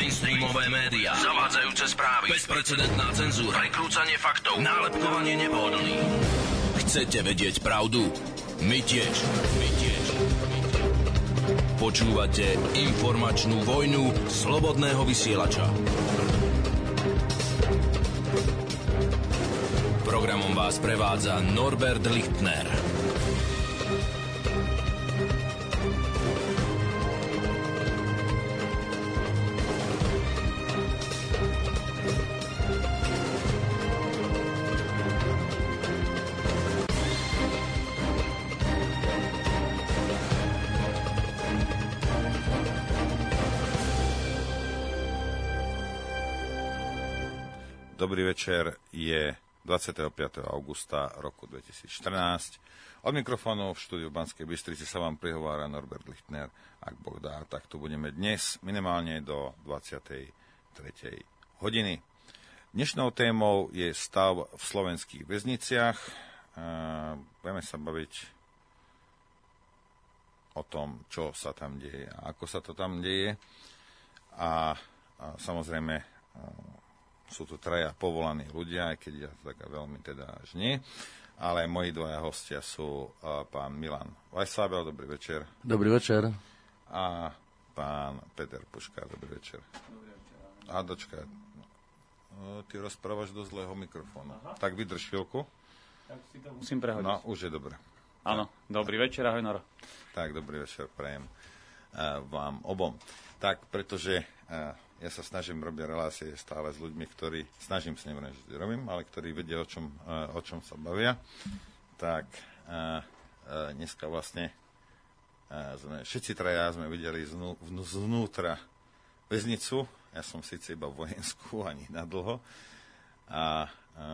mainstreamové médiá, zavádzajúce správy, bezprecedentná cenzúra, prekrúcanie faktov, nálepkovanie nevhodných. Chcete vedieť pravdu? My tiež. Počúvate informačnú vojnu slobodného vysielača. Programom vás prevádza Norbert Lichtner. Dobrý večer, je 25. augusta roku 2014. Od mikrofónu v štúdiu v Banskej Bystrici sa vám prihovára Norbert Lichtner. Ak Boh dá, tak tu budeme dnes minimálne do 23. hodiny. Dnešnou témou je stav v slovenských väzniciach. Budeme sa baviť o tom, čo sa tam deje a ako sa to tam deje. A samozrejme sú tu traja povolaní ľudia, aj keď ja to taká veľmi teda až nie. Ale moji dvaja hostia sú pán Milan Vajsábel, dobrý večer. Dobrý večer. A pán Peter Puškár, dobrý večer. Dobrý večer. A dočkaj, ty rozprávaš do zlého mikrofónu. Aha. Tak vydrž chvíľku. Tak si to musím prehodiť. No, už je dobre. Áno, dobrý večer, ahoj Noro. Tak, dobrý večer, prajem vám obom. Tak, pretože ja sa snažím robiť relácie stále s ľuďmi, ktorí, snažím sa, neviem, že robím, ale ktorí vedia, o čom sa bavia. Tak dneska vlastne všetci traja sme videli zvnútra väznicu. Ja som síce iba vojenskú, ani nadlho. A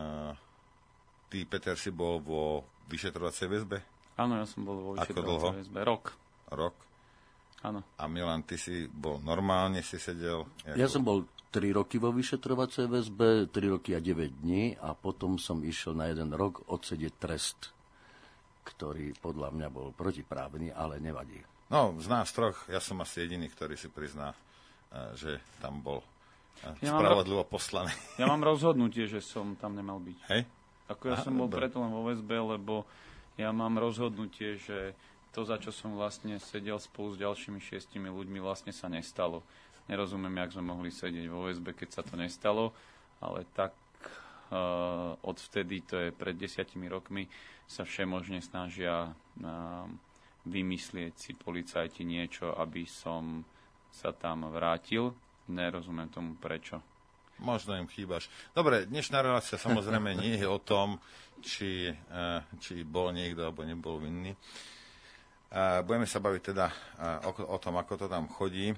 ty, Peter, si bol vo vyšetrovacej väzbe? Áno, ja som bol vo vyšetrovacej väzbe. Rok. Áno. A Milan, ty si bol normálne, si sedel? Ja som bol 3 roky vo vyšetrovacej väzbe, 3 roky a 9 dní a potom som išiel na 1 rok odsedieť trest, ktorý podľa mňa bol protiprávny, ale nevadí. No, z nás troch, ja som asi jediný, ktorý si prizná, že tam bol spravodlivo poslaný. Ja mám rozhodnutie, že som tam nemal byť. Hej? Ako ja som bol preto len vo väzbe, lebo ja mám rozhodnutie, že to, za čo som vlastne sedel spolu s ďalšími 6 ľuďmi, vlastne sa nestalo. Nerozumiem, jak sme mohli sedieť vo väzbe, keď sa to nestalo, ale tak odvtedy, to je pred 10 rokmi, sa všemožne snažia vymyslieť si policajti niečo, aby som sa tam vrátil. Nerozumiem tomu prečo. Možno im chýbaš. Dobre, dnešná relácia samozrejme nie je o tom, či bol niekto alebo nebol vinný. Budeme sa baviť teda o tom, ako to tam chodí.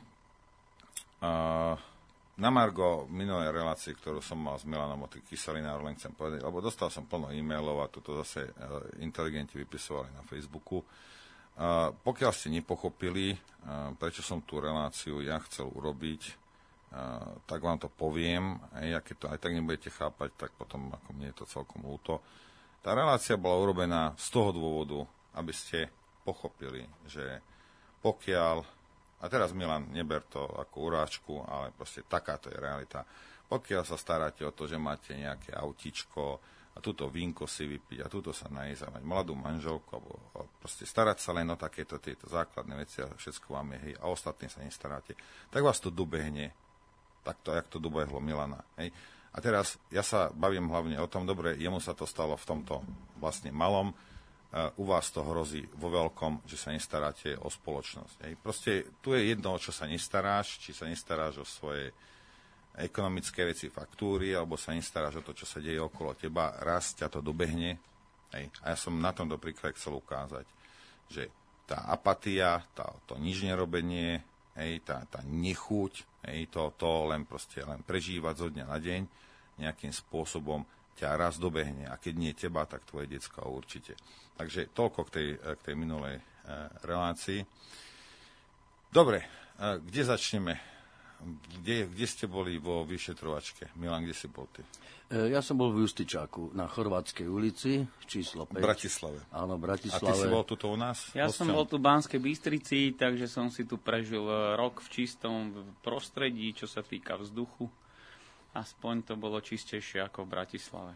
Na margo minulej relácie, ktorú som mal s Milanom o tých kyselinách, len chcem povedať, lebo dostal som plno e-mailov a toto zase inteligenti vypisovali na Facebooku. Pokiaľ ste nepochopili, prečo som tú reláciu ja chcel urobiť, tak vám to poviem. A keď to aj tak nebudete chápať, tak potom ako mne je to celkom ľúto. Tá relácia bola urobená z toho dôvodu, aby ste pochopili, že pokiaľ, a teraz Milan, neber to ako urážku, ale proste takáto je realita, pokiaľ sa staráte o to, že máte nejaké autičko a túto vínko si vypiť a túto sa najísť a mať mladú manželku, alebo proste starať sa len o takéto tieto základné veci a všetko vám je, hej, a ostatní sa nestaráte, tak vás to dobehne, takto, jak to dobehlo Milana, hej. A teraz ja sa bavím hlavne o tom, dobre, jemu sa to stalo v tomto vlastne malom, u vás to hrozí vo veľkom, že sa nestaráte o spoločnosť. Hej. Proste tu je jedno, o čo sa nestaráš, či sa nestaráš o svoje ekonomické veci, faktúry, alebo sa nestaráš o to, čo sa deje okolo teba, raz ťa to dobehne. Hej. A ja som na tomto príklade chcel ukázať, že tá apatia, to nič nerobenie, hej, tá nechuť, hej, to len prežívať zo dňa na deň nejakým spôsobom ťa raz dobehne. A keď nie teba, tak tvoje decka určite. Takže toľko k tej minulej relácii. Dobre, kde začneme? Kde ste boli vo vyšetrovačke? Milan, kde si bol ty? Ja som bol v Justičáku na Chorvátskej ulici, číslo 5. V Bratislave. Áno, v Bratislave. A ty si bol tuto u nás? Ja som bol tu v Banskej Bystrici, takže som si tu prežil rok v čistom prostredí, čo sa týka vzduchu. Aspoň to bolo čistejšie ako v Bratislave.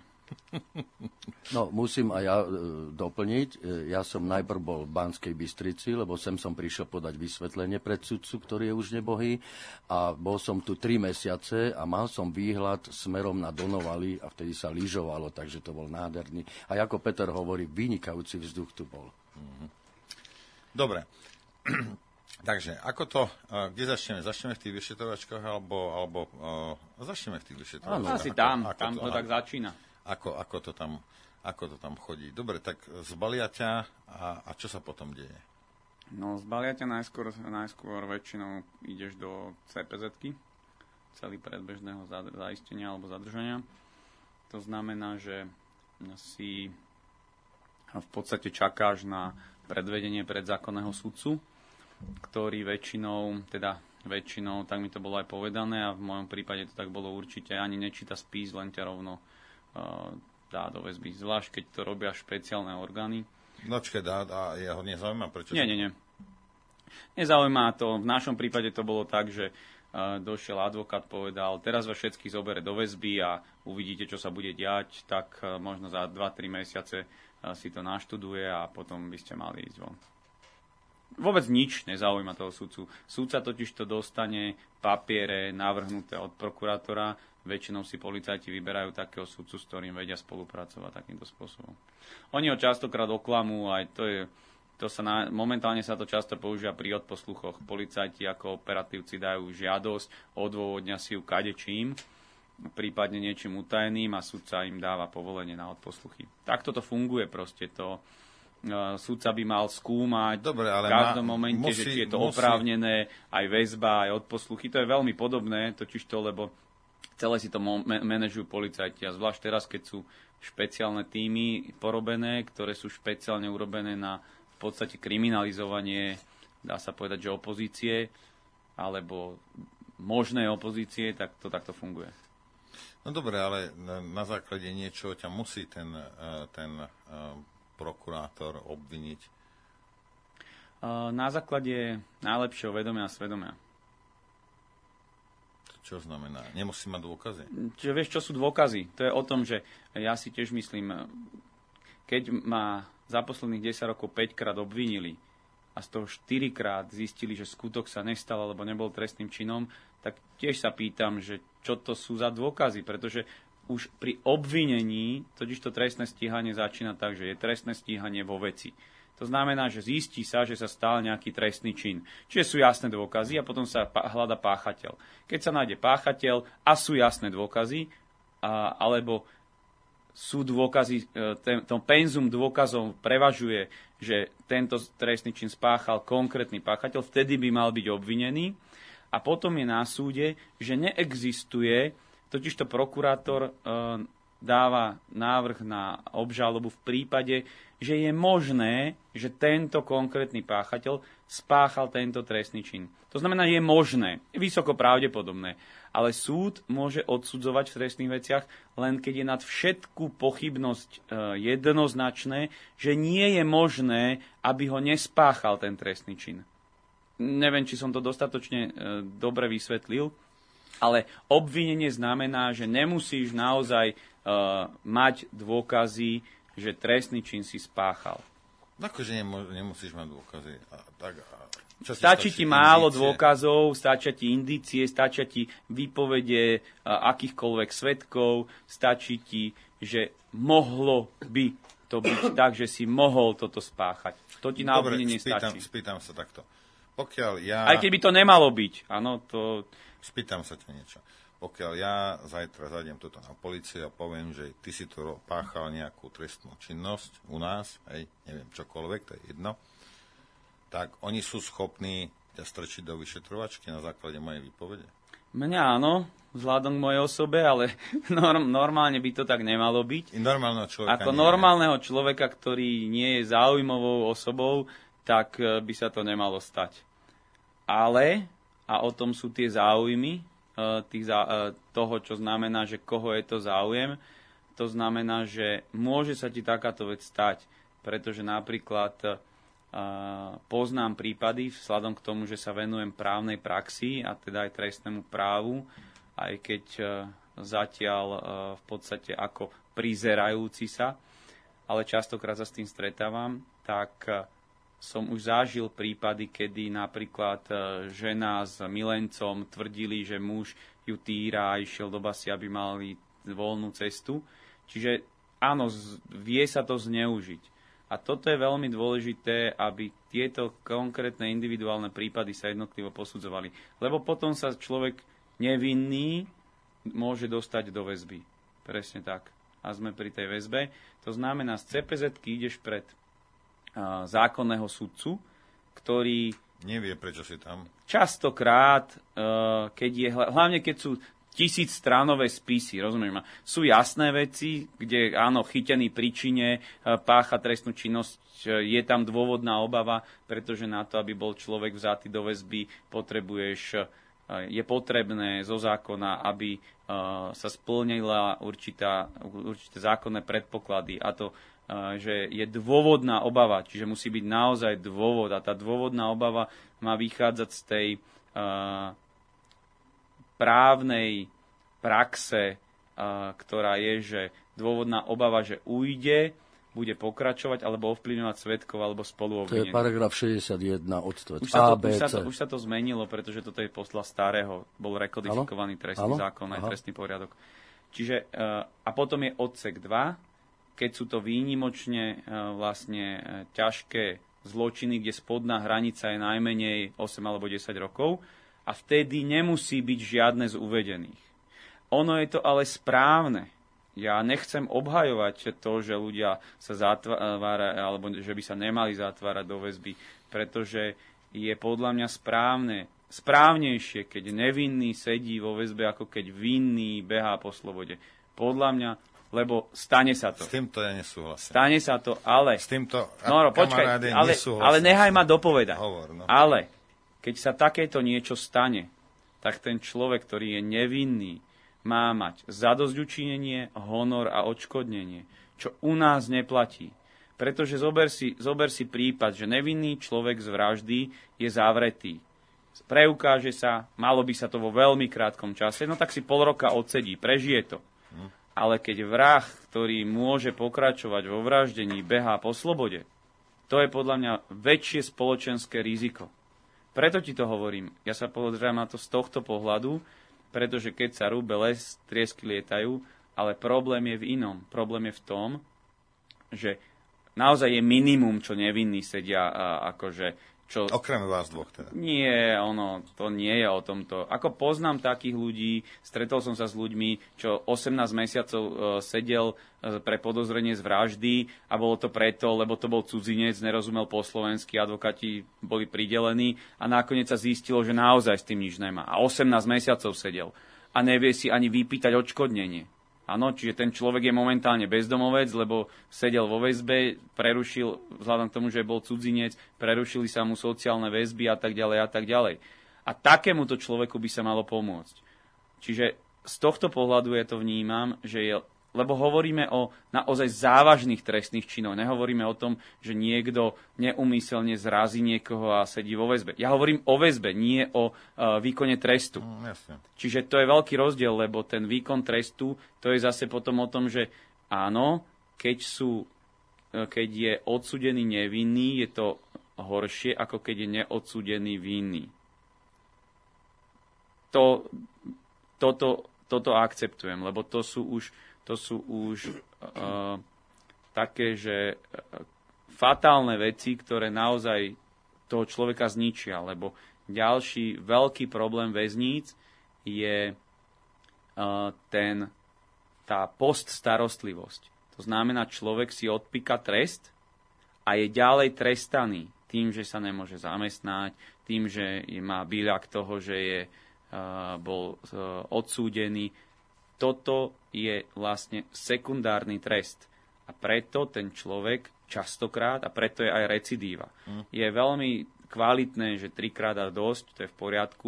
No, musím aj ja doplniť. Ja som najprv bol v Banskej Bystrici, lebo sem som prišiel podať vysvetlenie pred sudcu, ktorý je už nebohý. A bol som tu 3 mesiace a mal som výhľad smerom na Donovaly a vtedy sa lyžovalo, takže to bol nádherný. A ako Peter hovorí, vynikajúci vzduch tu bol. Dobre. Takže, ako to, kde začneme? Začneme v tých vyšetrovačkách, alebo začneme v tých vyšetrovačkách? Asi tam to tak začína. Ako to tam chodí. Dobre, tak zbalia ťa a čo sa potom deje? No, zbalia ťa najskôr väčšinou ideš do CPZ-ky, celý predbežného zaistenia alebo zadržania. To znamená, že si v podstate čakáš na predvedenie pred zákonného sudcu, ktorý väčšinou, tak mi to bolo aj povedané a v mojom prípade to tak bolo určite, ani nečíta spis, len ťa rovno dá do väzby. Zvlášť, keď to robia špeciálne orgány. No a ja ho nezaujíma? Prečo? Nie. Nezaujíma to. V našom prípade to bolo tak, že došiel advokát, povedal, teraz vás všetkých zobere do väzby a uvidíte, čo sa bude diať, tak možno za 2-3 mesiace si to naštuduje a potom by ste mali ísť von. Vôbec nič nezaujíma toho sudcu. Sudca totiž to dostane papiere navrhnuté od prokurátora. Väčšinou si policajti vyberajú takého sudcu, s ktorým vedia spolupracovať takýmto spôsobom. Oni ho častokrát oklamú, aj momentálne sa to často používa pri odposluchoch. Policajti ako operatívci dajú žiadosť, odôvodnia si ju kadečím, prípadne niečím utajeným a sudca im dáva povolenie na odposluchy. Takto to funguje proste to. Sudca by mal skúmať v každom momente, že či je to oprávnené, aj väzba, aj odposluchy. To je veľmi podobné, totižto, lebo celé si to manažujú policajti. A zvlášť teraz, keď sú špeciálne tímy porobené, ktoré sú špeciálne urobené na v podstate kriminalizovanie, dá sa povedať, že opozície, alebo možné opozície, tak to takto funguje. No dobre, ale na základe niečoho ťa musí ten prokurátor obviniť? Na základe najlepšieho vedomia a svedomia. Čo znamená? Nemusí mať dôkazy? Vieš, čo sú dôkazy? To je o tom, že ja si tiež myslím, keď ma za posledných 10 rokov 5 krát obvinili a z toho 4 krát zistili, že skutok sa nestal alebo nebol trestným činom, tak tiež sa pýtam, že čo to sú za dôkazy, pretože už pri obvinení, totiž to trestné stíhanie začína tak, že je trestné stíhanie vo veci. To znamená, že zistí sa, že sa stal nejaký trestný čin. Čiže sú jasné dôkazy a potom sa hľada páchateľ. Keď sa nájde páchateľ a sú jasné dôkazy, alebo sú dôkazy, to penzum dôkazov prevažuje, že tento trestný čin spáchal konkrétny páchateľ, vtedy by mal byť obvinený. A potom je na súde, že neexistuje. Totižto prokurátor dáva návrh na obžalobu v prípade, že je možné, že tento konkrétny páchateľ spáchal tento trestný čin. To znamená, je možné, vysoko pravdepodobné, ale súd môže odsudzovať v trestných veciach len keď je nad všetku pochybnosť jednoznačné, že nie je možné, aby ho nespáchal ten trestný čin. Neviem, či som to dostatočne dobre vysvetlil, ale obvinenie znamená, že nemusíš naozaj mať dôkazy, že trestný čin si spáchal. Akože nemusíš mať dôkazy. Stačí ti málo dôkazov, stačia ti indície, stačia ti výpovede akýchkoľvek svedkov, stačí ti, že mohlo by to byť tak, že si mohol toto spáchať. To ti na obvinenie stačí. Spýtam sa takto. Aj keby to nemalo byť, áno, to... Spýtam sa ťa niečo. Pokiaľ ja zajtra zajdem toto na políciu a poviem, že ty si tu páchal nejakú trestnú činnosť u nás, neviem, čokoľvek, to je jedno, tak oni sú schopní ťa strčiť do vyšetrovačky na základe mojej výpovede? Mňa áno, vzhľadom k mojej osobe, ale normálne by to tak nemalo byť. Normálneho človeka ako normálneho človeka, ktorý nie je záujmovou osobou, tak by sa to nemalo stať. Ale a o tom sú tie záujmy toho, čo znamená, že koho je to záujem. To znamená, že môže sa ti takáto vec stať, pretože napríklad poznám prípady, vzhľadom k tomu, že sa venujem právnej praxi a teda aj trestnému právu, aj keď zatiaľ v podstate ako prizerajúci sa, ale častokrát sa s tým stretávam, tak som už zažil prípady, kedy napríklad žena s milencom tvrdili, že muž ju týra a išiel do basy, aby mali voľnú cestu. Čiže áno, vie sa to zneužiť. A toto je veľmi dôležité, aby tieto konkrétne individuálne prípady sa jednotlivo posudzovali. Lebo potom sa človek nevinný môže dostať do väzby. Presne tak. A sme pri tej väzbe. To znamená, z CPZ-ky ideš pred zákonného sudcu, ktorý nevie, prečo si tam. Častokrát, hlavne keď sú 1000-stránové spisy, rozumieš ma? Sú jasné veci, kde áno, chytený pri čine, pácha trestnú činnosť, je tam dôvodná obava, pretože na to, aby bol človek vzatý do väzby, je potrebné zo zákona, aby sa splnila určité zákonné predpoklady, a to, že je dôvodná obava, čiže musí byť naozaj dôvod, a tá dôvodná obava má vychádzať z tej právnej praxe, ktorá je, že dôvodná obava, že ujde, bude pokračovať, alebo ovplyvňovať svedkov, alebo spoluobvinených. To je paragraf 61 odstvec A, B, C. Už sa to zmenilo, pretože toto je podľa starého. Bol rekodifikovaný trestný zákon, aj trestný poriadok. Čiže, a potom je odsek 2, keď sú to výnimočne vlastne ťažké zločiny, kde spodná hranica je najmenej 8 alebo 10 rokov, a vtedy nemusí byť žiadne z uvedených. Ono je to ale správne. Ja nechcem obhajovať to, že ľudia sa zatvárajú, alebo že by sa nemali zatvárať do väzby, pretože je podľa mňa správnejšie, keď nevinný sedí vo väzbe, ako keď vinný behá po slobode. Podľa mňa, lebo stane sa to. S týmto ja nesúhlasím. Stane sa to, ale... S týmto, počkaj, ale nehaj ma dopovedať. Hovor, no. Ale keď sa takéto niečo stane, tak ten človek, ktorý je nevinný, má mať zadosťučinenie, honor a odškodnenie, čo u nás neplatí. Pretože zober si prípad, že nevinný človek z vraždy je zavretý. Preukáže sa, malo by sa to vo veľmi krátkom čase, no tak si pol roka odsedí, prežije to. Ale keď vrah, ktorý môže pokračovať vo vraždení, behá po slobode, to je podľa mňa väčšie spoločenské riziko. Preto ti to hovorím. Ja sa pozerám na to z tohto pohľadu, pretože keď sa rúbe les, triesky lietajú, ale problém je v inom. Problém je v tom, že naozaj je minimum, čo nevinní sedia, Okrem vás dvoch teda. Nie, to nie je o tomto. Ako poznám takých ľudí, stretol som sa s ľuďmi, čo 18 mesiacov sedel pre podozrenie z vraždy, a bolo to preto, lebo to bol cudzinec, nerozumel po slovensky, advokáti boli pridelení a nakoniec sa zistilo, že naozaj s tým nič nemá. A 18 mesiacov sedel a nevie si ani vypýtať odškodnenie. Áno, čiže ten človek je momentálne bezdomovec, lebo sedel vo väzbe, prerušil, vzhľadom k tomu, že bol cudzinec, prerušili sa mu sociálne väzby a tak ďalej a tak ďalej. A takémuto človeku by sa malo pomôcť. Čiže z tohto pohľadu ja to vnímam, lebo hovoríme o naozaj závažných trestných činoch. Nehovoríme o tom, že niekto neumyselne zrazí niekoho a sedí vo väzbe. Ja hovorím o väzbe, nie o výkone trestu. Jasne. Čiže to je veľký rozdiel, lebo ten výkon trestu, to je zase potom o tom, že áno, keď je odsúdený nevinný, je to horšie, ako keď je neodsúdený vinný. Toto akceptujem, lebo to sú už také, že fatálne veci, ktoré naozaj toho človeka zničia, lebo ďalší veľký problém väzníc je tá poststarostlivosť. To znamená, človek si odpíka trest a je ďalej trestaný tým, že sa nemôže zamestnať, tým, že má byľak toho, že bol odsúdený. Toto je vlastne sekundárny trest. A preto ten človek častokrát, a preto je aj recidíva. Je veľmi kvalitné, že 3-krát a dosť, to je v poriadku,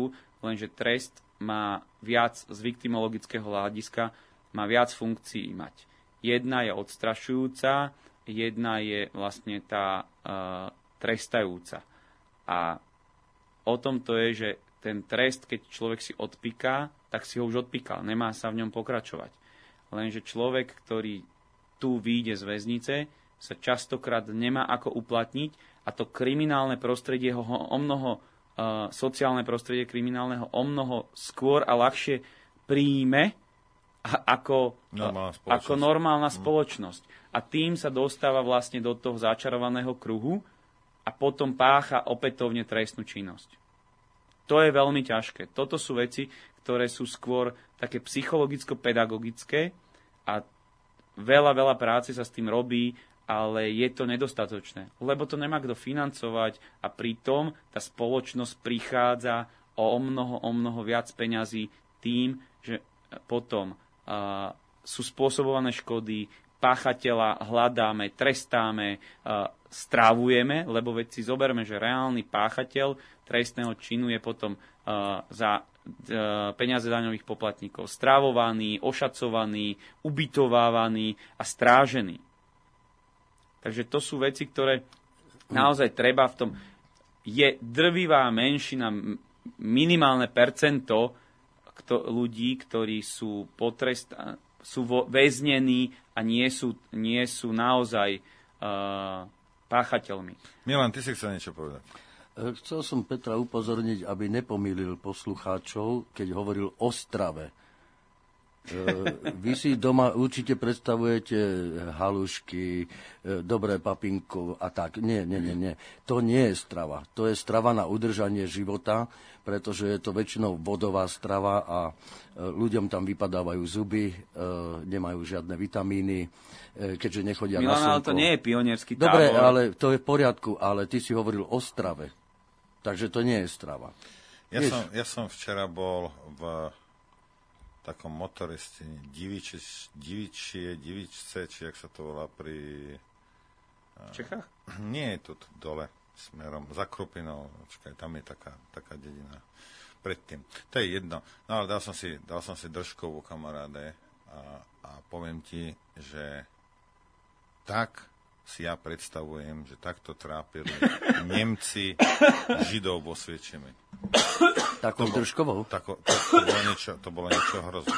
lenže trest má viac z viktimologického hľadiska, má viac funkcií mať. Jedna je odstrašujúca, jedna je vlastne tá trestajúca. A o tom to je, že ten trest, keď človek si odpiká, tak si ho už odpikal, nemá sa v ňom pokračovať. Lenže človek, ktorý tu vyjde z väznice, sa častokrát nemá ako uplatniť a to kriminálne prostredie ho sociálne prostredie kriminálneho o mnoho skôr a ľahšie príjme ako normálna spoločnosť. A tým sa dostáva vlastne do toho začarovaného kruhu a potom pácha opätovne trestnú činnosť. To je veľmi ťažké. Toto sú veci, ktoré sú skôr také psychologicko-pedagogické a veľa práce sa s tým robí, ale je to nedostatočné, lebo to nemá kto financovať a pritom tá spoločnosť prichádza o mnoho viac peňazí tým, že potom sú spôsobované škody, páchateľa hľadáme, trestáme, strávujeme, lebo veď si zoberme, že reálny páchateľ trestného činu je potom za peniaze daňových poplatníkov strávovaný, ošacovaný, ubytovávaný a strážený. Takže to sú veci, ktoré naozaj treba v tom... Je drvivá menšina, minimálne percento ľudí, ktorí sú väznení a nie sú naozaj páchateľmi. Milan, ty si chcel niečo povedať? Chcel som Petra upozorniť, aby nepomýlil poslucháčov, keď hovoril o strave. Vy si doma určite predstavujete halušky, dobré papinko a tak. Nie. To nie je strava. To je strava na udržanie života, pretože je to väčšinou vodová strava a ľuďom tam vypadávajú zuby, nemajú žiadne vitamíny, keďže nechodia na slnko. Milan, ale to nie je pionierský tábor. Dobre, ale to je v poriadku, ale ty si hovoril o strave. Takže to nie je strava. Ja som včera bol v takom motoriste divičce, či jak sa to volá pri... V Čechách? Nie, tu dole, smerom za Krupinou, tam je taká dedina predtým. To je jedno. No ale dal som si držkovú, kamaráde, a poviem ti, že tak si ja predstavujem, že takto trápili Nemci Židov vo Sviečimi. Takou držkovou? To bolo niečo hrozné.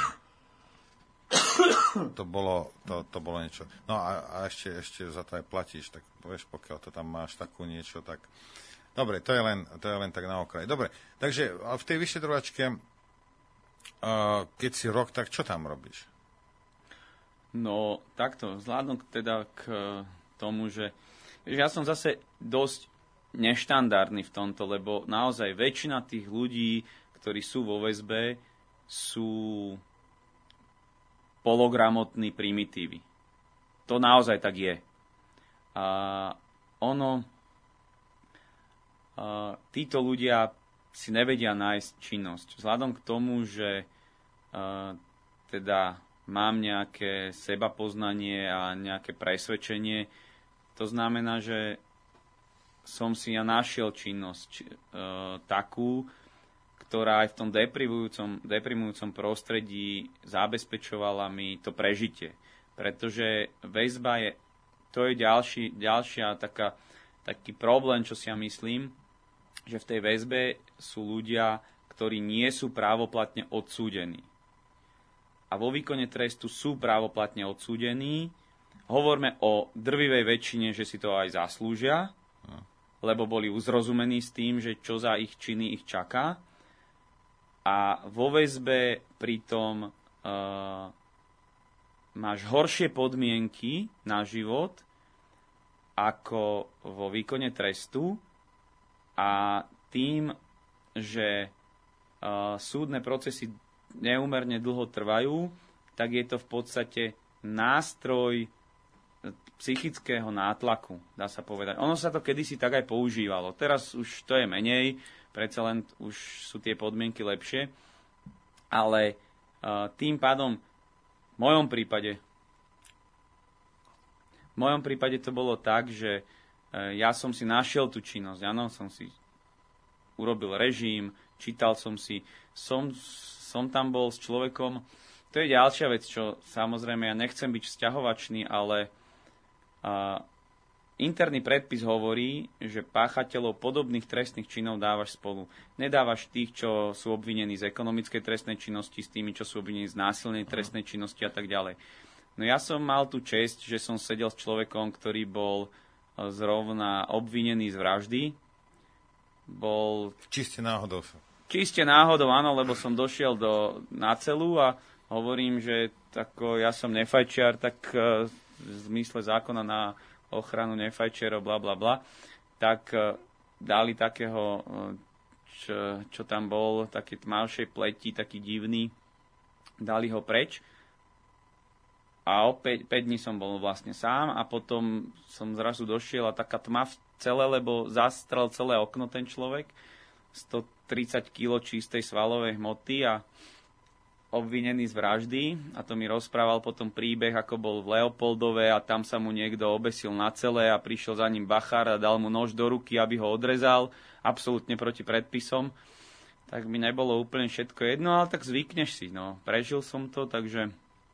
To bolo niečo. No a ešte za to aj platíš, tak vieš, pokiaľ to tam máš takú niečo, tak... Dobre, to je len tak na okraj. Dobre, takže v tej vyšetrovačke, keď si rok, tak čo tam robíš? No, takto, vzhľadom teda k tomu, že ja som zase dosť neštandardný v tomto, lebo naozaj väčšina tých ľudí, ktorí sú vo väzbe, sú pologramotní primitívy. To naozaj tak je. Títo ľudia si nevedia nájsť činnosť. Vzhľadom k tomu, že teda mám nejaké sebapoznanie a nejaké presvedčenie, to znamená, že som si ja našiel činnosť takú, ktorá aj v tom deprimujúcom prostredí zabezpečovala mi to prežitie. Pretože väzba je ďalšia taký problém, čo si ja myslím, že v tej väzbe sú ľudia, ktorí nie sú právoplatne odsúdení. A vo výkone trestu sú právoplatne odsúdení. Hovorme o drvivej väčšine, že si to aj zaslúžia, lebo boli uzrozumení s tým, že čo za ich činy ich čaká. A vo väzbe pritom máš horšie podmienky na život ako vo výkone trestu a tým, že súdne procesy neúmerne dlho trvajú, tak je to v podstate nástroj psychického nátlaku, dá sa povedať. Ono sa to kedysi tak aj používalo. Teraz už to je menej, predsa len už sú tie podmienky lepšie, ale tým pádom v mojom prípade to bolo tak, že ja som si našiel tú činnosť, áno, som si urobil režim, čítal som si, som tam bol s človekom. To je ďalšia vec, čo samozrejme ja nechcem byť vzťahovačný, ale interný predpis hovorí, že páchateľov podobných trestných činov dávaš spolu. Nedávaš tých, čo sú obvinení z ekonomickej trestnej činnosti, s tými, čo sú obvinení z násilnej trestnej činnosti a tak ďalej. No ja som mal tú česť, že som sedel s človekom, ktorý bol zrovna obvinený z vraždy. Bol... Čiste náhodou. Čiste náhodou, áno, lebo som došiel na celu a hovorím, že ja som nefajčiar, tak v zmysle zákona na ochranu nefajčerov, bla, bla, bla, tak dali takého, čo tam bol, také tmavšej pleti, taký divný, dali ho preč. A opäť 5 dní som bol vlastne sám a potom som zrazu došiel a taká tma v celé, lebo zastrel celé okno ten človek, 130 kg čistej svalovej hmoty a obvinený z vraždy. A to mi rozprával potom príbeh, ako bol v Leopoldove a tam sa mu niekto obesil na celé a prišiel za ním bachár a dal mu nož do ruky, aby ho odrezal, absolútne proti predpisom. Tak mi nebolo úplne všetko jedno, ale tak zvykneš si. No. Prežil som to, takže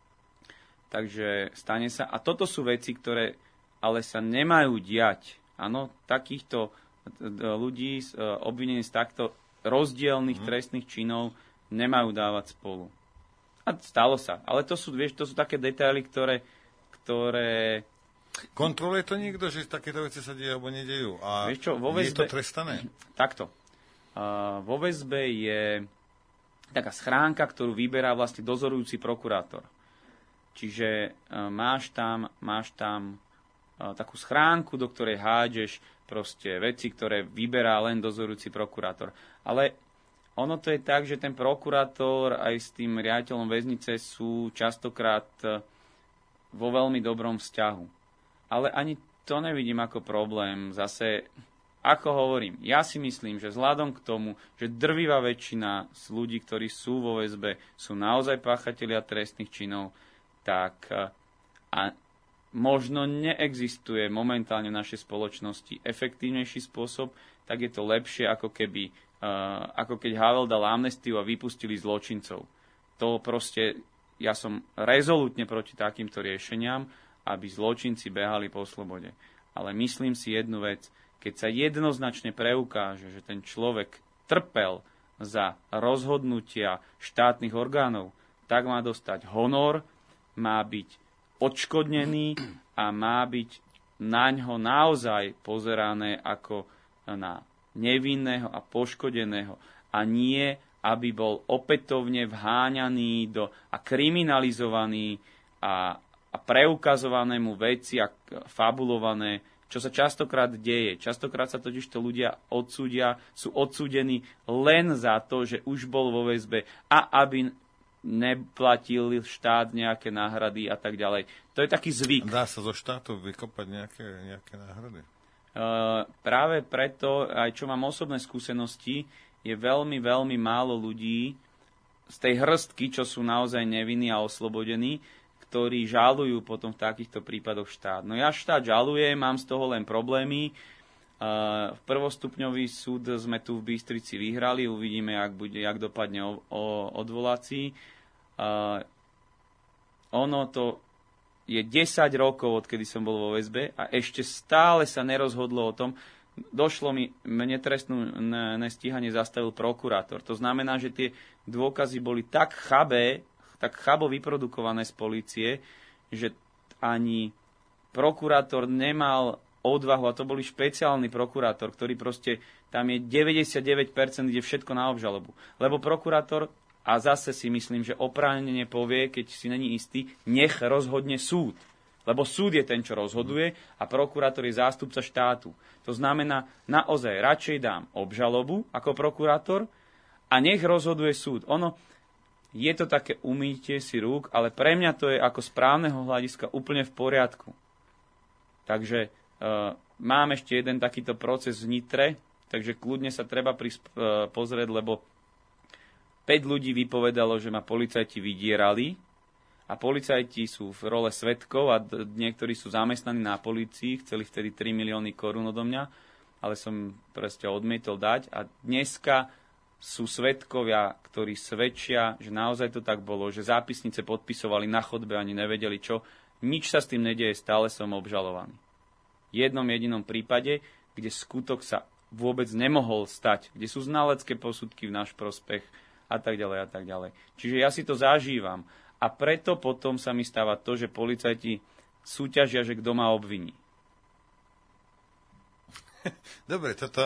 stane sa. A toto sú veci, ktoré ale sa nemajú diať. Áno, takýchto ľudí obvinení z takto rozdielnych trestných činov nemajú dávať spolu. A stalo sa. Ale to sú také detaily, ktoré... Kontroluje to niekto, že takéto veci sa dejú alebo nedejú? A vieš čo, je to trestané? Takto. Vo väzbe je taká schránka, ktorú vyberá vlastne dozorujúci prokurátor. Čiže máš tam takú schránku, do ktorej hádžeš proste veci, ktoré vyberá len dozorujúci prokurátor. Ale ono to je tak, že ten prokurátor aj s tým riaditeľom väznice sú častokrát vo veľmi dobrom vzťahu. Ale ani to nevidím ako problém. Zase, ako hovorím, ja si myslím, že vzhľadom k tomu, že drvivá väčšina z ľudí, ktorí sú vo väzbe, sú naozaj páchatelia trestných činov, tak a možno neexistuje momentálne v našej spoločnosti efektívnejší spôsob, tak je to lepšie, ako keď Havel dal amnestiu a vypustili zločincov. To proste, ja som rezolútne proti takýmto riešeniam, aby zločinci behali po slobode. Ale myslím si jednu vec, keď sa jednoznačne preukáže, že ten človek trpel za rozhodnutia štátnych orgánov, tak má dostať honor, má byť odškodnený a má byť naňho naozaj pozerané ako na nevinného a poškodeného. A nie, aby bol opätovne vháňaný a kriminalizovaný a preukazované mu veci a fabulované, čo sa častokrát deje. Častokrát sa totižto ľudia sú odsúdení len za to, že už bol vo väzbe a aby neplatil štát nejaké náhrady a tak ďalej. To je taký zvyk. Dá sa zo štátu vykopať nejaké náhrady? Práve preto, aj čo mám osobné skúsenosti, je veľmi, veľmi málo ľudí z tej hrstky, čo sú naozaj nevinní a oslobodení, ktorí žalujú potom v takýchto prípadoch štát. No ja štát žalujem, mám z toho len problémy. V prvostupňový súd sme tu v Bystrici vyhrali, uvidíme, jak dopadne odvolací. Ono to je 10 rokov, odkedy som bol vo väzbe a ešte stále sa nerozhodlo o tom. Mne trestné stíhanie zastavil prokurátor. To znamená, že tie dôkazy boli tak chabo vyprodukované z polície, že ani prokurátor nemal odvahu, a to boli špeciálny prokurátor, ktorý proste, tam je 99%, ide všetko na obžalobu. Lebo prokurátor, a zase si myslím, že oprávnene povie, keď si není istý, nech rozhodne súd. Lebo súd je ten, čo rozhoduje a prokurátor je zástupca štátu. To znamená, naozaj radšej dám obžalobu ako prokurátor a nech rozhoduje súd. Je to také umýtie si rúk, ale pre mňa to je ako z právneho hľadiska úplne v poriadku. Takže mám ešte jeden takýto proces v Nitre, takže kľudne sa treba pozrieť, lebo 5 ľudí vypovedalo, že ma policajti vydierali a policajti sú v role svedkov a niektorí sú zamestnaní na polícii, chceli vtedy 3 milióny korún odo mňa ale som proste odmietol dať a dneska sú svedkovia, ktorí svedčia, že naozaj to tak bolo, že zápisnice podpisovali na chodbe, ani nevedeli čo. Nič sa s tým nedieje, stále som obžalovaný. V jednom jedinom prípade, kde skutok sa vôbec nemohol stať, kde sú znalecké posudky v náš prospech a tak ďalej a tak ďalej. Čiže ja si to zažívam a preto potom sa mi stáva to, že policajti súťažia, že kto ma obviní. Dobre, toto...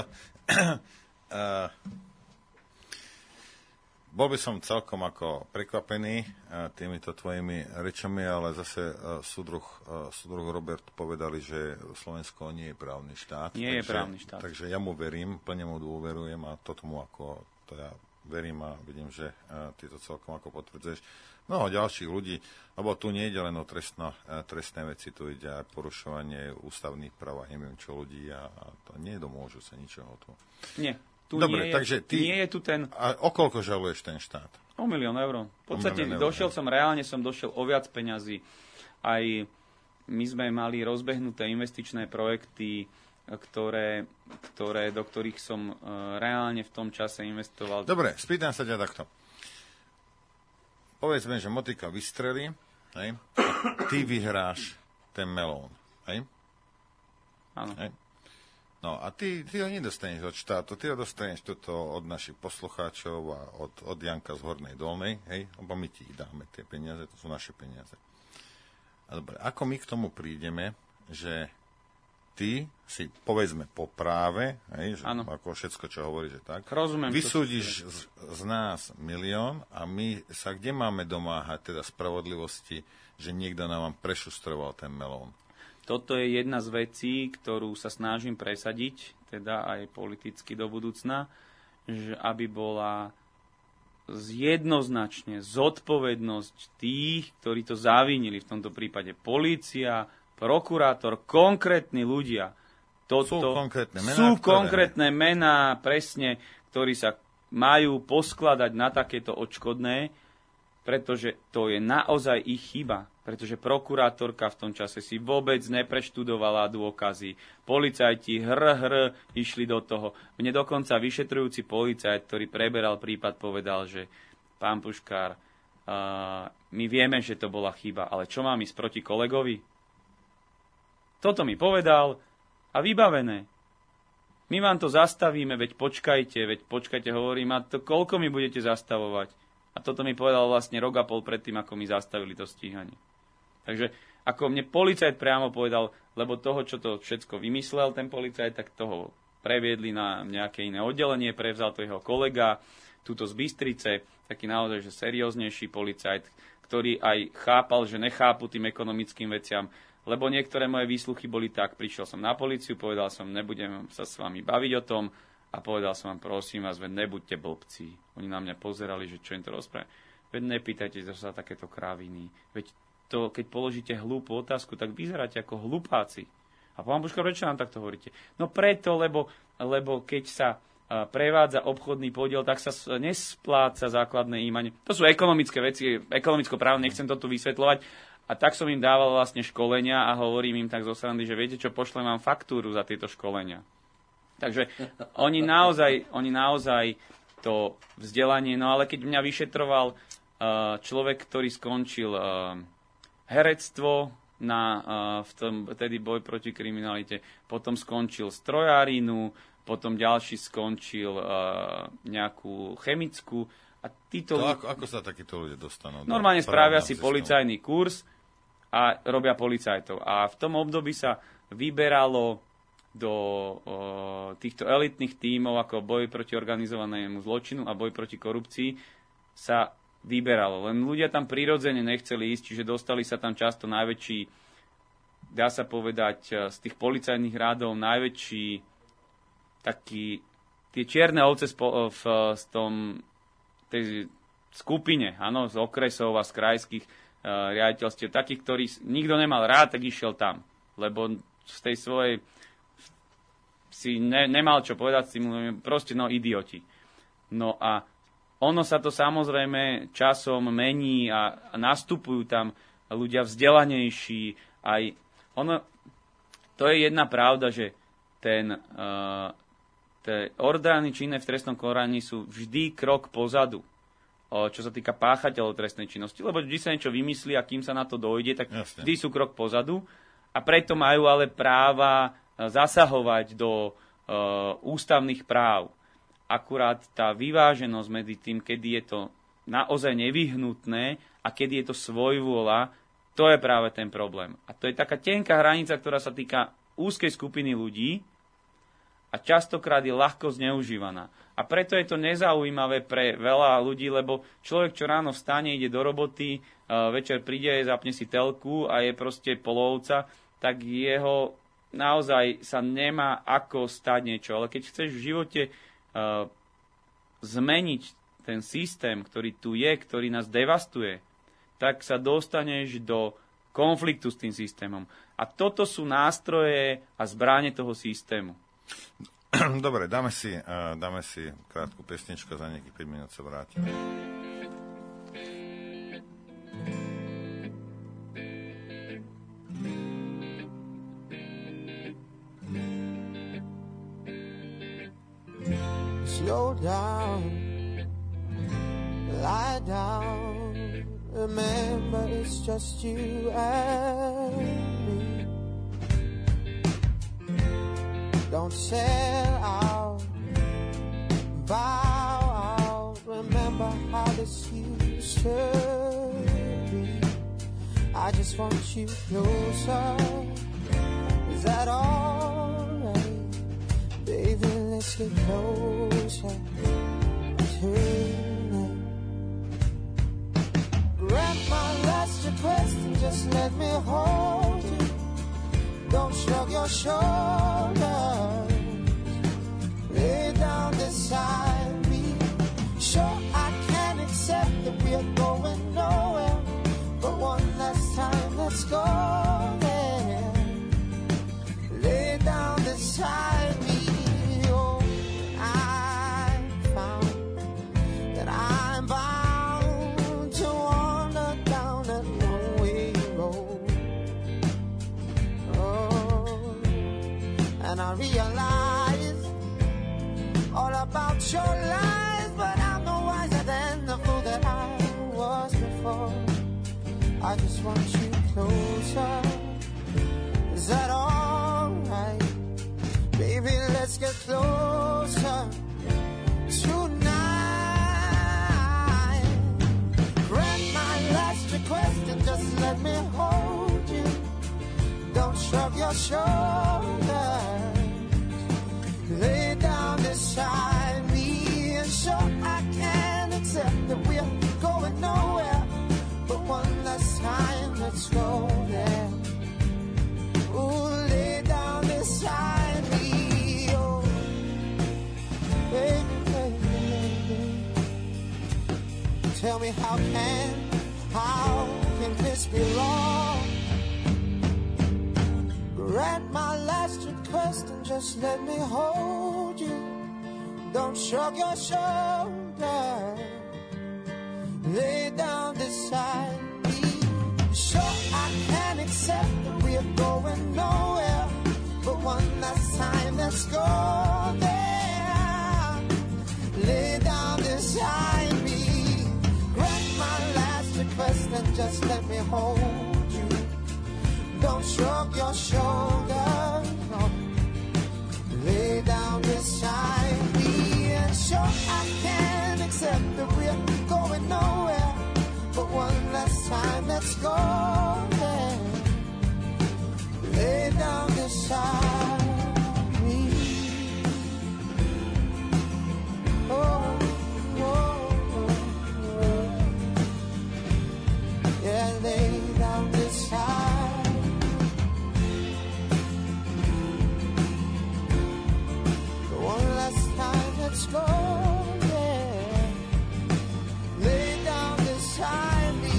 Bol by som celkom ako prekvapený týmito tvojimi rečami, ale zase súdruh Robert povedali, že Slovensko nie je právny štát. Nie je právny štát. Takže ja mu verím, plne mu dôverujem a to tomu ako teda verím a vidím, že ty to celkom ako potvrdzuješ. Mnoho ďalších ľudí, lebo tu nie ide len o trestné veci, tu ide aj porušovanie ústavných práv a neviem čo ľudí a to nedomôžu sa ničoho tu. Nie. Tu dobre, takže nie je tu ten... A o koľko žaluješ ten štát? O 1 000 000 eur. V podstate reálne som došiel o viac peňazí. Aj my sme mali rozbehnuté investičné projekty, do ktorých som reálne v tom čase investoval. Dobre, spýtam sa ťa takto. Povedzme, že motika vystrelí, hej, a ty vyhráš ten melón, hej? Áno. Hej? No a ty ho nedostaneš od štátu, ty ho dostaneš toto od našich poslucháčov a od Janka z Hornej Dolnej, hej, lebo my ti dáme tie peniaze, to sú naše peniaze. A dobre, ako my k tomu prídeme, že ty si, povedzme, po práve, hej, že ako všetko, čo hovorí, že tak, rozumiem, vysúdiš z nás 1 000 000 a my sa kde máme domáhať teda spravodlivosti, že niekto nám prešustroval ten melón? Toto je jedna z vecí, ktorú sa snažím presadiť, teda aj politicky do budúcna, že aby bola jednoznačne zodpovednosť tých, ktorí to zavínili, v tomto prípade polícia, prokurátor, konkrétni ľudia. Sú konkrétne mená, presne, ktorí sa majú poskladať na takéto odškodné, pretože to je naozaj ich chyba. Pretože prokurátorka v tom čase si vôbec nepreštudovala dôkazy. Policajti išli do toho. Mne dokonca vyšetrujúci policajt, ktorý preberal prípad, povedal, že pán Puškár, my vieme, že to bola chyba, ale čo mám ísť proti kolegovi? Toto mi povedal a vybavené. My vám to zastavíme, veď počkajte, hovorím, a to koľko mi budete zastavovať? A toto mi povedal vlastne rok a pol predtým, ako mi zastavili to stíhanie. Takže ako mne policajt priamo povedal, lebo toho, čo to všetko vymyslel ten policajt, tak toho previedli na nejaké iné oddelenie, prevzal to jeho kolega, túto z Bystrice, taký naozaj že serióznejší policajt, ktorý aj chápal, že nechápu tým ekonomickým veciam, lebo niektoré moje výsluchy boli tak, prišiel som na políciu, povedal som, nebudem sa s vami baviť o tom a povedal som vám, prosím vás, veď nebuďte blbci. Oni na mňa pozerali, že čo im to rozprávajú. Veď nepýtajte sa takéto kráviny. Veď to, keď položíte hlúpu otázku, tak vyzeráte ako hlupáci. A pán Puškár, prečo nám takto hovoríte? No preto, lebo keď sa prevádza obchodný podiel, tak sa nespláca základné imanie. To sú ekonomické veci, ekonomicko-právne, nechcem to tu vysvetľovať. A tak som im dával vlastne školenia a hovorím im tak zo srandy, že viete čo, pošlem vám faktúru za tieto školenia. Takže oni naozaj to vzdelanie, no ale keď mňa vyšetroval človek, ktorý skončil herectvo v tom vtedy boj proti kriminalite, potom skončil strojárinu, potom ďalší skončil nejakú chemickú. A títo ako sa takíto ľudia dostanú? Normálne spravia si policajný kurz a robia policajtov. A v tom období sa vyberalo do týchto elitných tímov ako boj proti organizovanému zločinu a boj proti korupcii sa vyberalo. Len ľudia tam prirodzene nechceli ísť, čiže dostali sa tam často najväčší, dá sa povedať, z tých policajných rádov najväčší taký, tie čierne ovce v tej skupine, áno, z okresov a z krajských riaditeľstiev, takých, ktorí nikto nemal rád, tak išiel tam. Lebo z tej svojej si nemal čo povedať, si proste idioti. No a ono sa to samozrejme časom mení a nastupujú tam ľudia vzdelanejší. To je jedna pravda, že orgány činné v trestnom konaní sú vždy krok pozadu, čo sa týka páchateľov trestnej činnosti, lebo vždy sa niečo vymyslí a kým sa na to dojde, tak vždy sú krok pozadu a preto majú ale práva zasahovať do ústavných práv. Akurát tá vyváženosť medzi tým, kedy je to naozaj nevyhnutné a kedy je to svojvôľa, to je práve ten problém. A to je taká tenká hranica, ktorá sa týka úzkej skupiny ľudí a častokrát je ľahko zneužívaná. A preto je to nezaujímavé pre veľa ľudí, lebo človek, čo ráno vstane, ide do roboty, večer príde, zapne si telku a je proste polovca, tak jeho naozaj sa nemá ako stať niečo. Ale keď chceš v živote zmeniť ten systém, ktorý tu je, ktorý nás devastuje, tak sa dostaneš do konfliktu s tým systémom. A toto sú nástroje a zbrane toho systému. Dobre, dáme si krátku pesničku, za nejakých 5 minút sa vrátime. Slow down, lie down, remember it's just you and me. Don't sell out, bow out, remember how this used to be. I just want you closer, is that alright? Baby, let's get closer tonight. Grant my last request and just let me hold you. Don't shrug your shoulders. Lay down beside me. Sure, I can accept that we're going nowhere, but one last time, let's go there. Lay down beside me. And I realize all about your lies, but I'm no wiser than the fool that I was before. I just want you closer. Is that alright? Baby, let's get closer tonight. Grant my last request and just let me hold you. Don't shrug your shoulders. Lay down beside me, and sure I can accept that we're going nowhere, but one last time, let's go there. Ooh, lay down beside me, oh, baby, baby, baby. Tell me how can this be wrong? Grant my last request and just let me hold you. Don't shrug your shoulders. Lay down beside me. Sure, I can accept that we're going nowhere, but one last time, let's go there. Lay down beside me. Grant my last request and just let me hold you. Don't shrug your shoulders, no. Lay down beside me, and sure I can accept that we're going nowhere, but one last time, let's go there. Lay down beside me. Oh, oh, oh, oh. Yeah, lay down beside. Let's go, yeah. Lay down beside me.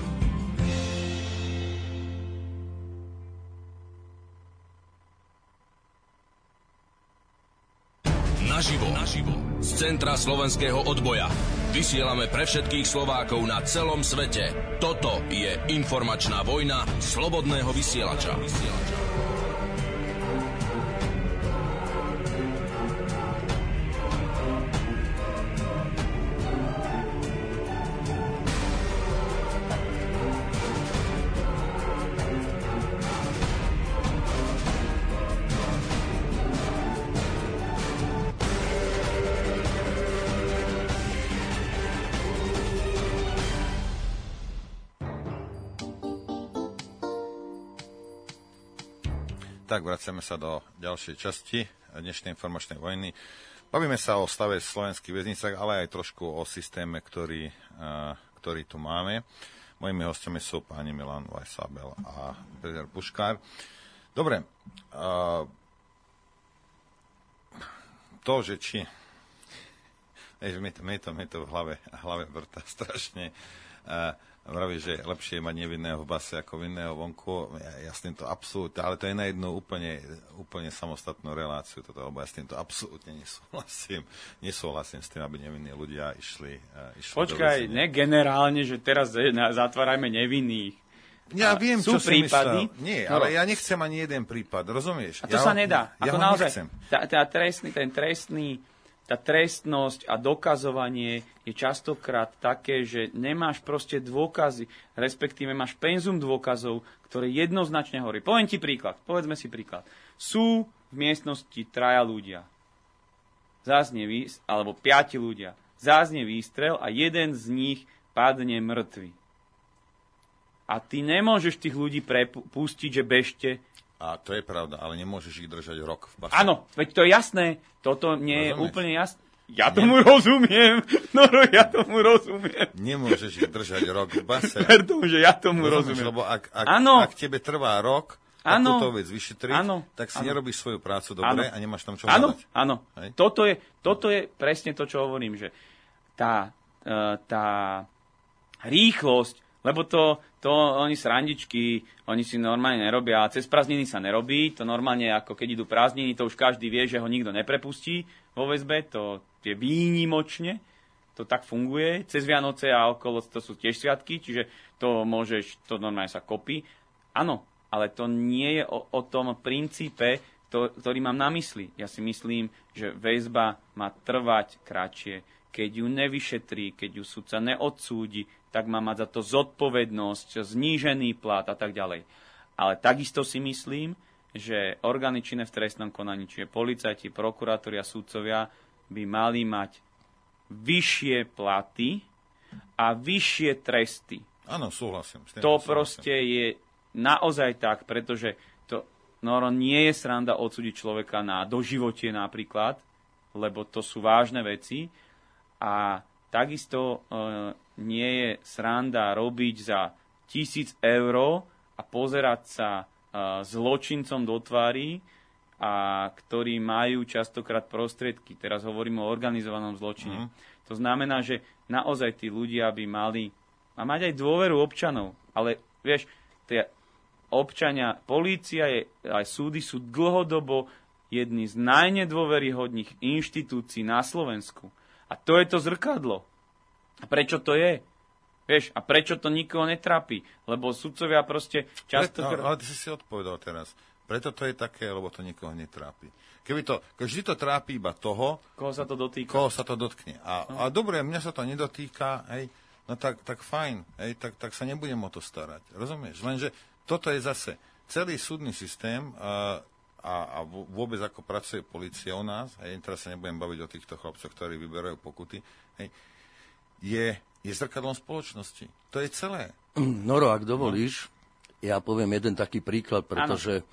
Naživo z centra slovenského odboja. Vysielame pre všetkých Slovákov na celom svete. Toto je informačná vojna slobodného vysielača. tak, vracame sa do ďalšej časti dnešnej informačnej vojny. Bavíme sa o stave slovenských väznicách, ale aj trošku o systéme, ktorý tu máme. Mojimi hostiami sú páni Milan Vajsábel a Peter Puškár. Dobre, to, že či... Mi to v hlave vrta strašne. Vraví, že lepšie je mať nevinného v base ako vinného vonku. Ja s týmto absolútne, ale to je na jednu úplne samostatnú reláciu, lebo ja s týmto absolútne nesúhlasím. Nesúhlasím s tým, aby nevinní ľudia išli Počkaj, ne generálne, že teraz zatvárajme nevinných. Ja viem, čo si prípady, myslel. Nie, ale ja nechcem ani jeden prípad, rozumieš? A to sa nedá. Ja ako naozaj nechcem. Tá trestnosť a dokazovanie je častokrát také, že nemáš proste dôkazy, respektíve máš penzum dôkazov, ktoré jednoznačne hovorí. Poviem ti príklad, povedzme si príklad. Sú v miestnosti 3 ľudia, alebo 5 ľudia, záznie výstrel a jeden z nich padne mŕtvy. A ty nemôžeš tých ľudí pustiť, že bežte. A to je pravda, ale nemôžeš ich držať rok v base. Áno, veď to je jasné. Toto nie je úplne jasné. Ja tomu rozumiem. Ja tomu rozumiem. Nemôžeš ich držať rok v base. Ver tomu, že ja tomu rozumiem. Lebo ak tebe trvá rok, takúto vec vyšetriť, tak si nerobíš svoju prácu dobre a nemáš tam čo hľadať. Áno. Toto je presne to, čo hovorím, že tá rýchlosť, lebo to oni srandičky, oni si normálne nerobia, cez prázdniny sa nerobí, to normálne ako keď idú prázdniny, to už každý vie, že ho nikto neprepustí vo väzbe, to je výnimočne, to tak funguje, cez Vianoce a okolo to sú tiež sviatky, čiže to normálne sa kopí. Áno, ale to nie je o tom princípe, ktorý mám na mysli. Ja si myslím, že väzba má trvať kratšie, keď ju nevyšetrí, keď ju sudca neodsúdi, tak má mať za to zodpovednosť, znížený plat a tak ďalej. Ale takisto si myslím, že orgány činné v trestnom konaní, čiže policajti, prokurátori a sudcovia, by mali mať vyššie platy a vyššie tresty. Áno, súhlasím. To proste je naozaj tak, pretože to nie je sranda odsúdiť človeka na doživotie napríklad, lebo to sú vážne veci a takisto nie je sranda robiť za 1,000 eur a pozerať sa zločincom do tvári, a ktorí majú častokrát prostriedky. Teraz hovorím o organizovanom zločine. To znamená, že naozaj tí ľudia by mali mať aj dôveru občanov. Ale vieš, tie občania, polícia aj súdy sú dlhodobo jedni z najnedôveryhodných inštitúcií na Slovensku. A to je to zrkadlo. A prečo to je? Vieš, a prečo to nikoho netrápi? Lebo sudcovia proste často... Ale ty si odpovedal teraz. Preto to je také, lebo to nikoho netrápi. Keď vždy to trápi iba toho... Koho sa to dotýka. Koho sa to dotkne. A dobre, mňa sa to nedotýka, hej, no tak fajn, hej, tak sa nebudem o to starať. Rozumieš? Lenže toto je zase celý súdny systém a vôbec ako pracuje polícia u nás, hej, teraz sa nebudem baviť o týchto chlapcoch, ktorí vyberajú pokuty, hej, je zrkadlom spoločnosti. To je celé. Noro, ak dovolíš, ja poviem jeden taký príklad, pretože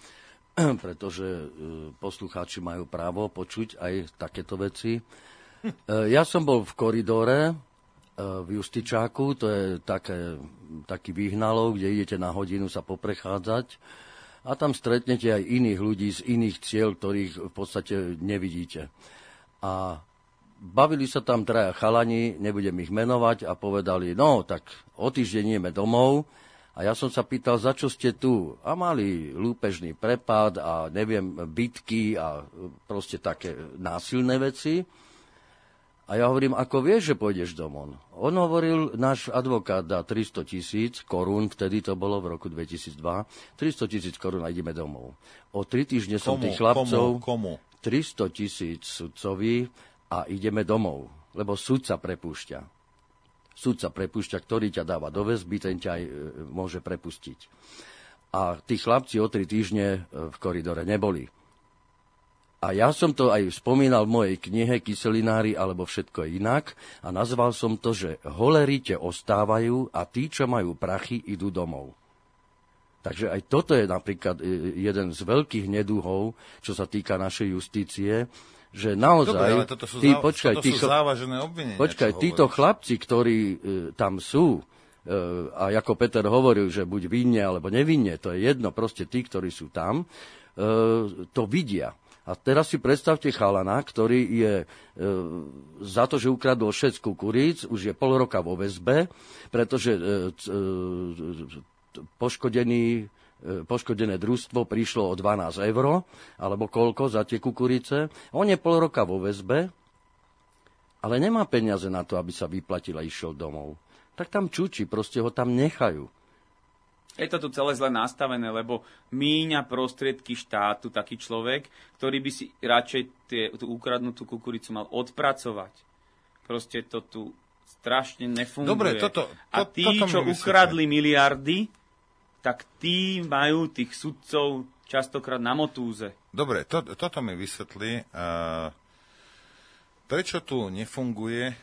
poslucháči majú právo počuť aj takéto veci. Ja som bol v koridore v Justičáku, to je taký výhnalov, kde idete na hodinu sa poprechádzať a tam stretnete aj iných ľudí z iných cieľ, ktorých v podstate nevidíte. A bavili sa tam 3 chalani, nebudem ich menovať, a povedali, no tak o týždeň ideme domov. A ja som sa pýtal, za čo ste tu? A mali lúpežný prepad a neviem, bitky a proste také násilné veci. A ja hovorím, ako vieš, že pôjdeš domov? On hovoril, náš advokát dá 300 000 korún, vtedy to bolo v roku 2002, 300 000 korún a ideme domov. O 3 týždne som tých chlapcov... Komu? 300 000 sudcovi a ideme domov, lebo sudca prepúšťa. Sudca prepúšťa, ktorý ťa dáva do väzby, ten ťa aj môže prepustiť. A tí chlapci o 3 týždne v koridore neboli. A ja som to aj spomínal v mojej knihe Kyselinári alebo všetko inak a nazval som to, že holerite ostávajú a tí, čo majú prachy, idú domov. Takže aj toto je napríklad jeden z veľkých neduhov, čo sa týka našej justície, že naozaj... Dobre, ale toto sú závažené obvinenia. Počkaj, títo chlapci, ktorí tam sú, a ako Peter hovoril, že buď vinne, alebo nevinne, to je jedno, proste tí, ktorí sú tam, to vidia. A teraz si predstavte chalana, ktorý je za to, že ukradol 6 kukuríc, už je pol roka vo väzbe, pretože poškodené družstvo prišlo o 12 €, alebo koľko za tie kukurice. On je pol roka vo väzbe, ale nemá peniaze na to, aby sa vyplatil a išiel domov. Tak tam čučí, proste ho tam nechajú. Je to tu celé zle nastavené, lebo míňa prostriedky štátu taký človek, ktorý by si radšej tú ukradnutú kukuricu mal odpracovať. Proste to tu strašne nefunguje. Dobre, a tí, čo ukradli miliardy, tak tí majú tých sudcov častokrát na motúze. Dobre, toto mi vysvetlí. Prečo tu nefunguje...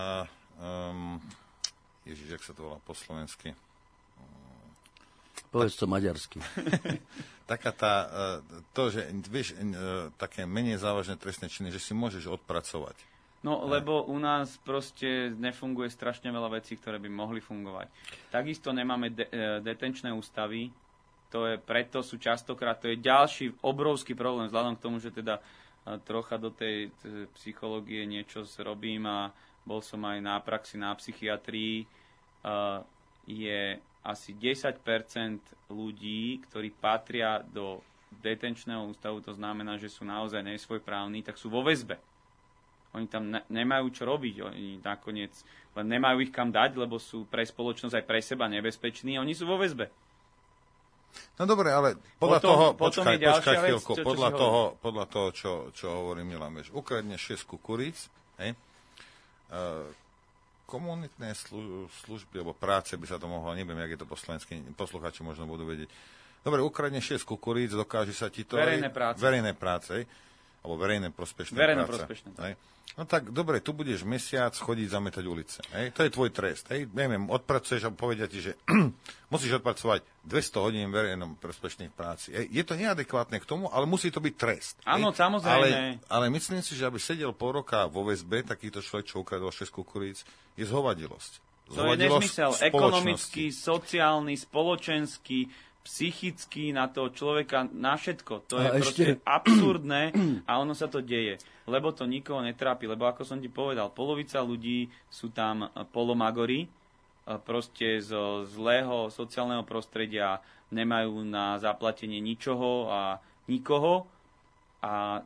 Ježiš, jak sa to volá po slovensky? Povedz to maďarsky. Taká že vieš, také menej závažné trestné činy, že si môžeš odpracovať. No, lebo u nás proste nefunguje strašne veľa vecí, ktoré by mohli fungovať. Takisto nemáme detenčné ústavy, preto sú častokrát, to je ďalší obrovský problém, vzhľadom k tomu, že teda trocha do tej psychológie niečo robím a bol som aj na praxi na psychiatrii, je asi 10% ľudí, ktorí patria do detenčného ústavu, to znamená, že sú naozaj nesvojprávni, tak sú vo väzbe. Oni tam nemajú čo robiť, oni nakoniec len nemajú ich kam dať, lebo sú pre spoločnosť aj pre seba nebezpeční, oni sú vo väzbe. No dobre, ale podľa toho, počkaj chvíľku, podľa toho, čo hovorí Milan, vieš, ukradne 6 kukuríc, hej? Komunitné služby, alebo práce by sa to mohlo, neviem, jak je to po slovensky, poslucháči možno budú vedieť. Dobre, ukradne 6 kukuríc, dokáže sa ti to... Verejné práce, hej? Alebo verejné prospešné práce. Hej? No tak, dobre, tu budeš mesiac chodiť zametať ulice. Hej? To je tvoj trest. Hej? Neviem, odpracuješ a povedia ti, že musíš odpracovať 200 hodín verejnom prospešnej práci. Hej? Je to neadekvátne k tomu, ale musí to byť trest. Áno, samozrejme. Ale myslím si, že aby sedel pol roka vo väzbe, takýto človek, čo ukradol 6 kukuríc, je zhovadilosť. To je nezmysel. Ekonomický, sociálny, spoločenský, psychicky na toho človeka, na všetko. To je proste absurdné a ono sa to deje. Lebo to nikoho netrápi. Lebo ako som ti povedal, polovica ľudí sú tam polomagori, proste zo zlého sociálneho prostredia, nemajú na zaplatenie ničoho a nikoho a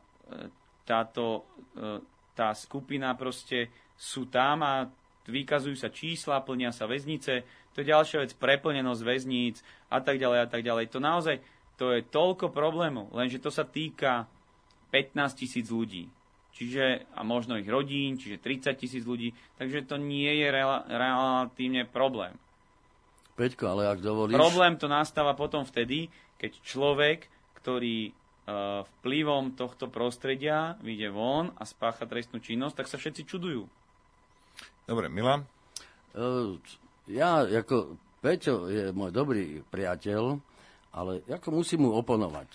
tá skupina proste sú tam a vykazujú sa čísla, plnia sa väznice, to je ďalšia vec, preplnenosť väzníc a tak ďalej a tak ďalej. To naozaj, to je toľko problémov, lenže to sa týka 15 000 ľudí. Čiže, a možno ich rodín, čiže 30 000 ľudí, takže to nie je relatívne problém. Peťko, ale ak dovolíš... Problém to nastáva potom vtedy, keď človek, ktorý vplyvom tohto prostredia vyjde von a spácha trestnú činnosť, tak sa všetci čudujú. Dobre, Milan? Ja, ako Peťo je môj dobrý priateľ, ale ako musím mu oponovať.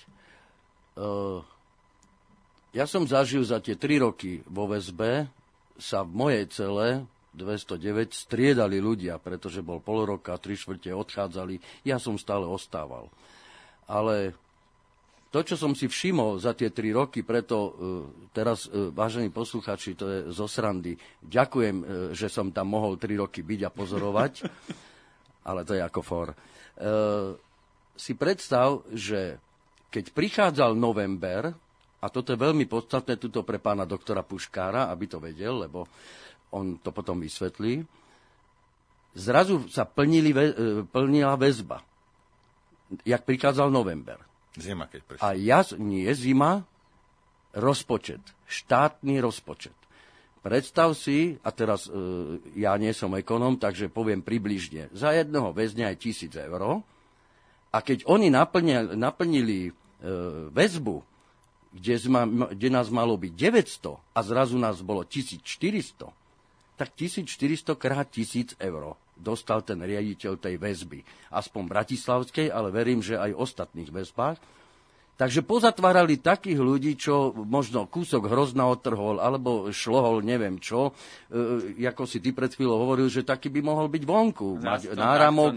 Ja som zažil za tie 3 roky vo väzbe, sa v mojej cele 209 striedali ľudia, pretože bol pol roka, 3/4 odchádzali, ja som stále ostával. Ale to, čo som si všimol za tie 3 roky, preto teraz, vážení posluchači, to je zo srandy. Ďakujem, že som tam mohol 3 roky byť a pozorovať, ale to je ako for. Si predstav, že keď prichádzal november, a toto je veľmi podstatné tuto pre pána doktora Puškára, aby to vedel, lebo on to potom vysvetlí, zrazu sa plnila väzba, jak prichádzal november. Zima, keď prišla. A nie zima, rozpočet, štátny rozpočet. Predstav si, a teraz ja nie som ekonom, takže poviem približne, za jedného väzňa je 1 000 €, a keď oni naplnili väzbu, kde nás malo byť 900 a zrazu nás bolo 1400, tak 1400 krát 1000 eur dostal ten riaditeľ tej väzby. Aspoň bratislavskej, ale verím, že aj ostatných väzbách. Takže pozatvárali takých ľudí, čo možno kúsok hrozna odtrhol, alebo šlohol neviem čo. Ako si ty pred chvíľou hovoril, že taký by mohol byť vonku. Mať náramok.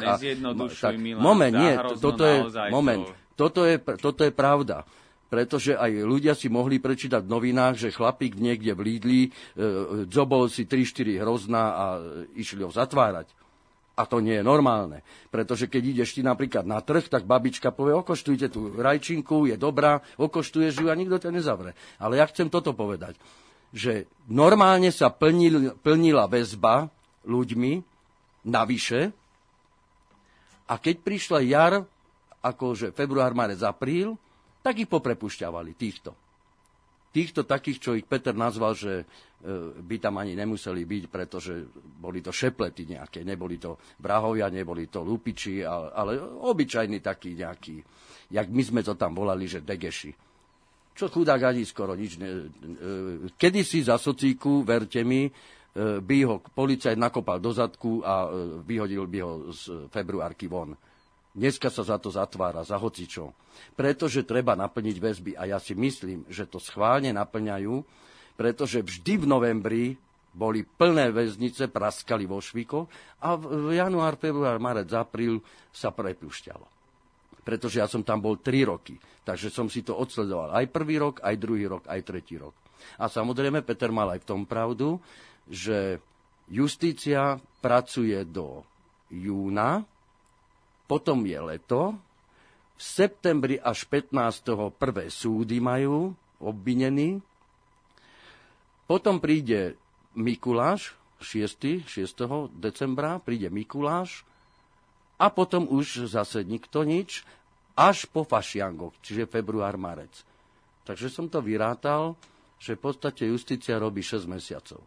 Toto je pravda. Pretože aj ľudia si mohli prečítať v novinách, že chlapík niekde v Lidli dzobol si 3-4 hrozná a išli ho zatvárať. A to nie je normálne. Pretože keď ideš ty napríklad na trh, tak babička povie, okoštujte tú rajčinku, je dobrá, okoštuješ ju a nikto ťa nezavre. Ale ja chcem toto povedať, že normálne sa plnila väzba ľuďmi navyše a keď prišla jar, akože február, marec, apríl, tak ich poprepušťavali týchto. Týchto takých, čo ich Peter nazval, že by tam ani nemuseli byť, pretože boli to šeplety nejaké, neboli to vrahovia, neboli to lupiči, ale obyčajní takí nejakí, jak my sme to tam volali, že degeši. Čo chudák ani skoro nič kedysi za socíku, verte mi, by ho policajt nakopal do zadku a vyhodil by ho z februárky von. Dneska sa za to zatvára, za hocičo. Pretože treba naplniť väzby. A ja si myslím, že to schválne naplňajú, pretože vždy v novembri boli plné väznice, praskali vo švikoch a v január, február, marec, apríl sa prepúšťalo. Pretože ja som tam bol 3 roky. Takže som si to odsledoval aj prvý rok, aj druhý rok, aj tretí rok. A samozrejme, Peter mal aj v tom pravdu, že justícia pracuje do júna, potom je leto, v septembri až 15. prvé súdy majú obvinení, potom príde Mikuláš, 6. decembra príde Mikuláš a potom už zase nikto nič, až po fašiangoch, čiže február, marec. Takže som to vyrátal, že v podstate justícia robí 6 mesiacov.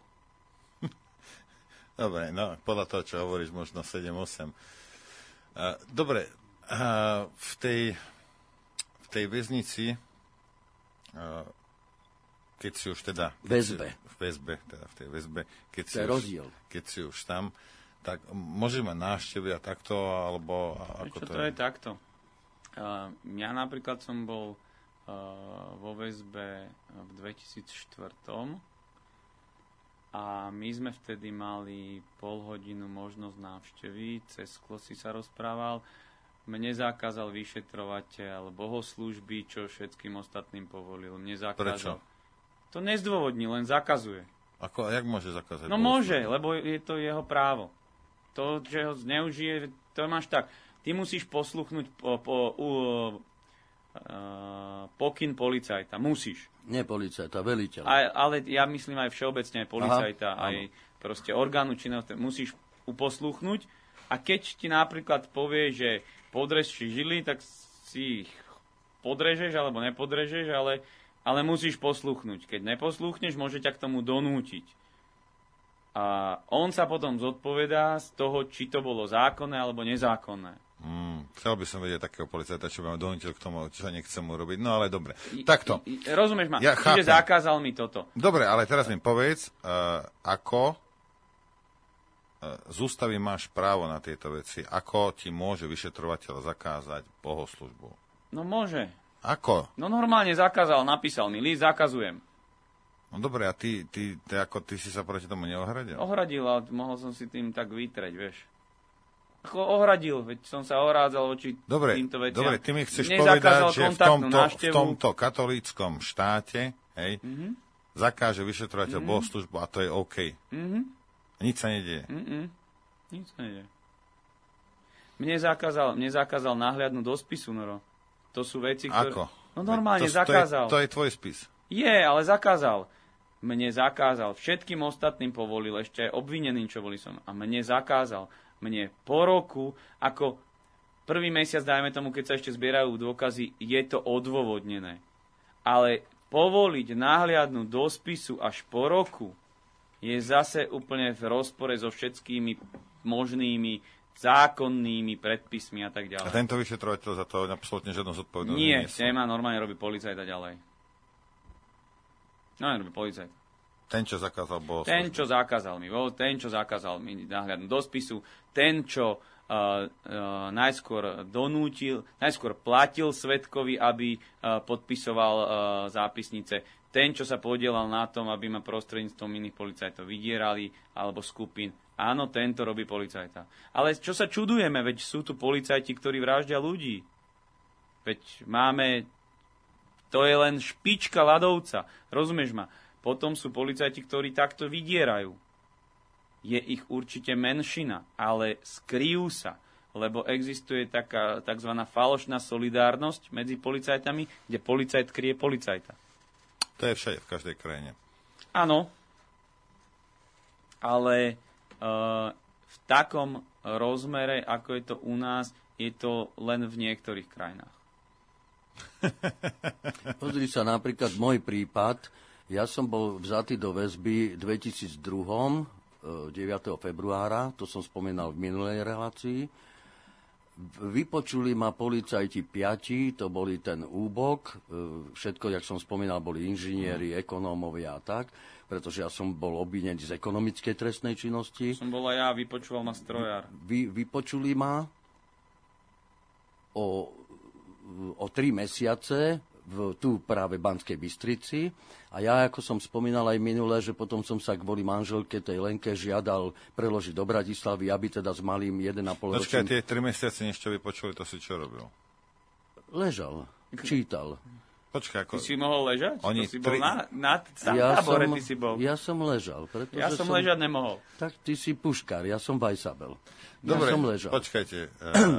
Dobre, no podľa toho, čo hovoríš, možno 7-8. Dobre, v tej väznici, keď si už teda... v tej väzbe, keď si už tam, tak môže mať návštevy a takto, alebo ako to je takto. Ja napríklad som bol vo väzbe v 2004 a my sme vtedy mali polhodinu možnosť návštevy, cez sklo si sa rozprával. Mne zakázal vyšetrovateľ bohoslúžby, čo všetkým ostatným povolil. Mne zakázal. Prečo? To nezdôvodní, len zakazuje. Ako, jak môže zakázať? No môže, lebo je to jeho právo. To, že ho zneužije, to máš tak. Ty musíš posluchnúť pokyn policajta. Musíš. Nie policajta, veliteľa. Ale ja myslím aj všeobecne, aj policajta, aj proste orgánu činného, musíš uposlúchnuť a keď ti napríklad povie, že podrež si žily, tak si ich podrežeš alebo nepodrežeš, ale musíš poslúchnuť. Keď neposlúchneš, môže ťa k tomu donútiť. A on sa potom zodpovedá z toho, či to bolo zákonné alebo nezákonné. Chcel by som vedieť takého policajta, čo by ma donútil k tomu, čo sa nechcem urobiť. No ale dobre. Takto. Rozumieš ma? Ja čiže zakázal mi toto. Dobre, ale teraz mi povedz, ako z ústavy máš právo na tieto veci. Ako ti môže vyšetrovateľ zakázať bohoslúžbu? No môže. Ako? No normálne zakázal, napísal mi list, zakazujem. No dobre, a ty si sa proti tomu neohradil? Ohradil, ale mohol som si tým tak vytreť, vieš. Ako ohradil, veď som sa ohrádzal voči týmto veciam. Dobre, ty mi chceš povedať, že v tomto katolíckom štáte, hej, zakáže vyšetrovateľ bohoslužbu a to je OK. A nič sa nedieje. Nič sa nedieje. Mne zakázal nahliadnúť do spisu, Noro. To sú veci, ktoré... Ako? No normálne zakázal. To je tvoj spis. Je, ale zakázal. Mne zakázal. Všetkým ostatným povolil, ešte aj obvineným, čo boli som. A mne zakázal. Mne po roku, ako prvý mesiac, dajme tomu, keď sa ešte zbierajú dôkazy, je to odôvodnené. Ale povoliť nahliadnúť do spisu až po roku je zase úplne v rozpore so všetkými možnými zákonnými predpismi a tak ďalej. A tento vyšetrovateľ za to absolútne žiadnu zodpovednosť nie, nemá, normálne robí policajta ďalej. No, robí policajt. Ten, čo zakázal, bol... Ten, čo zakázal mi nahľadnúť do spisu, ten, čo najskôr platil svedkovi, aby podpisoval zápisnice, ten, čo sa podielal na tom, aby ma prostredníctvom iných policajtov vydierali, alebo skupín. Áno, tento robí policajta. Ale čo sa čudujeme, veď sú tu policajti, ktorí vraždia ľudí. Veď to je len špička ľadovca. Rozumieš ma? Potom sú policajti, ktorí takto vydierajú. Je ich určite menšina, ale skryjú sa, lebo existuje taká tzv. Falošná solidárnosť medzi policajtami, kde policajt kryje policajta. To je všade, v každej krajine. Áno, ale v takom rozmere, ako je to u nás, je to len v niektorých krajinách. Pozri sa, napríklad môj prípad. Ja som bol vzatý do väzby 2002. 9. februára, to som spomínal v minulej relácii. Vypočuli ma policajti 5, to boli ten úbok. Všetko, jak som spomínal, boli inžinieri, ekonómovia a tak, pretože ja som bol obvinený z ekonomickej trestnej činnosti. Som bol aj ja, vypočúval ma strojár. Vypočuli ma o 3 mesiace tu práve v Banskej Bystrici. A ja, ako som spomínal aj minule, že potom som sa kvôli manželke tej Lenke žiadal preložiť do Bratislavy, aby teda s malým 1,5 ročným... Počkaj, tie 3 mesiace než čo vypočuli, to si čo robil? Ležal, čítal. Počkaj, ako... Ty si mohol ležať? Oni to si bol na tábore, ty si bol. Ja som ležal. Ja som ležať nemohol. Tak ty si puškár, ja som Vajsabel. Dobre, ja som ležal. počkajte.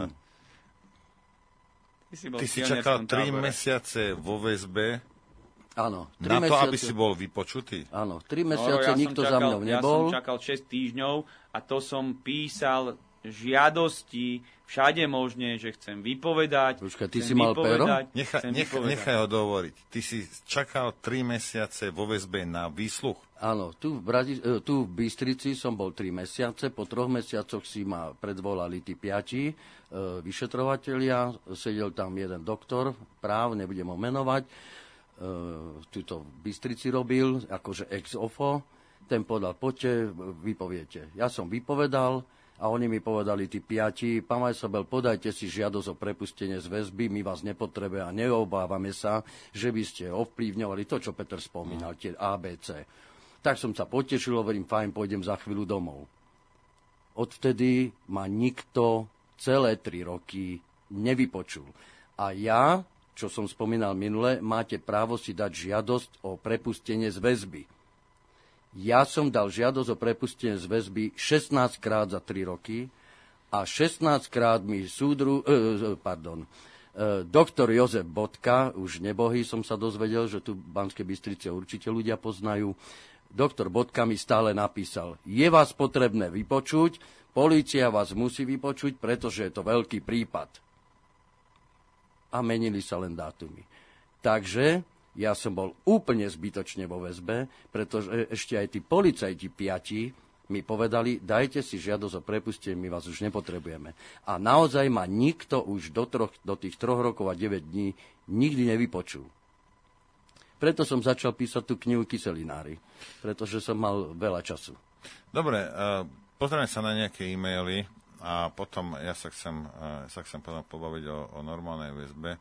Ty si čakal 3 mesiace vo väzbe. Áno. Na to, aby si bol vypočutý? Áno, 3 mesiace nikto za mnou nebol. Ja som čakal 6 týždňov a to som písal žiadosti všade možne, že chcem vypovedať. Počkaj, ty si mal pero? Nechaj ho dovoriť. Ty si čakal 3 mesiace vo väzbe na výsluch? Áno, tu v Bystrici som bol 3 mesiace, po 3 mesiacoch si ma predvolali tí 5 vyšetrovatelia, sedel tam jeden doktor práv, nebudem ho menovať, tuto v Bystrici robil, akože ex ofo, ten povedal, poďte, vypoviete. Ja som vypovedal a oni mi povedali, tí 5, pán Vajsabel, podajte si žiadosť o prepustenie z väzby, my vás nepotrebujeme a neobávame sa, že by ste ovplyvňovali to, čo Peter spomínal, tie ABC. Tak som sa potešil, hovorím, fajn, pôjdem za chvíľu domov. Odvtedy ma nikto celé 3 roky nevypočul. A ja, čo som spomínal minule, máte právo si dať žiadosť o prepustenie z väzby. Ja som dal žiadosť o prepustenie z väzby 16 krát za 3 roky a 16 krát mi doktor Jozef Bodka, už nebohý som sa dozvedel, že tu v Banskej Bystrici určite ľudia poznajú, doktor Bodka mi stále napísal, je vás potrebné vypočuť, polícia vás musí vypočuť, pretože je to veľký prípad. A menili sa len dátumy. Takže ja som bol úplne zbytočne vo väzbe, pretože ešte aj tí policajti 5 mi povedali, dajte si žiadosť o prepustenie, my vás už nepotrebujeme. A naozaj ma nikto už do tých 3 rokov a 9 dní nikdy nevypočul. Preto som začal písať tú knihu Kyselinári, pretože som mal veľa času. Dobre, pozrieme sa na nejaké e-maily a potom ja sa chcem potom pobaviť o normálnej väzbe.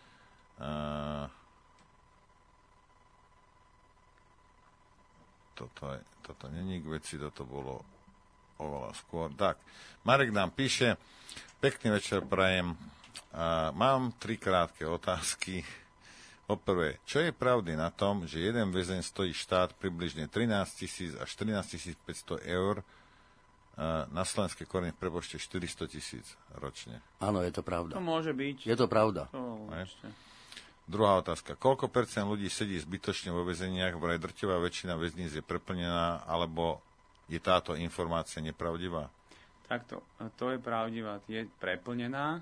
Toto není k veci, toto bolo oveľa skôr. Tak, Marek nám píše, pekný večer prajem. Mám 3 krátke otázky. Poprvé, čo je pravdy na tom, že jeden väzeň stojí štát približne 13 000 až 14 500 eur, na slovenské korene v prepočte 400 000 ročne? Áno, je to pravda. To môže byť. Je to pravda. Druhá otázka. Koľko percent ľudí sedí zbytočne vo väzeniach, vraj drtivá väčšina väzníc je preplnená, alebo je táto informácia nepravdivá? Takto, to je pravdivá, je preplnená.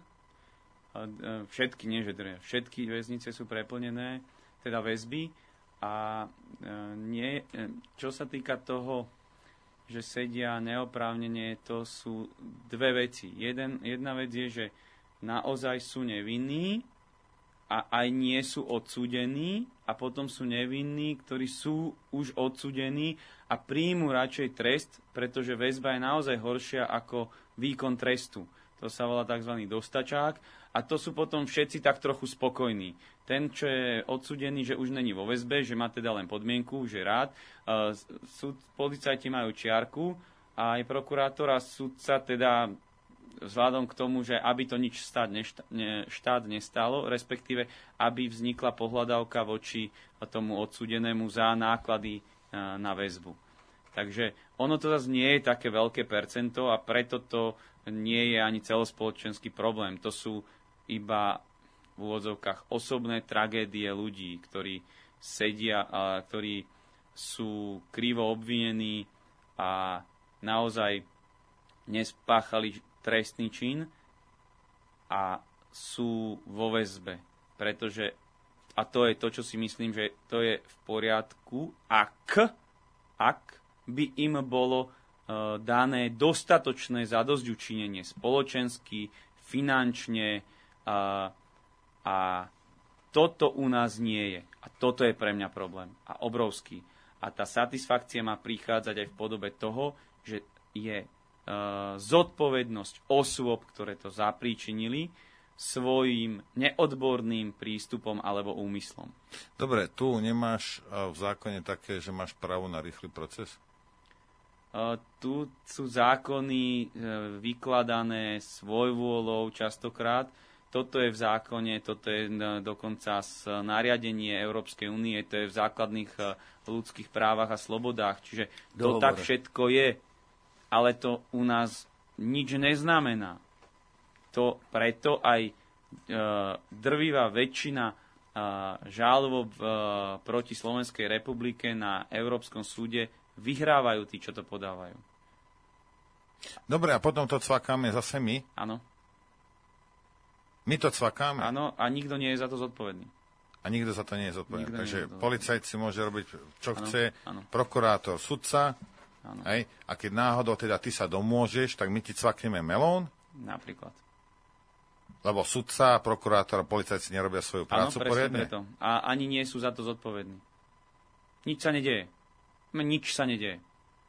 Všetky väznice sú preplnené, teda väzby. A čo sa týka toho, že sedia neoprávnene, to sú dve veci. Jedna vec je, že naozaj sú nevinní aj nie sú odsúdení a potom sú nevinní, ktorí sú už odsúdení a príjmu radšej trest, pretože väzba je naozaj horšia ako výkon trestu. To sa volá tzv. Dostačák a to sú potom všetci tak trochu spokojní. Ten, čo je odsúdený, že už není vo väzbe, že má teda len podmienku, že rád, policajti majú čiarku a aj prokurátor a sudca teda vzhľadom k tomu, že aby to nič štát nestalo, respektíve aby vznikla pohľadávka voči tomu odsúdenému za náklady na väzbu. Takže ono to zase nie je také veľké percento a preto to nie je ani celospoločenský problém. To sú iba v úvodzovkách osobné tragédie ľudí, ktorí sedia a ktorí sú krivo obvinení a naozaj nespáchali trestný čin a sú vo väzbe. Pretože, a to je to, čo si myslím, že to je v poriadku, ak by im bolo dané dostatočné zadosťučinenie spoločensky, finančne a toto u nás nie je. A toto je pre mňa problém. A obrovský. A tá satisfakcia má prichádzať aj v podobe toho, že je zodpovednosť osôb, ktoré to zapríčinili, svojím neodborným prístupom alebo úmyslom. Dobre, tu nemáš v zákone také, že máš právo na rýchly proces? Tu sú zákony vykladané svojvôľou častokrát. Toto je v zákone, toto je dokonca z nariadenie Európskej únie, to je v základných ľudských právach a slobodách. Čiže to tak všetko je. Ale to u nás nič neznamená. To preto aj drvivá väčšina žalob proti Slovenskej republike na Európskom súde vyhrávajú tí, čo to podávajú. Dobre, a potom to cvakáme zase my? Áno. My to cvakáme? Áno, a nikto nie je za to zodpovedný. A nikto za to nie je zodpovedný. Takže policajt si môže robiť, čo chce, prokurátor, sudca. Hej? A keď náhodou teda ty sa domôžeš, tak my ti cvakneme melón? Napríklad. Lebo sudca, prokurátor a policajci nerobia svoju prácu poriadne? Preto. A ani nie sú za to zodpovední. Nič sa nedeje. Nič sa nedeje.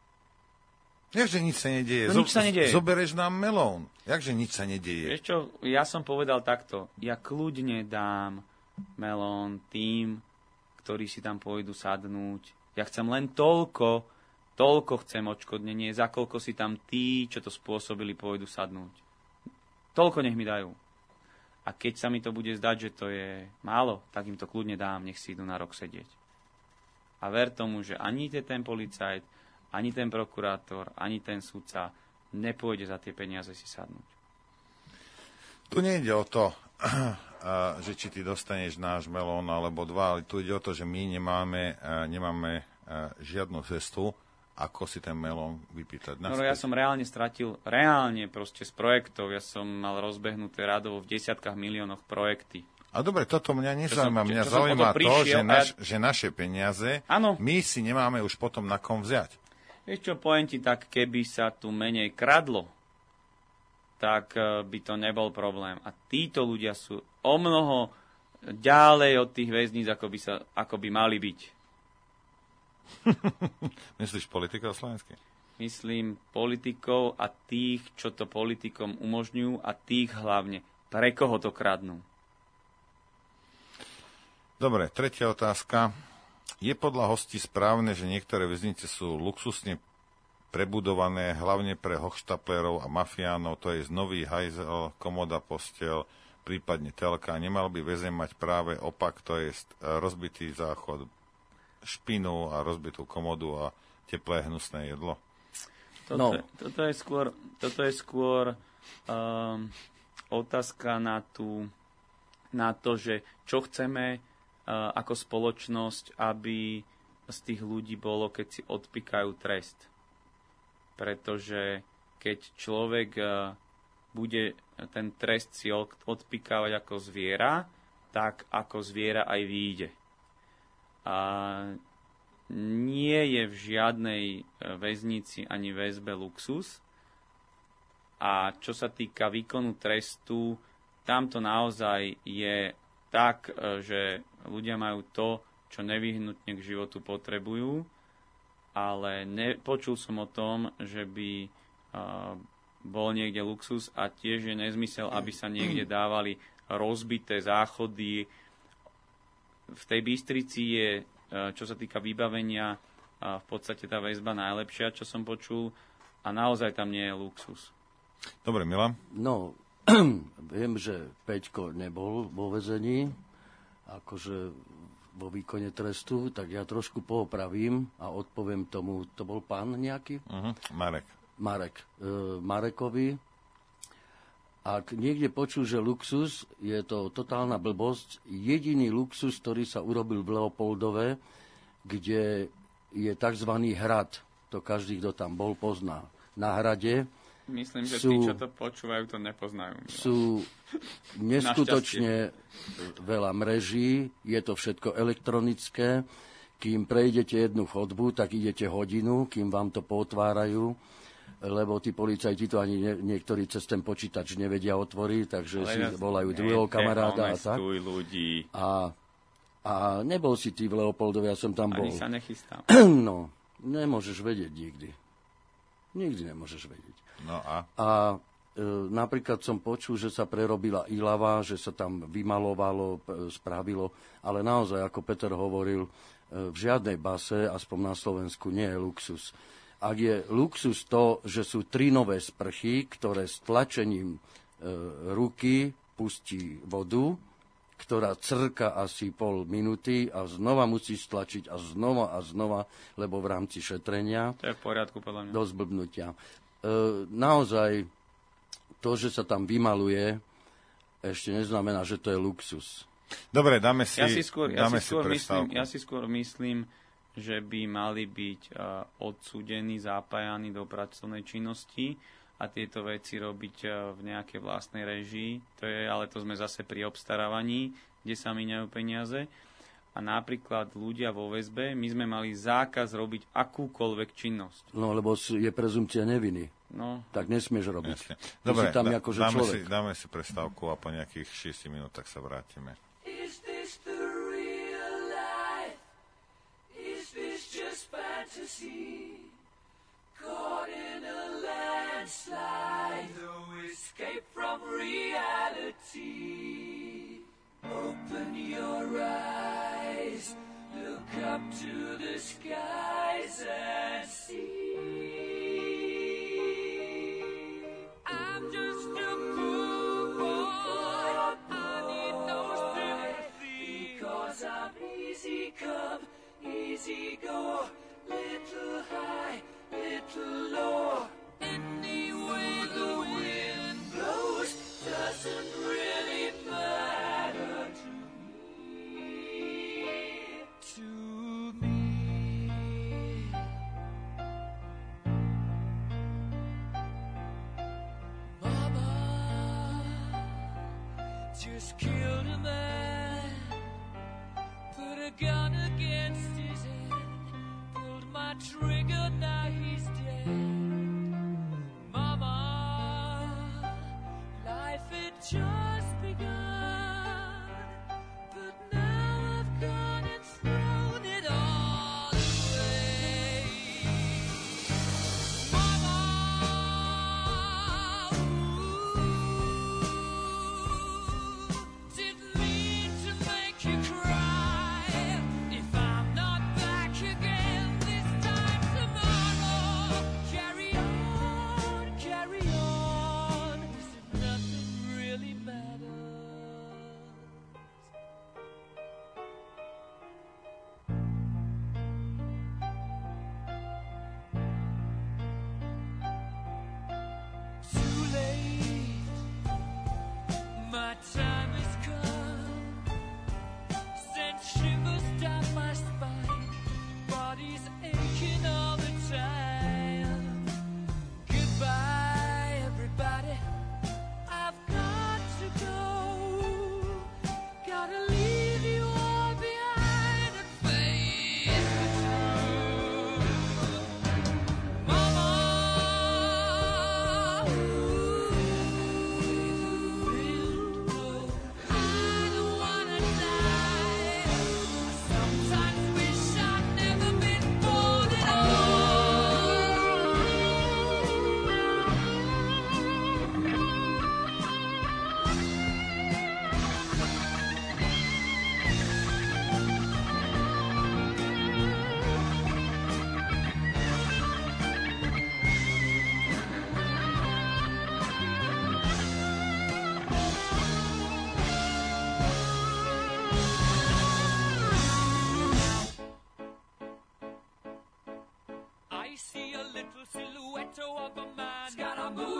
Jakže nič sa nedeje? Nič sa nedeje. Zobereš nám melón. Jakže nič sa nedeje? Vieš čo, ja som povedal takto. Ja kľudne dám melón tým, ktorí si tam pôjdu sadnúť. Ja chcem len toľko chcem odškodnenie, za koľko si tam tí, čo to spôsobili, pôjdu sadnúť. Toľko nech mi dajú. A keď sa mi to bude zdať, že to je málo, tak im to kľudne dám, nech si idú na rok sedieť. A ver tomu, že ani ten policajt, ani ten prokurátor, ani ten sudca nepôjde za tie peniaze si sadnúť. Tu nejde o to, že či ty dostaneš náš melón alebo dva, ale tu ide o to, že my nemáme žiadnu cestu, ako si ten melón vypýtať naspäť. No ja som reálne proste z projektov, ja som mal rozbehnuté radovo v desiatkách miliónoch projekty. A dobre, toto mňa nezaujíma. Mňa zaujíma to, že naše peniaze my si nemáme už potom na kom vziať. Vieš čo, poviem ti tak, keby sa tu menej kradlo, tak by to nebol problém. A títo ľudia sú omnoho ďalej od tých väzníc, ako by mali byť. Myslíš politikov slovenských? Myslím politikov a tých, čo to politikom umožňujú a tých hlavne, pre koho to kradnú. Dobre, tretia otázka. Je podľa hostí správne, že niektoré väznice sú luxusne prebudované hlavne pre hochštaplerov a mafiánov, to je nový hajzel, komoda, posteľ, prípadne telka. Nemal by väzeň mať práve opak, to je rozbitý záchod, špinu a rozbitú komodu a teplé hnusné jedlo? Toto je skôr otázka na to, že čo chceme ako spoločnosť, aby z tých ľudí bolo, keď si odpíkajú trest. Pretože keď človek bude ten trest si odpíkavať ako zviera, tak ako zviera aj vyjde. A nie je v žiadnej väznici ani väzbe luxus. A čo sa týka výkonu trestu, tam to naozaj je tak, že ľudia majú to, čo nevyhnutne k životu potrebujú, ale počul som o tom, že by bol niekde luxus a tiež je nezmysel, aby sa niekde dávali rozbité záchody. V tej Bystrici je, čo sa týka vybavenia, v podstate tá väzba najlepšia, čo som počul, a naozaj tam nie je luxus. Dobre, Milan? No, viem, že Peťko nebol vo väzení, akože vo výkone trestu, tak ja trošku poopravím a odpoviem tomu, to bol pán nejaký? Marek. Marekovi. Ak niekde počul, že luxus, je to totálna blbosť. Jediný luxus, ktorý sa urobil v Leopoldove, kde je tzv. Hrad. To každý, kto tam bol, pozná. Na hrade myslím, že tí, čo to počúvajú, to nepoznajú. Sú neskutočne veľa mreží, je to všetko elektronické. Kým prejdete jednu chodbu, tak idete hodinu, kým vám to potvárajú, lebo tí policajti to ani niektorí cez ten počítač nevedia otvoriť, takže si volajú druhého kamaráda a tak. Ľudí. A nebol si ty v Leopoldove, ja som tam bol. Ani sa nechystám. No, nemôžeš vedieť nikdy. Nikdy nemôžeš vedieť. No a napríklad som počul, že sa prerobila Ilava, že sa tam vymalovalo, spravilo, ale naozaj, ako Peter hovoril, v žiadnej base, aspoň na Slovensku, nie je luxus. Ak je luxus to, že sú 3 nové sprchy, ktoré s tlačením ruky pustí vodu, ktorá crka asi pol minúty a znova musí stlačiť a znova, lebo v rámci šetrenia. To je v poriadku, podľa mňa. Do zblbnutia. Naozaj, to, že sa tam vymaluje, ešte neznamená, že to je luxus. Dobre, dáme si skôr myslím, že by mali byť odsúdení, zapájani do pracovnej činnosti a tieto veci robiť v nejakej vlastnej režii. Ale to sme zase pri obstarávaní, kde sa míňajú peniaze. A napríklad ľudia vo väzbe, my sme mali zákaz robiť akúkoľvek činnosť. No, lebo je prezumpcia neviny. No. Tak nesmieš robiť. Jasne. Dobre, akože dáme si prestávku a po nejakých 6 minútach sa vrátime. Is this the real life? Is this just fantasy? Caught in a landslide, no escape from reality. Open your eyes, look up to the skies and see. I'm just a poor boy, I need no sympathy, because I'm easy come, easy go, little high, little low. Any way the wind blows doesn't really matter to me. Mama just killed a man, put a gun against his head, pulled my trigger, now he's dead. Mama, life had just begun, but now I've gone and thrown it all away. Mama, didn't mean to make you cry. If I'm not back again this time tomorrow, carry on, carry on. Does nothing really matter?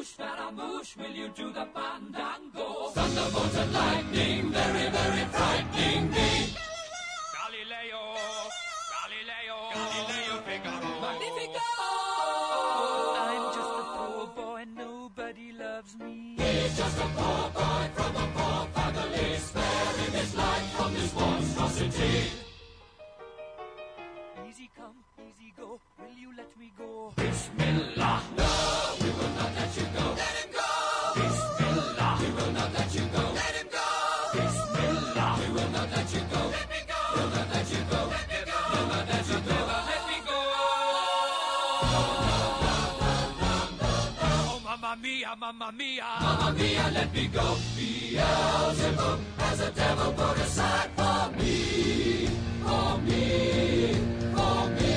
Scaramouche, will you do the fandango? Thunderbolt and lightning, very, very frightening me. Galileo, Galileo, Galileo Figaro. Magnifico! I'm just a poor boy, nobody loves me. He's just a poor boy from a poor family, sparing his life from this monstrosity. Easy come, easy go, will you let me go? Bismillah, no, we will not let you go. Let him go! Bismillah, we will not let you go. Let him go! Bismillah, we will not let you go. Let me go! We'll not let you go. Let me go! We'll not let you go. Let me go! Oh, mamma mia, mamma mia. Mamma mia, let me go. Beelzebub has a devil put aside for me. For me. For me.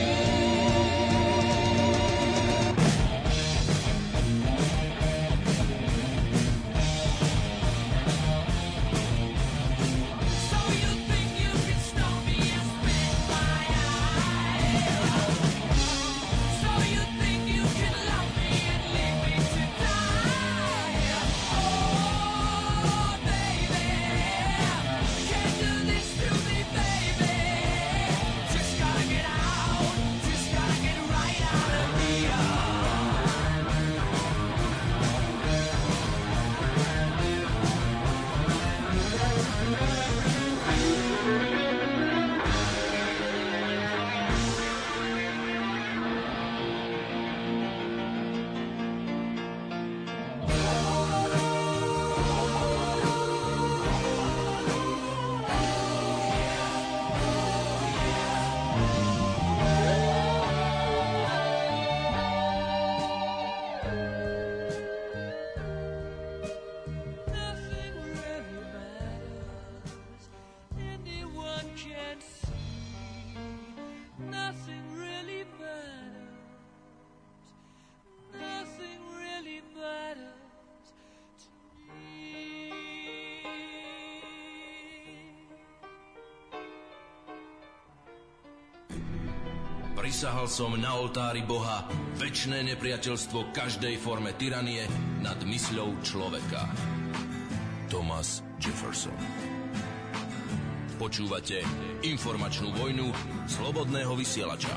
Prisahal som na oltári Boha večné nepriateľstvo každej forme tyranie nad mysľou človeka. Thomas Jefferson. Počúvate informačnú vojnu slobodného vysielača.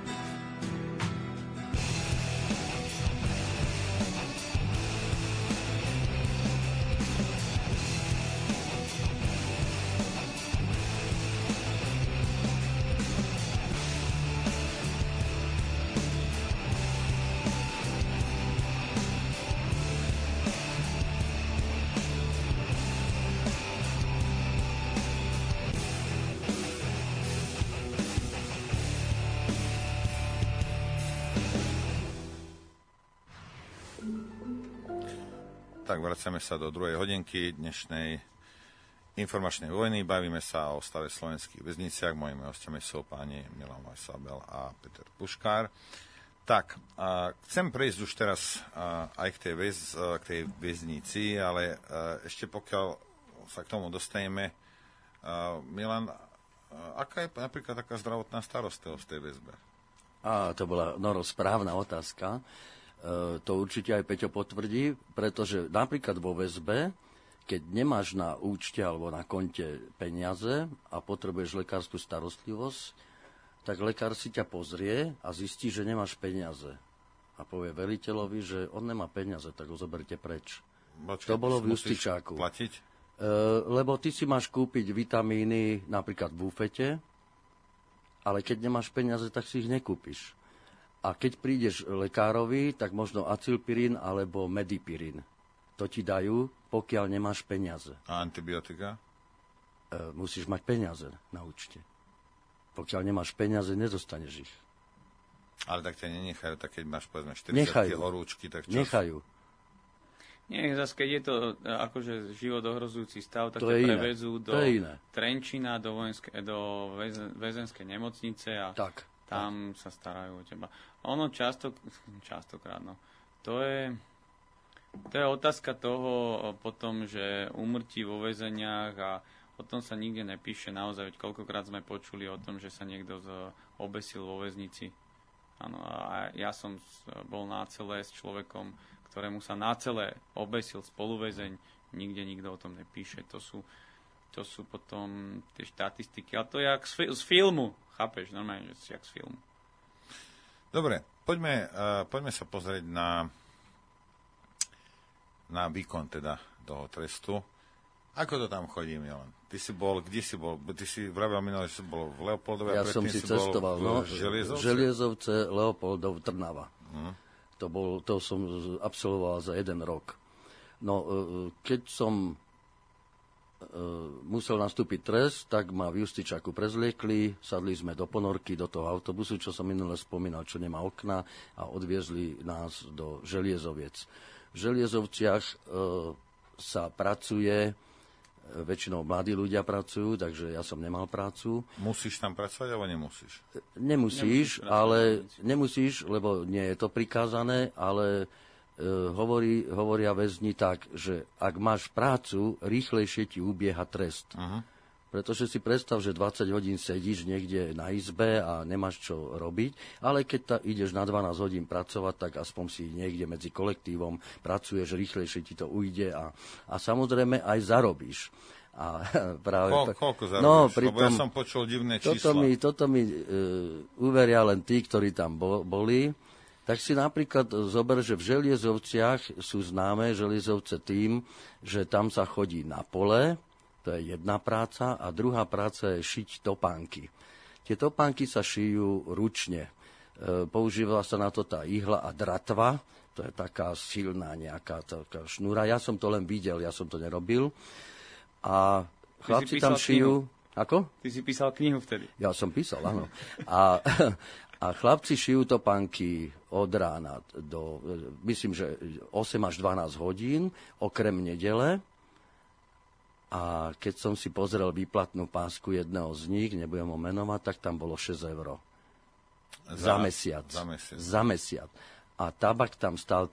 Tak, vracame sa do druhej hodinky dnešnej informačnej vojny. Bavíme sa o stave slovenských väzniciach. Mojimi hostiami sú páni Milan Vajsabel a Peter Puškár. Tak, chcem prejsť už teraz aj k tej väznici, ale ešte pokiaľ sa k tomu dostaneme, Milan, aká je napríklad taká zdravotná starostlivosť v tej väzbe? To bola správna otázka. To určite aj Peťo potvrdí, pretože napríklad vo väzbe, keď nemáš na účte alebo na konte peniaze a potrebuješ lekárskú starostlivosť, tak lekár si ťa pozrie a zistí, že nemáš peniaze. A povie veliteľovi, že on nemá peniaze, tak ho zoberte preč. To bolo v Justičáku. Platiť? Lebo ty si máš kúpiť vitamíny napríklad v bufete, ale keď nemáš peniaze, tak si ich nekúpiš. A keď prídeš lekárovi, tak možno acylpirín alebo medipirín. To ti dajú, pokiaľ nemáš peniaze. A antibiotika? Musíš mať peniaze na účte. Pokiaľ nemáš peniaze, nedostaneš ich. Ale tak ťa nenechajú, tak keď máš povedzme 40 horúčky, tak čo? Nechajú. Nie, zase keď je to akože život ohrozujúci stav, tak to prevezú do Trenčína, do väzenskej nemocnice a tam sa starajú o teba. Ono častokrát, to je otázka toho potom, že úmrtí vo väzeniach a o tom sa nikde nepíše naozaj, veď koľkokrát sme počuli o tom, že sa niekto obesil vo väznici. Áno, a ja som bol na celé s človekom, ktorému sa na celé obesil spoluväzeň, nikde nikto o tom nepíše. To sú potom tie štatistiky. Ale to je jak z filmu. Chápeš? Normálne, že si jak z filmu. Dobre, poďme sa pozrieť na výkon teda toho trestu. Ako to tam chodí, Milan? Ty si bol, kde si bol? Ty si vravel minulé, že si bol v Leopoldove. Ja som si cestoval, Želiezovce, Leopoldov, Trnava. To som absolvoval za 1 rok. No, keď som musel nastúpiť trest, tak ma v Justičaku prezliekli, sadli sme do ponorky, do toho autobusu, čo som minule spomínal, čo nemá okna, a odviezli nás do Želiezoviec. V Želiezovciach sa pracuje, väčšinou mladí ľudia pracujú, takže ja som nemal prácu. Musíš tam pracovať, alebo nemusíš? Nemusíš, lebo nie je to prikázané, ale hovoria väzni tak, že ak máš prácu, rýchlejšie ti ubieha trest. Uh-huh. Pretože si predstav, že 20 hodín sedíš niekde na izbe a nemáš čo robiť, ale keď ideš na 12 hodín pracovať, tak aspoň si niekde medzi kolektívom pracuješ, rýchlejšie ti to ujde a samozrejme aj zarobíš. A práve koľko zarobíš? Lebo ja som počul divné čísla. Toto mi uveria len tí, ktorí tam boli. Tak si napríklad zober, že v Želiezovciach sú známe Želiezovce tým, že tam sa chodí na pole, to je jedna práca, a druhá práca je šiť topánky. Tie topánky sa šijú ručne. Používa sa na to tá ihla a dratva, to je taká silná nejaká taká šnúra. Ja som to len videl, ja som to nerobil. A chlapci tam šijú... Ako? Ty si písal knihu vtedy. Ja som písal, áno. A chlapci šijú topánky od rána do, myslím, že 8 až 12 hodín, okrem nedele. A keď som si pozrel výplatnú pásku jedného z nich, nebudem ho menovať, tak tam bolo 6 eur. Za mesiac. Za mesiac. A tabak tam stál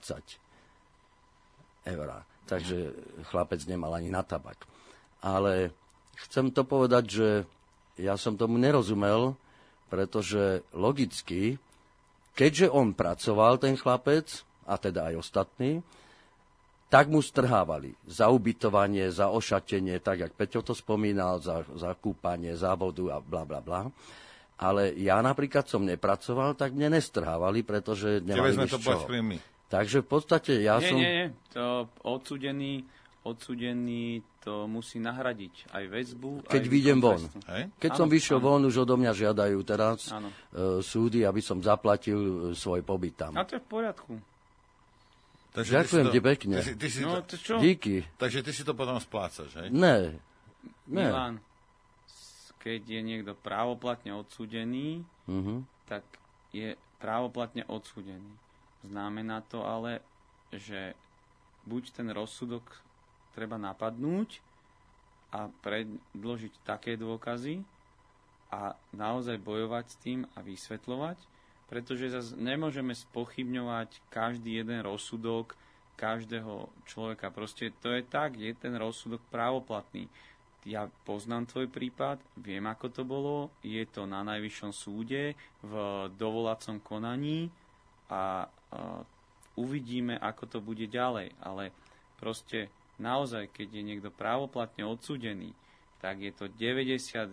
3,20 eur. Takže chlapec nemal ani na tabak. Ale chcem to povedať, že ja som tomu nerozumel, pretože logicky, keďže on pracoval, ten chlapec, a teda aj ostatní, tak mu strhávali za ubytovanie, za ošatenie, tak jak Peťo to spomínal, za kúpanie, za vodu a bla bla bla. Ale ja napríklad som nepracoval, tak mne nestrhávali, pretože nemali nič čoho. Takže v podstate Nie, to odsúdený to musí nahradiť aj väzbu. Keď vyjdem von. Keď som vyšiel von, už odo mňa žiadajú teraz súdy, aby som zaplatil svoj pobyt tam. A to je v poriadku. Ďakujem ti pekne. Díky. Takže ty si to potom splácaš, hej? Ne. Milan, keď je niekto právoplatne odsúdený, tak je právoplatne odsúdený. Znamená to ale, že buď ten rozsudok treba napadnúť a predložiť také dôkazy a naozaj bojovať s tým a vysvetľovať, pretože zase nemôžeme spochybňovať každý jeden rozsudok každého človeka. Proste to je tak, je ten rozsudok právoplatný. Ja poznám tvoj prípad, viem, ako to bolo, je to na Najvyššom súde v dovolacom konaní a uvidíme, ako to bude ďalej. Ale proste naozaj, keď je niekto právoplatne odsúdený, tak je to 99%,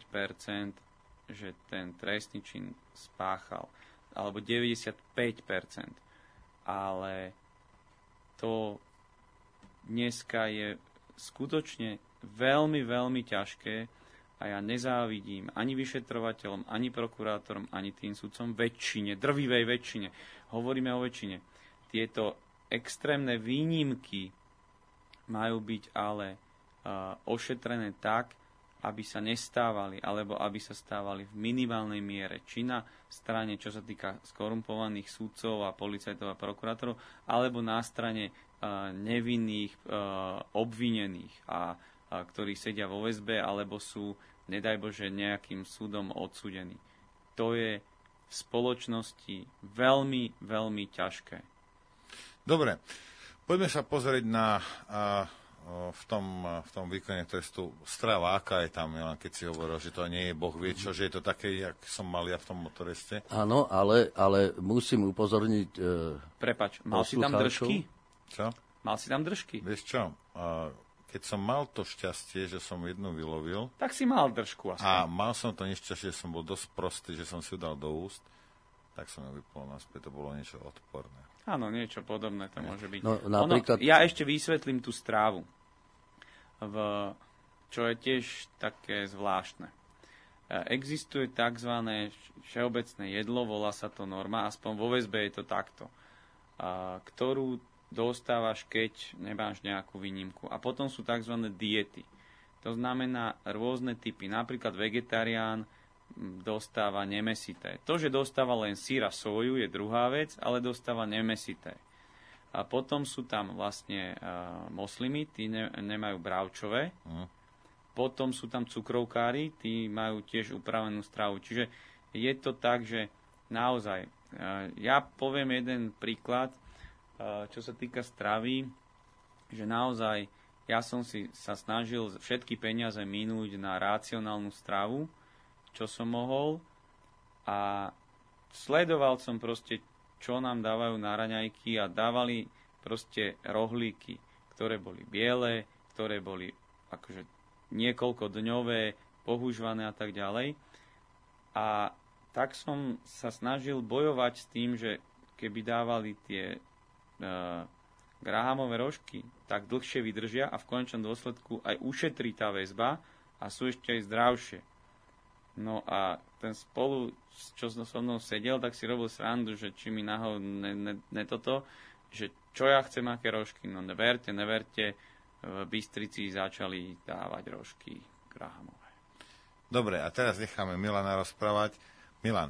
že ten trestný čin spáchal. Alebo 95%. Ale to dneska je skutočne veľmi, veľmi ťažké a ja nezávidím ani vyšetrovateľom, ani prokurátorom, ani tým sudcom väčšine, drvivej väčšine. Hovoríme o väčšine. Tieto extrémne výnimky majú byť ale ošetrené tak, aby sa nestávali, alebo aby sa stávali v minimálnej miere. Či na strane, čo sa týka skorumpovaných sudcov a policajtov a prokurátorov, alebo na strane nevinných, obvinených, ktorí sedia vo väzbe, alebo sú, nedaj Bože, nejakým súdom odsúdení. To je v spoločnosti veľmi, veľmi ťažké. Dobre, poďme sa pozrieť na v tom výkone trestu strava, aká je tam, keď si hovoril, že to nie je boh vie čo, že je to také, jak som mal ja v tom motoreste? Áno, ale musím upozorniť Prepač, mal si tam držky? Čo? Mal si tam držky? Vieš čo, keď som mal to šťastie, že som jednu vylovil... Tak si mal držku aspoň. A mal som to nešťastie, že som bol dosť prostý, že som si ju dal do úst, tak som ju vypol naspäť, to bolo niečo odporné. Áno, niečo podobné to môže byť. No, napríklad... ja ešte vysvetlím tú strávu, čo je tiež také zvláštne. Existuje tzv. Všeobecné jedlo, volá sa to norma, aspoň vo väzbe je to takto, ktorú dostávaš, keď nemáš nejakú výnimku. A potom sú tzv. Diety. To znamená rôzne typy. Napríklad vegetarián dostáva nemesité. To, že dostáva len syr a soju, je druhá vec, ale dostáva nemesité. A potom sú tam vlastne moslimy, tí nemajú bravčové. Potom sú tam cukrovkári, tí majú tiež upravenú stravu. Čiže je to tak, že naozaj, ja poviem jeden príklad, čo sa týka stravy, že naozaj ja som sa snažil všetky peniaze minúť na racionálnu stravu, čo som mohol, a sledoval som proste, čo nám dávajú na raňajky, a dávali proste rohlíky, ktoré boli biele, ktoré boli akože niekoľkodňové, pohúžvané a tak ďalej. A tak som sa snažil bojovať s tým, že keby dávali tie grahamové rožky, tak dlhšie vydržia a v konečnom dôsledku aj ušetrí tá väzba a sú ešte aj zdravšie. No a ten spolu, čo so mnou sedel, tak si robil srandu, že či mi náhodou toto, že čo ja chcem, aké rožky. No neverte, v Bystrici začali dávať rožky grahamové. Dobre, a teraz necháme Milana rozprávať. Milan,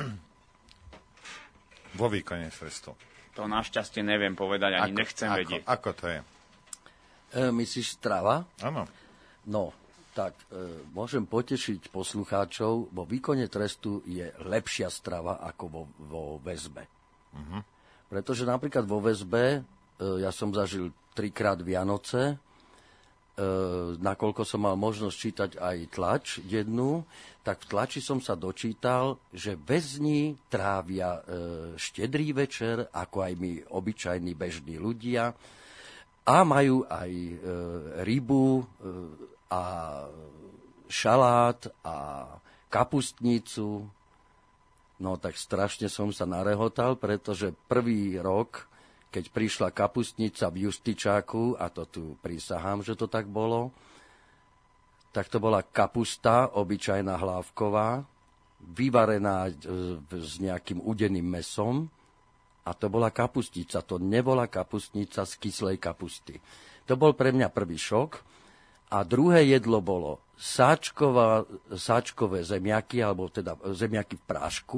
vo výkone trestu. To našťastie neviem povedať, ani nechcem vedieť. Ako to je? Myslíš strava? Áno. No, tak môžem potešiť poslucháčov, vo výkone trestu je lepšia strava ako vo väzbe. Pretože napríklad vo väzbe ja som zažil 3-krát Vianoce, nakoľko som mal možnosť čítať aj tlač dennú, tak v tlači som sa dočítal, že väzni trávia štedrý večer, ako aj my obyčajní bežní ľudia, a majú aj rybu a šalát a kapustnicu. No tak strašne som sa narehotal, pretože prvý rok, keď prišla kapustnica v Justičáku, a to tu prisahám, že to tak bolo, tak to bola kapusta, obyčajná hlávková, vyvarená s nejakým udeným mesom, a to bola kapustnica. To nebola kapustnica z kyslej kapusty. To bol pre mňa prvý šok. A druhé jedlo bolo sáčkové zemiaky, alebo teda zemiaky v prášku.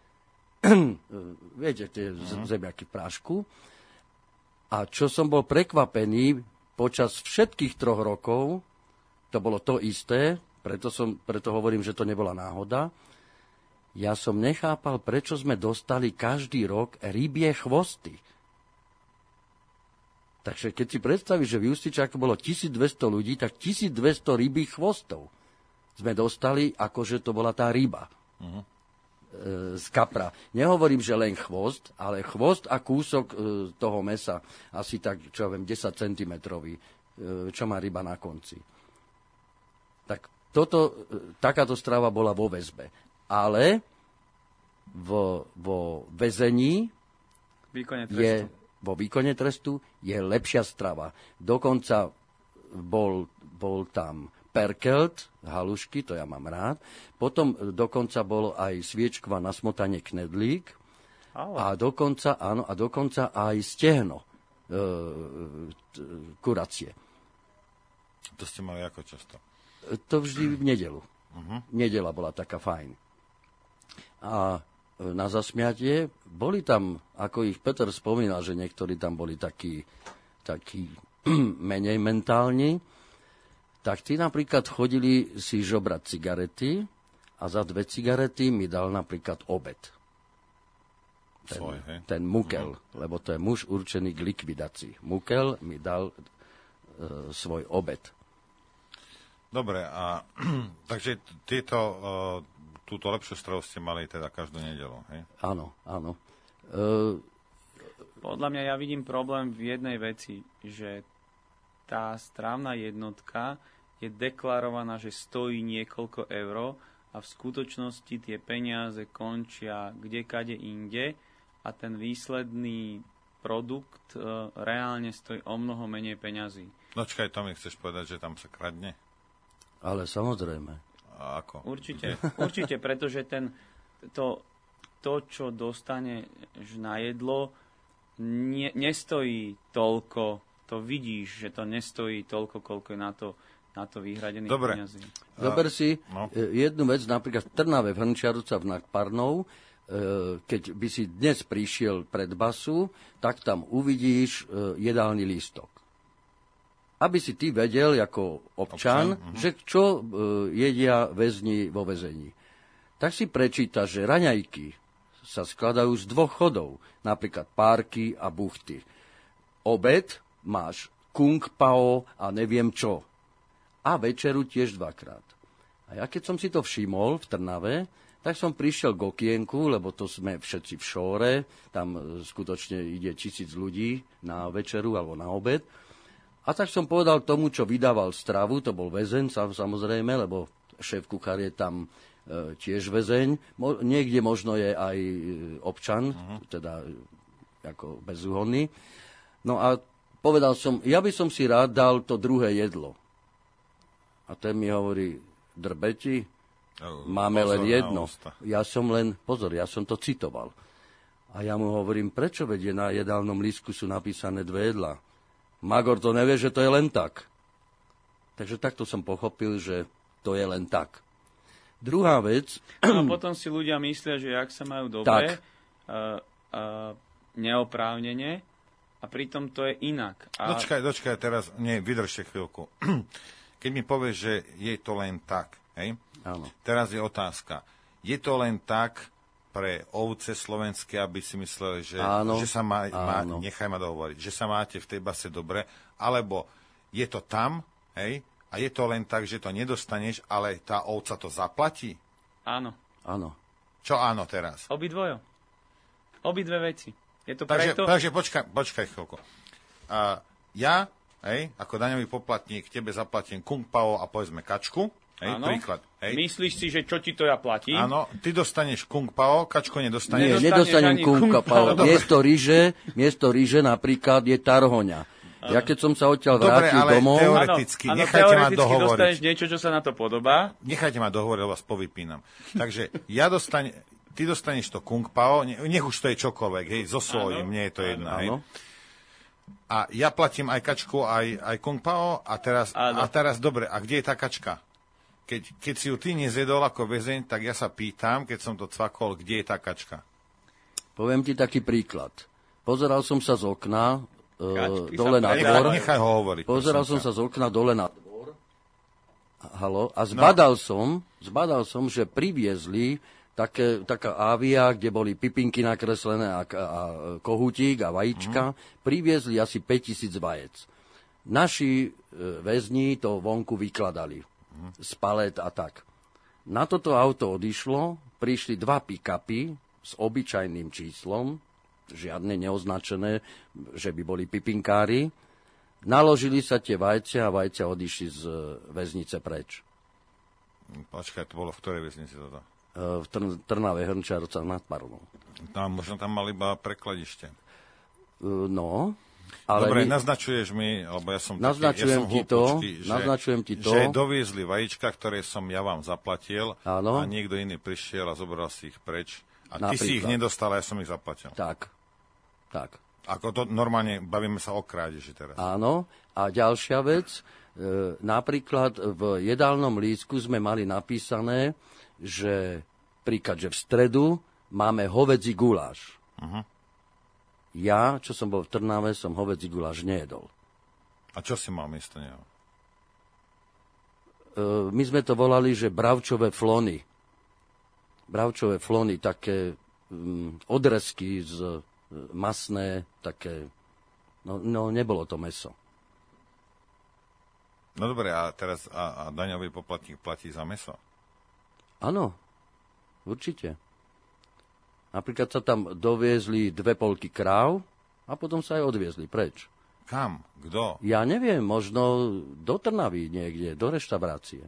Viete, tie zemiaky v prášku. A čo som bol prekvapený, počas všetkých 3 rokov, to bolo to isté, preto hovorím, že to nebola náhoda, ja som nechápal, prečo sme dostali každý rok rybie chvosty. Takže keď si predstavíš, že v Justičáku bolo 1200 ľudí, tak 1200 rybých chvostov sme dostali, akože to bola tá ryba. Z kapra. Nehovorím, že len chvost, ale chvost a kúsok toho mesa, asi tak, čo ja viem, 10 cm, čo má ryba na konci. Tak takáto strava bola vo väzbe. Ale vo väzení vo výkone trestu je lepšia strava. Dokonca bol tam perkelt, halušky, to ja mám rád. Potom dokonca bol aj sviečková na smotanie knedlík. A dokonca aj stehno kuracie. To ste mali ako často? To vždy v nedeľu. Nedeľa bola taká fajn. A na zasmiatie boli tam, ako ich Peter spomínal, že niektorí tam boli takí menej mentálni, tak tí napríklad chodili si žobrať cigarety a za 2 cigarety mi dal napríklad obed. Ten mukel, lebo to je muž určený k likvidácii. Mukel mi dal svoj obed. Dobre, a takže túto lepšiu stravu ste mali teda každú nedeľu, hej? Áno, áno. Podľa mňa ja vidím problém v jednej veci, že tá strávna jednotka je deklarovaná, že stojí niekoľko eur a v skutočnosti tie peniaze končia kdekade inde a ten výsledný produkt reálne stojí o mnoho menej peňazí. No čakaj, to mi chceš povedať, že tam sa kradne? Ale samozrejme. A ako? Určite, pretože to, čo dostaneš na jedlo, nestojí toľko, to vidíš, že to nestojí toľko, koľko je na to vyhradených peniazí. Zober si jednu vec, napríklad v Trnave, v Hrnčiarovcach nad Parnou, keď by si dnes prišiel pred basu, tak tam uvidíš jedálny lístok. Aby si ty vedel, ako občan, že čo jedia väzni vo väzení. Tak si prečíta, že raňajky sa skladajú z 2 chodov, napríklad párky a buchty. Obed máš kung pao a neviem čo. A večeru tiež 2-krát. A ja keď som si to všimol v Trnave, tak som prišiel k okienku, lebo to sme všetci v šóre, tam skutočne ide 1000 ľudí na večeru alebo na obed. A tak som povedal tomu, čo vydával stravu, to bol väzeň samozrejme, lebo šéf kuchár je tam tiež väzeň. Niekde možno je aj občan, teda ako bezúhonný. No a povedal som, ja by som si rád dal to druhé jedlo. A ten mi hovorí, drbeti, máme len jedno. Ja som to citoval. A ja mu hovorím, prečo vedie na jedálnom lístku sú napísané 2 jedlá? Magor to nevie, že to je len tak. Takže takto som pochopil, že to je len tak. Druhá vec... A potom si ľudia myslia, že ak sa majú dobre, neoprávnene, a pritom to je inak. Dočkaj, teraz, vydržte chvíľku. Keď mi povieš, že je to len tak, hej? Áno. Teraz je otázka. Je to len tak pre ovce slovenské, aby si mysleli, že sa nechaj ma dohovoriť, že sa máte v tej base dobre, alebo je to tam, hej? A je to len tak, že to nedostaneš, ale tá ovca to zaplatí? Áno. Áno. Čo áno teraz? Obidve veci. Je to takže počkaj chvíľku. Ja, ako daňový poplatník, tebe zaplatím kung pao a povedzme kačku. Príklad. Myslíš si, že čo ti to ja platím? Áno, ty dostaneš kung pao, kačko nedostaneš. Nie, nedostanem kung pao. Miesto ríže napríklad je tarhoňa. Ja keď som sa odtiaľ vrátil domov... Teoreticky, nechajte ma dohovoriť. Dostaneš niečo, čo sa na to podobá. Nechajte ma dohovoriť, lebo vás povypínam. Takže ty dostaneš to kung pao, nech už to je čokoľvek, hej, so svojím, mne je to jedno, hej. A ja platím aj kačku, aj kung pao, a teraz dobre, a kde je tá kačka? Keď si ju ty nezjedol ako väzeň, tak ja sa pýtam, keď som to cvakol, kde je tá kačka? Poviem ti taký príklad. Pozeral som sa z okna dole na dvor. Nechaj ho hovoriť. Pozeral som sa z okna dole na dvor. A zbadal som, že priviezli taká ávia, kde boli pipinky nakreslené a kohútik a vajíčka. Priviezli asi 5000 vajec. Naši väzni to vonku vykladali z palet a tak. Na toto auto odišlo, prišli 2 pick-upy s obyčajným číslom, žiadne neoznačené, že by boli pipinkári. Naložili sa tie vajcia a vajcia odišli z väznice preč. Počkaj, to bolo v ktorej väznici toto? V Trnave, Hrnčiarovcach nad Parnou. Možno tam mal iba prekladište. Ale dobre, naznačuješ mi, lebo ja som naznačujem ti to, že doviezli vajíčka, ktoré som ja vám zaplatil, áno, a niekto iný prišiel a zobral si ich preč. A ty si ich nedostal a ja som ich zaplatil. Tak. Ako to normálne, bavíme sa o krádeži teraz. Áno. A ďalšia vec, napríklad v jedálnom lístku sme mali napísané, že v stredu máme hovädzí guláš. Ja, čo som bol v Trnave, som hovädzí guláš nejedol. A čo si mal miesto neho? My sme to volali, že bravčové flony. Bravčové flony, také odrezky masné, také, no nebolo to mäso. No dobre, a teraz a daňový poplatník platí za mäso? Áno, určite. Napríklad sa tam doviezli 2 polky kráv a potom sa aj odviezli preč. Kam? Kto? Ja neviem, možno do Trnavy niekde, do reštaurácie.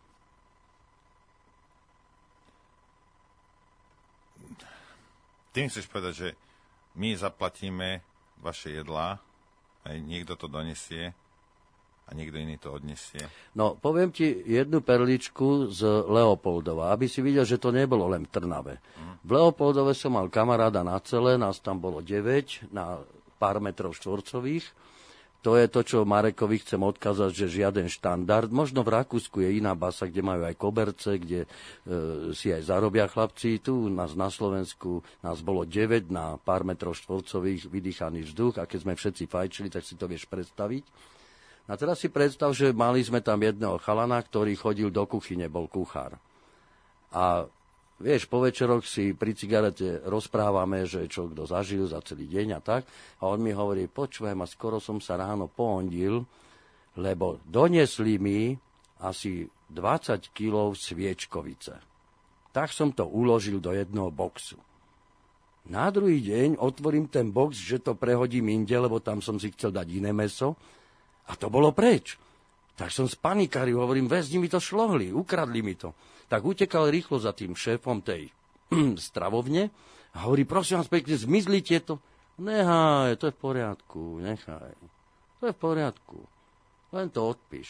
Tým chceš povedať, že my zaplatíme vaše jedlá, aj niekto to donesie a niekto iný to odnesie. No, poviem ti jednu perličku z Leopoldova, aby si videl, že to nebolo len v Trnave. V Leopoldove som mal kamaráda na celé, nás tam bolo 9 na pár metrov štvorcových. To je to, čo Marekovi chcem odkázať, že žiaden štandard. Možno v Rakúsku je iná basa, kde majú aj koberce, kde si aj zarobia chlapci. Tu nás na Slovensku nás bolo 9 na pár metrov štvorcových, vydýchaný vzduch, a keď sme všetci fajčili, tak si to vieš predstaviť. A teraz si predstav, že mali sme tam jedného chalana, ktorý chodil do kuchyne, bol kuchár. A vieš, po večeroch si pri cigarete rozprávame, že čo kto zažil za celý deň a tak. A on mi hovorí, počúvaj ma, skoro som sa ráno pohondil, lebo doniesli mi asi 20 kilov sviečkovice. Tak som to uložil do jedného boxu. Na druhý deň otvorím ten box, že to prehodím inde, lebo tam som si chcel dať iné mäso. A to bolo preč. Tak som spanikáril, hovorím, väzni mi to šlohli, ukradli mi to. Tak utekal rýchlo za tým šéfom tej stravovne a hovorí, prosím vás pekne, zmizli tieto. Nechaj, to je v poriadku, nechaj. To je v poriadku. Len to odpíš.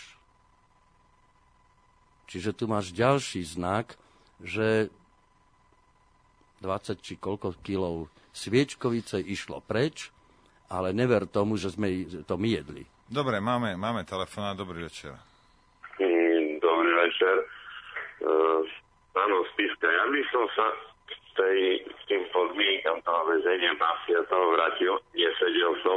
Čiže tu máš ďalší znak, že 20 či koľko kilov sviečkovice išlo preč, ale never tomu, že sme to my jedli. Dobre, máme telefonát. Dobrý večer. Dobrý večer. Páno Spiska, ja by som sa tým podmienkam toho väzenia mafia toho vrátil. Nesedel som,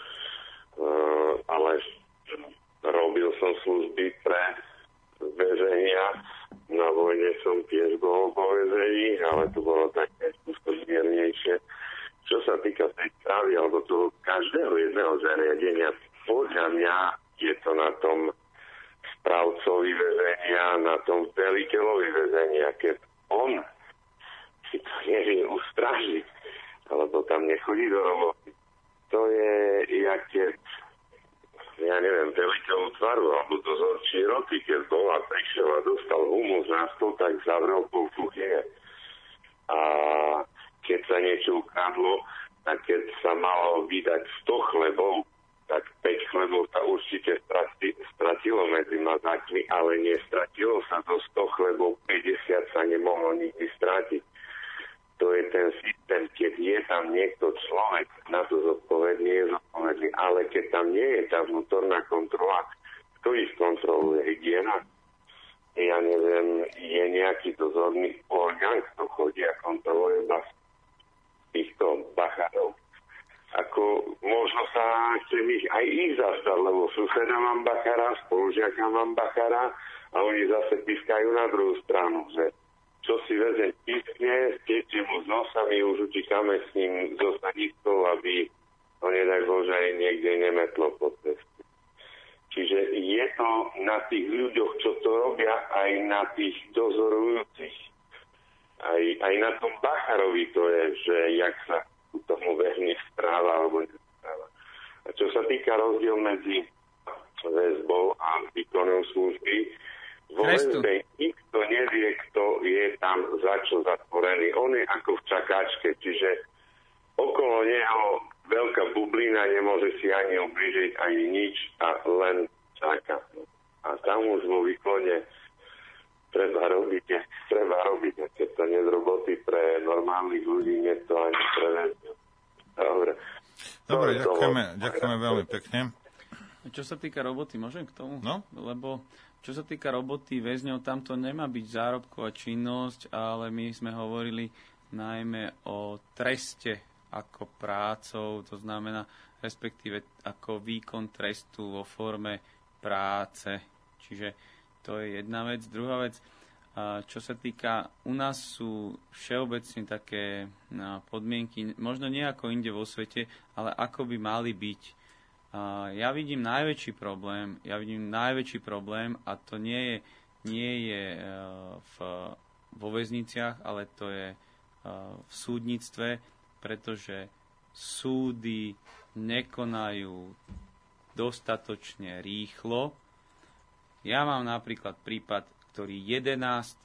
ale robil som služby pre väzenia. Na vojne som tiež bol po väzení, ale to bolo také miernejšie. Čo sa týka tej stravy alebo toho každého jedného zariadenia, podľa mňa je to na tom správcovi väzenia, na tom veliteľovi väzenia, keď on si to nevie ustrážiť, alebo tam nechodí do roboty. To je, jak keď, ja neviem, veliteľ útvaru, alebo dozorčí roky, keď bol a prišiel a dostal humus na stôl, tak zavrel pol kuchyne. A keď sa niečo ukradlo, a keď sa malo vydať 100 chlebov, tak 5 chlebov sa určite stratilo medzi mazákmi, ale nestratilo sa do 100 chlebov, 50 sa nemohlo nikdy stratiť. To je ten systém, keď je tam niekto človek, na to zodpovedný je zodpovedný, ale keď tam nie je tá vnútorná kontrola, kto ich kontroluje, hygiena? Ja neviem, je nejaký dozorný orgán, kto chodí a kontroluje týchto bachárov. Ako možno sa chcem aj ich zastať, lebo suseda mám bachára, spolužiaka mám bachára a oni zase pískajú na druhú stranu, že čo si väzeň pískne, stieče mu s nosami, už utíkame s ním zo staniskov, aby to nedaj Bože aj niekde nemetlo pod cestu. Čiže je to na tých ľuďoch, čo to robia, aj na tých dozorujúcich. Aj na tom bachárovi to je, že jak sa tomu väzni správa alebo nespráva. A čo sa týka rozdiel medzi väzbou a výkonom služby, vo väzbe nikto nevie, kto je tam za čo zatvorený. On je ako v čakáčke, čiže okolo neho veľká bublina, nemôže si ani ublížiť, ani nič a len čaká. A tam už vo výkone treba robiť, keď to nie z roboty pre normálnych ľudí, nie to ani pre väzňov. Dobre, ďakujeme veľmi pekne. Čo sa týka roboty, môžem k tomu? No? Lebo čo sa týka roboty väzňov, tam to nemá byť zárobková činnosť, ale my sme hovorili najmä o treste ako prácou, to znamená respektíve ako výkon trestu vo forme práce. Čiže to je jedna vec. Druhá vec, čo sa týka, u nás sú všeobecne také podmienky, možno nie ako inde vo svete, ale ako by mali byť. Ja vidím najväčší problém a to nie je vo väzniciach, ale to je v súdnictve, pretože súdy nekonajú dostatočne rýchlo. Ja mám napríklad prípad, ktorý 11.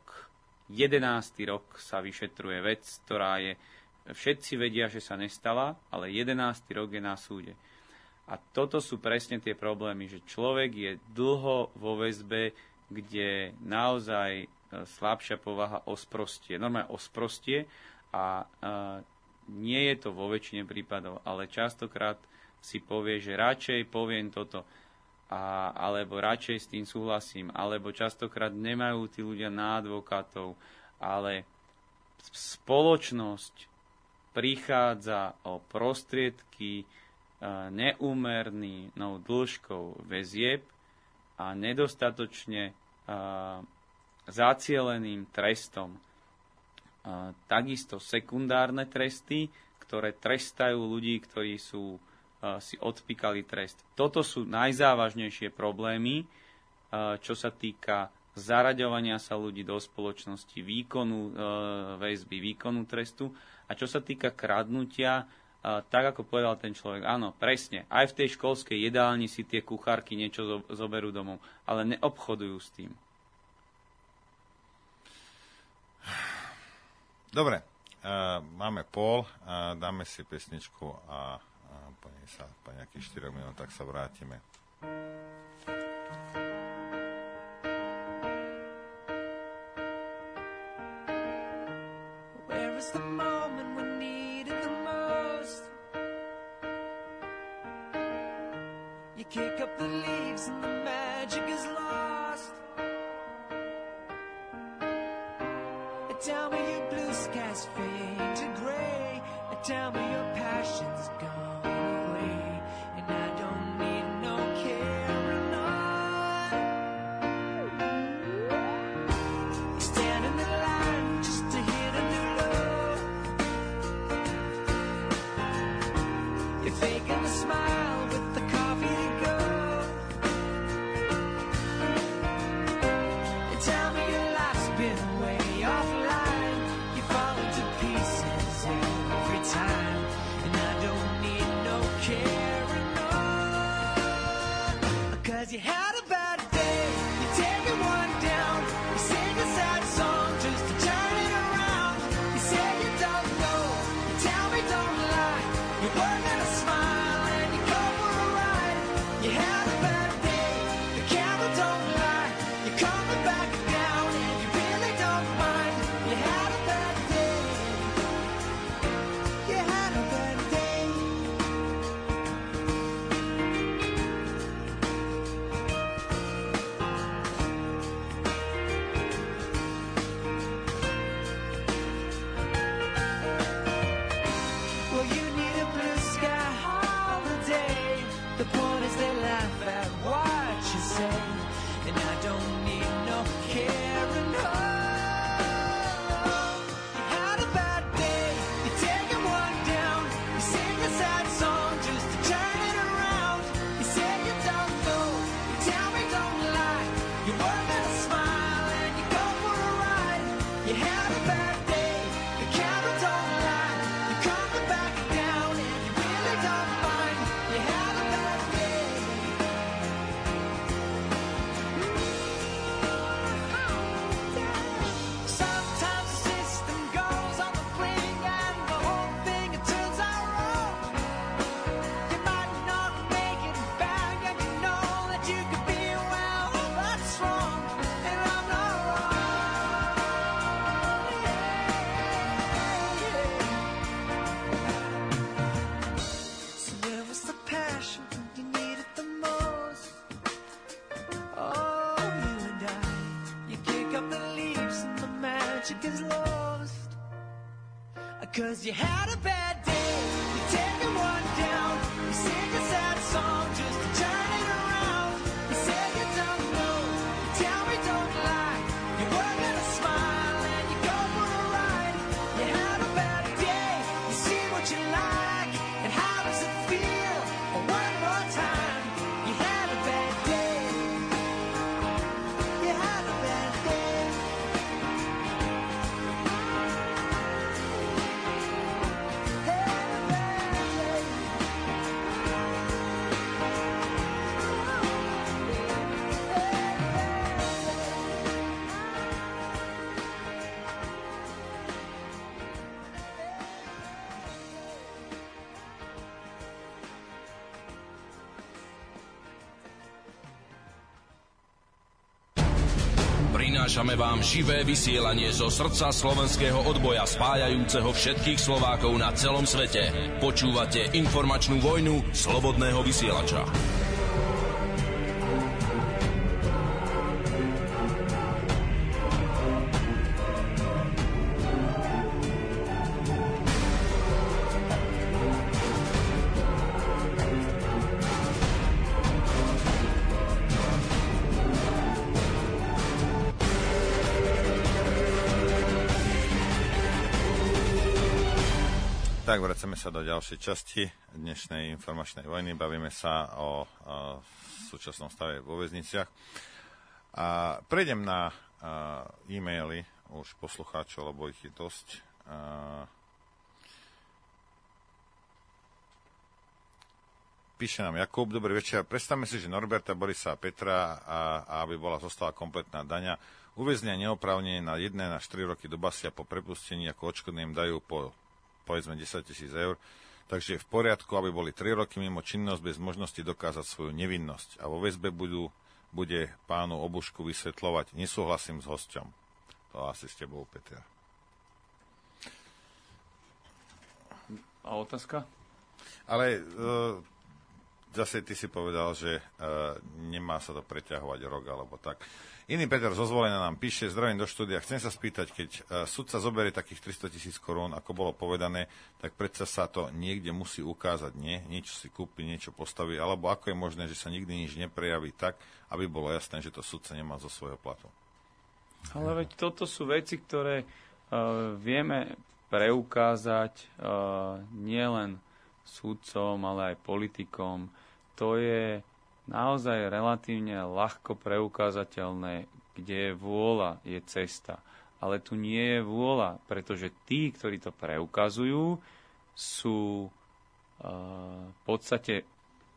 rok sa vyšetruje vec, ktorá je, všetci vedia, že sa nestala, ale 11. rok je na súde. A toto sú presne tie problémy, že človek je dlho vo väzbe, kde naozaj slabšia povaha osprostie. Normálne osprostie a nie je to vo väčšine prípadov, ale častokrát si povie, že radšej poviem toto, alebo radšej s tým súhlasím, alebo častokrát nemajú tí ľudia na advokátov, ale spoločnosť prichádza o prostriedky neúmernou dĺžkou väzieb a nedostatočne zacieleným trestom. Takisto sekundárne tresty, ktoré trestajú ľudí, ktorí si odpíkali trest. Toto sú najzávažnejšie problémy, čo sa týka zaraďovania sa ľudí do spoločnosti, výkonu väzby, výkonu trestu. A čo sa týka kradnutia, tak ako povedal ten človek, áno, presne, aj v tej školskej jedálni si tie kuchárky niečo zoberú domov, ale neobchodujú s tým. Dobre, máme pol, dáme si pesničku a po nej sa po nejakých 4 minútach sa vrátime. Where is the moment we needed the most? You kick up the leaves and the magic is lost. Tell me your blue skies fade to gray, and tell me your passion's gone away, and I don't need no carrying on. You stand in the line just to hit a new low. You're faking the smile with the coffee to go. And tell me your life's been way offline. You fall into pieces every time, and I don't need no carrying on. 'Cause you had a bad day, you take one down, you sing a sad song just to turn it around. You say you don't know, you tell me don't lie, you work at a smile and you go for a ride. You had a bad day, the camera don't lie, you're coming back down and you really don't mind. You had a bad day, you had a bad day. Well, you need a blue sky holiday. The point is they laugh at what you say, and I don't need no carrying on. You had a bad day, you're taking one down, you sing a sad song just to turn it around. You say you don't know, you tell me don't lie, you work at a smile and you go for a ride. You had a bad day, the camera don't lie, you're coming back down and you really don't mind. You had a bad day. Sometimes the system goes on the blink and the whole thing it turns out wrong. You might not make it back and you know that you could be well, that's wrong, and I'm not wrong. So where was the passion when you needed the most? Oh, you and I, you kick up the leaves and the magic is lost. 'Cause you had a bad day, you're taking one down, you sing a sad song just to turn it around. You say you don't know, you tell me don't lie, you work at a smile and you go for a ride. You had a bad day, you see what you like, and how does it feel? One more Prinášame vám živé vysielanie zo srdca slovenského odboja spájajúceho všetkých Slovákov na celom svete. Počúvate informačnú vojnu slobodného vysielača. Tak, vracame sa do ďalšej časti dnešnej informačnej vojny. Bavíme sa o súčasnom stave vo väzniciach. A prejdem na e-maily už poslucháčov, lebo ich je dosť. Píše nám Jakub, dobrý večer. Predstavme si, že Norberta, Borisa a Petra, a aby zostala kompletná daňa, uväznia neoprávnene na 1 až 4 roky do basy a po prepustení ako odškodné im dajú povedzme 10 000 eur, takže je v poriadku, aby boli 3 roky mimo činnosť bez možnosti dokázať svoju nevinnosť. A vo väzbe bude pánu Obušku vysvetľovať, nesúhlasím s hosťom. To asi s tebou, Peter. A otázka? Ale zase ty si povedal, že nemá sa to preťahovať rok alebo tak. Iný Peter zo Zvolena nám píše, zdravím do štúdia, chcem sa spýtať, keď sudca zoberie takých 300 000 korún, ako bolo povedané, tak predsa sa to niekde musí ukázať, nie? Niečo si kúpi, niečo postaví, alebo ako je možné, že sa nikdy nič neprejaví tak, aby bolo jasné, že to sudca nemá zo svojho platu. Ale veď toto sú veci, ktoré vieme preukázať nielen sudcom, ale aj politikom. To je naozaj relatívne ľahko preukázateľné, kde je vôľa, je cesta. Ale tu nie je vôľa, pretože tí, ktorí to preukazujú, sú v podstate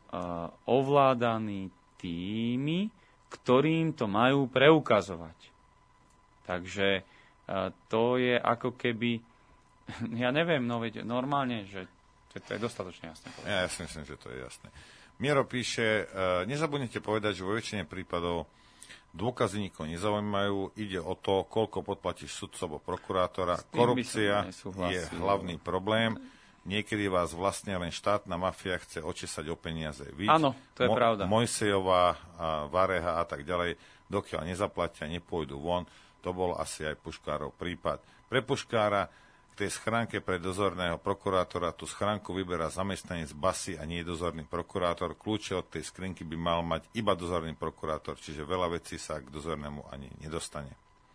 ovládaní tými, ktorým to majú preukazovať. Takže to je ako keby, ja neviem, no veď normálne, že to je dostatočne jasné. Ja si myslím, že to je jasné. Miero píše, nezabudnite povedať, že vo väčšine prípadov dôkazy nikoho nezaujímajú, ide o to, koľko podplatíš sudcu alebo prokurátora. Korupcia je hlavný problém. Niekedy vás vlastne len štátna mafia chce očesať o peniaze. Áno, to je pravda. Mojsejová, Vareha a tak ďalej, dokiaľ nezaplatia, nepôjdu von. To bol asi aj Puškárov prípad. Pre Puškára tej schránke pre dozorného prokurátora tú schránku vyberá zamestnanec basy a nie dozorný prokurátor. Kľúče od tej skrinky by mal mať iba dozorný prokurátor, čiže veľa vecí sa k dozornému ani nedostane.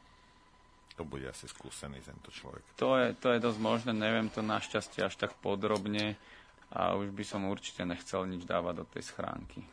To bude asi skúsený tento človek. To je dosť možné, neviem to našťastie až tak podrobne a už by som určite nechcel nič dávať do tej schránky.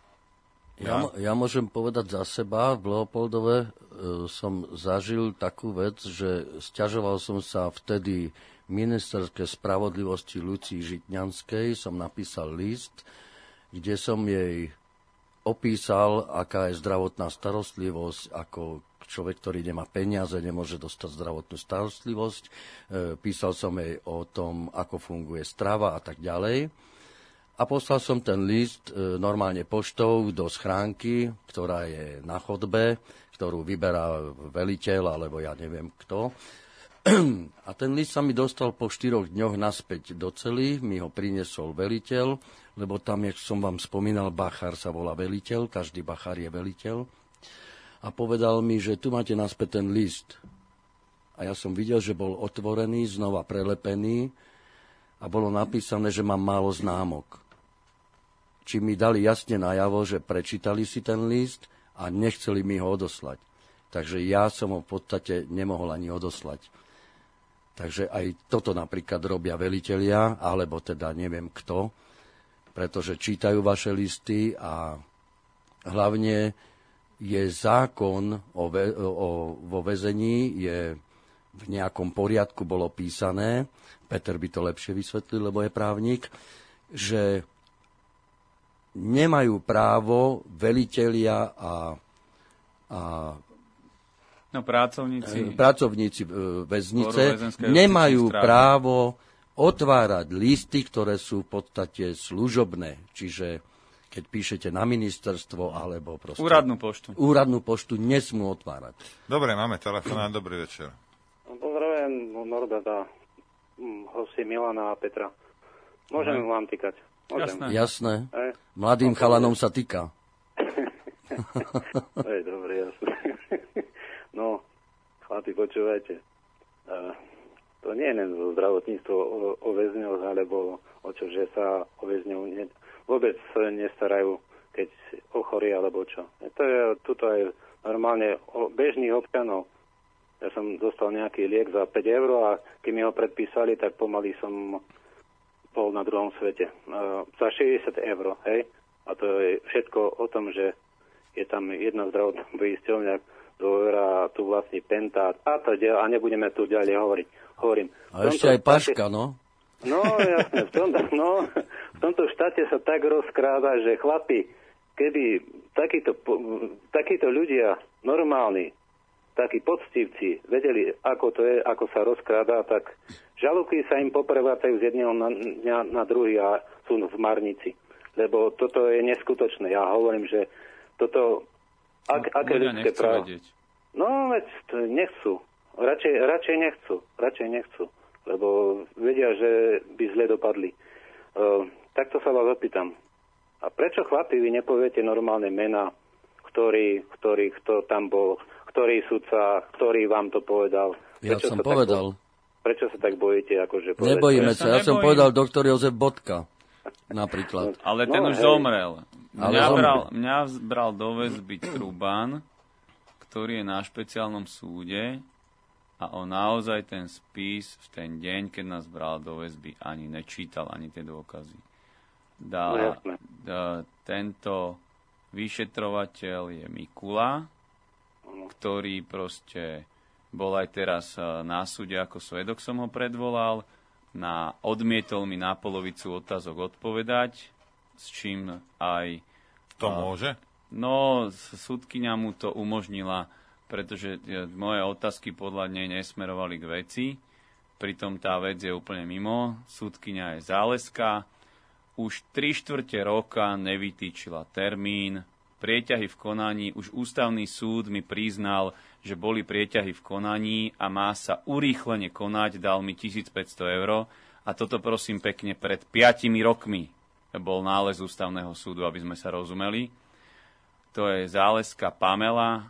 Ja môžem povedať za seba, v Leopoldove som zažil takú vec, že sťažoval som sa vtedy ministerskej spravodlivosti Lucii Žitňanskej, som napísal list, kde som jej opísal, aká je zdravotná starostlivosť, ako človek, ktorý nemá peniaze, nemôže dostať zdravotnú starostlivosť. Písal som jej o tom, ako funguje strava a tak ďalej. A poslal som ten list normálne poštou do schránky, ktorá je na chodbe, ktorú vyberá veliteľ, alebo ja neviem kto. A ten list sa mi dostal po 4 dňoch naspäť do cely, mi ho priniesol veliteľ, lebo tam, jak som vám spomínal, bachár sa volá veliteľ, každý bachár je veliteľ. A povedal mi, že tu máte naspäť ten list. A ja som videl, že bol otvorený, znova prelepený a bolo napísané, že mám málo známok. Či mi dali jasne najavo, že prečítali si ten list a nechceli mi ho odoslať. Takže ja som ho v podstate nemohol ani odoslať. Takže aj toto napríklad robia velitelia, alebo teda neviem kto, pretože čítajú vaše listy a hlavne je zákon vo väzení, je v nejakom poriadku bolo písané, Peter by to lepšie vysvetlil, lebo je právnik, že nemajú právo velitelia a pracovníci väznice nemajú právo otvárať listy, ktoré sú v podstate služobné. Čiže keď píšete na ministerstvo alebo proste... Úradnú poštu nesmú otvárať. Dobre, máme telefonát. Dobrý večer. Pozdravujem Norberta, hosti Milana a Petra. Môžem vám týkať? Môžem. Jasné. Mladým chalanom sa týka. Dobre, jasné. No, chlapi, počúvajte. To nie je len zo zdravotníctvo o väzňoch, alebo o čo, že sa o väzňov vôbec nestarajú, keď ochorí, alebo čo. To je tuto aj normálne o bežných občanov. Ja som dostal nejaký liek za 5 eur a keď mi ho predpísali, tak pomaly som bol na druhom svete. Za 60 eur, hej? A to je všetko o tom, že je tam jedna zdravotná poisťovňa, dôvera, tu vlastní Pentát a nebudeme tu ďalej hovoriť. A ešte aj Paška, no? No, jasne. V tomto štáte sa tak rozkráda, že chlapi, keby takíto ľudia normálni, takí poctivci, vedeli, ako to je, ako sa rozkráda, tak žalúky sa im poprevácajú z jedného dňa na druhý a sú v marnici. Lebo toto je neskutočné. Ja hovorím, že toto... aké ľudské právo? No, veď nechcú. Radšej nechcú. Lebo vedia, že by zle dopadli. Takto sa vás opýtam. A prečo, chlapi, vy nepoviete normálne mená, kto tam bol, ktorý sudca, ktorý vám to povedal? Ja som povedal. Prečo sa tak bojíte? Akože nebojíme sa. Ja som povedal doktor Jozef Bodka, napríklad. Ale ten už zomrel. Mňa bral do väzby Truban, ktorý je na špeciálnom súde a on naozaj ten spis v ten deň, keď nás bral do väzby, ani nečítal, ani tie dôkazy. Tento vyšetrovateľ je Mikula, ktorý proste bol aj teraz na súde ako svedok, som ho predvolal, odmietol mi na polovicu otázok odpovedať, s čím aj... To môže? No, súdkyňa mu to umožnila, pretože moje otázky podľa nej nesmerovali k veci. Pritom tá vec je úplne mimo. Súdkyňa je Záleska. Už 3/4 roka nevytýčila termín. Prieťahy v konaní. Už ústavný súd mi priznal, že boli prieťahy v konaní a má sa urýchlene konať. Dal mi 1500 eur. A toto prosím pekne pred 5 rokmi bol nález ústavného súdu, aby sme sa rozumeli. To je Záleska Pamela,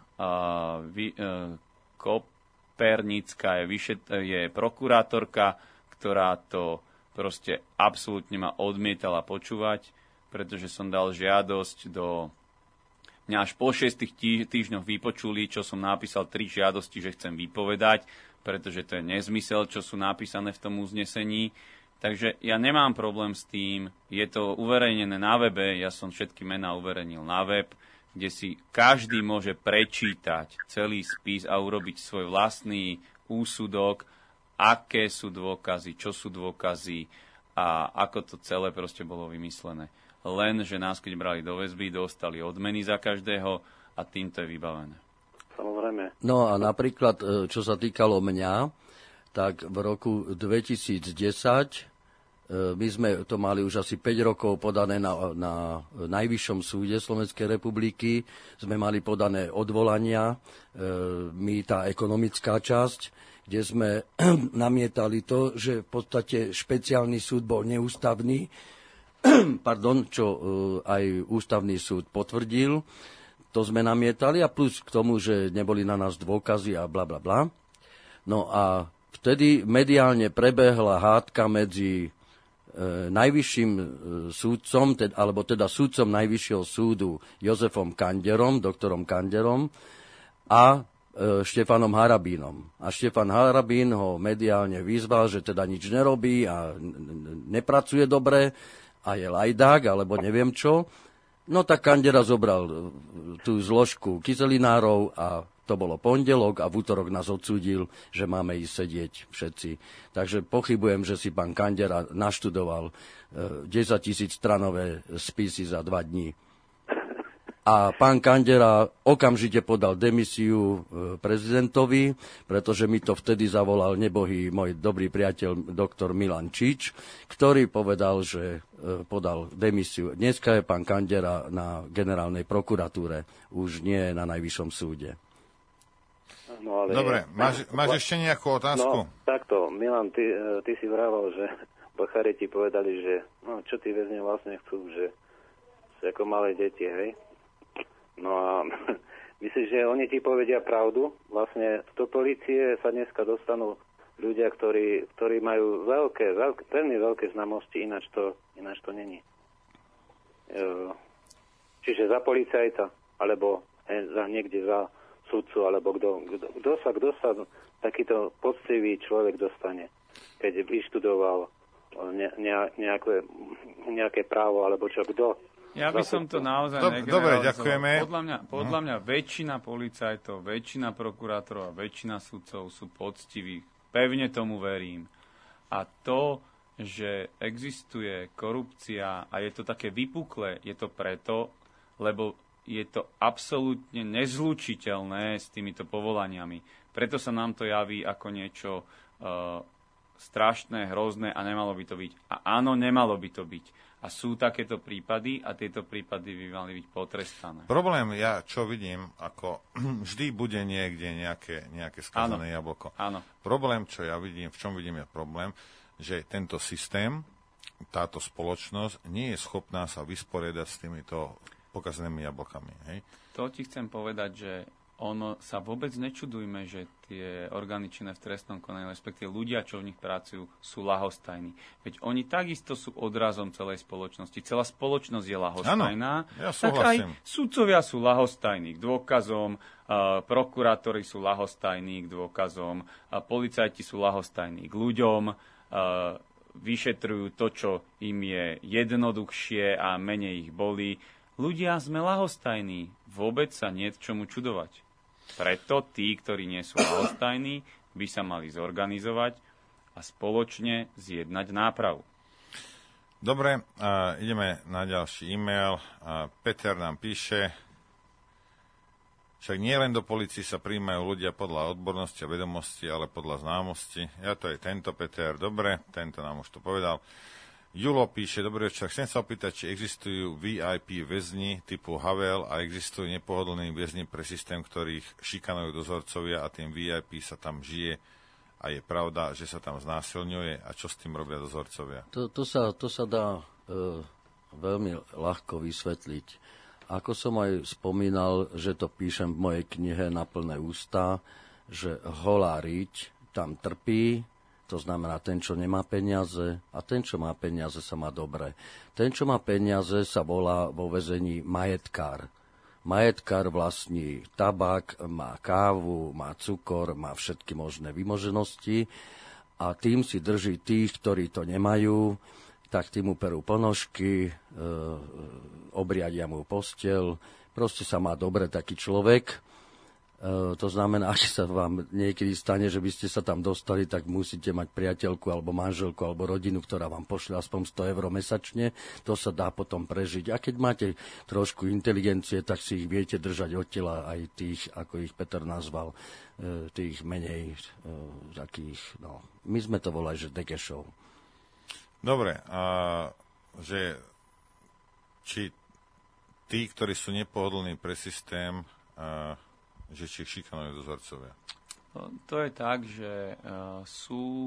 Kopernická je prokurátorka, ktorá to proste absolútne ma odmietala počúvať, pretože som dal žiadosť mňa až po 6 týždňoch vypočuli, čo som napísal 3 žiadosti, že chcem vypovedať, pretože to je nezmysel, čo sú napísané v tom uznesení. Takže ja nemám problém s tým, je to uverejnené na webe, ja som všetky mená uverejnil na web, kde si každý môže prečítať celý spis a urobiť svoj vlastný úsudok, aké sú dôkazy, čo sú dôkazy a ako to celé proste bolo vymyslené. Len, že nás keď brali do väzby, dostali odmeny za každého a týmto je vybavené. Samozrejme. No a napríklad, čo sa týkalo mňa, tak v roku 2010 my sme to mali už asi 5 rokov podané na Najvyššom súde Slovenskej republiky. Sme mali podané odvolania, my tá ekonomická časť, kde sme namietali to, že v podstate špeciálny súd bol neústavný, čo aj ústavný súd potvrdil. To sme namietali a plus k tomu, že neboli na nás dôkazy a bla bla bla. No a vtedy mediálne prebehla hádka medzi najvyšším súdcom, alebo teda súdcom Najvyššieho súdu Jozefom Kanderom, doktorom Kanderom a Štefanom Harabínom. A Štefan Harabín ho mediálne vyzval, že teda nič nerobí a nepracuje dobre a je lajdák, alebo neviem čo. No tak Kandera zobral tú zložku kyselinárov a to bolo pondelok a v útorok nás odsúdil, že máme ísť sedieť všetci. Takže pochybujem, že si pán Kandera naštudoval 10 000 stranové spisy za 2 dní. A pán Kandera okamžite podal demisiu prezidentovi, pretože mi to vtedy zavolal nebohý môj dobrý priateľ doktor Milan Čič, ktorý povedal, že podal demisiu. Dneska je pán Kandera na generálnej prokuratúre, už nie na najvyššom súde. No, ale dobre, máš ešte nejakú otázku? No, takto, Milan, ty si vravel, že bachári ti povedali, že no, čo tí väzni vlastne chcú, že sú ako malé deti, hej? No a myslíš, že oni ti povedia pravdu? Vlastne do polície sa dneska dostanú ľudia, ktorí majú veľmi veľké znamosti, ináč to není. Čiže za policajta, alebo niekde za sudcu, alebo kto sa takýto poctivý človek dostane, keď vyštudoval nejaké právo, alebo čo, kto? Ja by som to naozaj negeneralizoval. Dobre, ďakujeme. Podľa mňa väčšina policajtov, väčšina prokurátorov a väčšina sudcov sú poctiví. Pevne tomu verím. A to, že existuje korupcia a je to také vypuklé, je to preto, lebo je to absolútne nezlučiteľné s týmito povolaniami. Preto sa nám to javí ako niečo strašné, hrozné a nemalo by to byť. A áno, nemalo by to byť. A sú takéto prípady a tieto prípady by mali byť potrestané. Problém ja, čo vidím, ako vždy bude niekde nejaké skazené jablko. Áno. Problém, čo ja vidím, v čom vidím je problém, že tento systém, táto spoločnosť nie je schopná sa vysporiadať s týmito pokazenými jablkami. Hej? To ti chcem povedať, že ono sa vôbec nečudujme, že tie orgány činné v trestnom konaní, respektíve ľudia, čo v nich pracujú, sú ľahostajní. Veď oni takisto sú odrazom celej spoločnosti. Celá spoločnosť je ľahostajná. Áno, ja tak aj sudcovia sú ľahostajní k dôkazom, prokurátori sú ľahostajní k dôkazom, policajti sú ľahostajní k ľuďom, vyšetrujú to, čo im je jednoduchšie a menej ich bolí. Ľudia sme ľahostajní. Vôbec sa nie čomu čudovať. Preto tí, ktorí nie sú ľahostajní, by sa mali zorganizovať a spoločne zjednať nápravu. Dobre, ideme na ďalší e-mail. Peter nám píše, však nie len do polície sa prijímajú ľudia podľa odbornosti a vedomosti, ale podľa známosti. Ja to je tento Peter, dobre, tento nám už to povedal. Julo píše, dobrý večer, chcem sa opýtať, či existujú VIP väzni typu Havel a existujú nepohodlní väzni pre systém, ktorých šikanujú dozorcovia a tým VIP sa tam žije a je pravda, že sa tam znásilňuje a čo s tým robia dozorcovia? To sa dá veľmi ľahko vysvetliť. Ako som aj spomínal, že to píšem v mojej knihe Na plné ústa, že holá riť tam trpí. To znamená, ten, čo nemá peniaze a ten, čo má peniaze, sa má dobre. Ten, čo má peniaze, sa volá vo väzení majetkár. Majetkár vlastní tabak, má kávu, má cukor, má všetky možné vymoženosti a tým si drží tých, ktorí to nemajú, tak tým mu perú ponožky, obriadia mu posteľ. Proste sa má dobre taký človek. To znamená, ak sa vám niekedy stane, že by ste sa tam dostali, tak musíte mať priateľku alebo manželku alebo rodinu, ktorá vám pošle aspoň 100 eur mesačne. To sa dá potom prežiť. A keď máte trošku inteligencie, tak si ich viete držať od tela aj tých, ako ich Peter nazval, tých menej takých, no, my sme to volali, že dekešov. Dobre, že či tí, ktorí sú nepohodlní pre systém, že či ich šikanujú dozorcovia? To je tak, že sú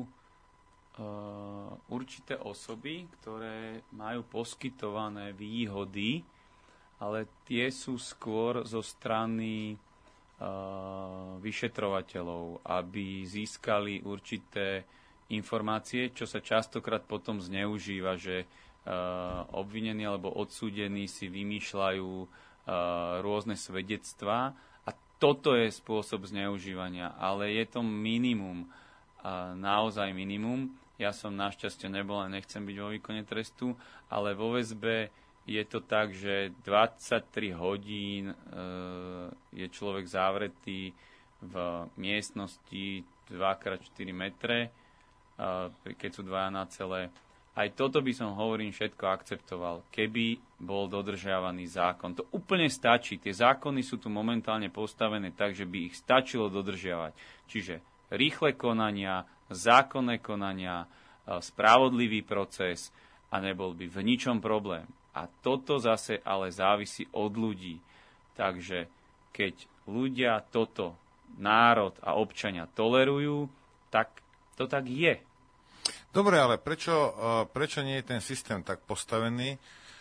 určité osoby, ktoré majú poskytované výhody, ale tie sú skôr zo strany vyšetrovateľov, aby získali určité informácie, čo sa častokrát potom zneužíva, že obvinení alebo odsúdení si vymýšľajú rôzne svedectvá. Toto je spôsob zneužívania, ale je to minimum, naozaj minimum. Ja som našťastie nebol a nechcem byť vo výkone trestu, ale vo väzbe je to tak, že 23 hodín je človek zavretý v miestnosti 2x4 metre, keď sú dvaja na celé. aj toto by som, hovorím, všetko akceptoval, keby bol dodržiavaný zákon. To úplne stačí. Tie zákony sú tu momentálne postavené tak, že by ich stačilo dodržiavať. Čiže rýchle konania, zákonné konania, spravodlivý proces a nebol by v ničom problém. A toto zase ale závisí od ľudí. Takže keď ľudia toto, národ a občania tolerujú, tak to tak je. Dobre, ale prečo nie je ten systém tak postavený,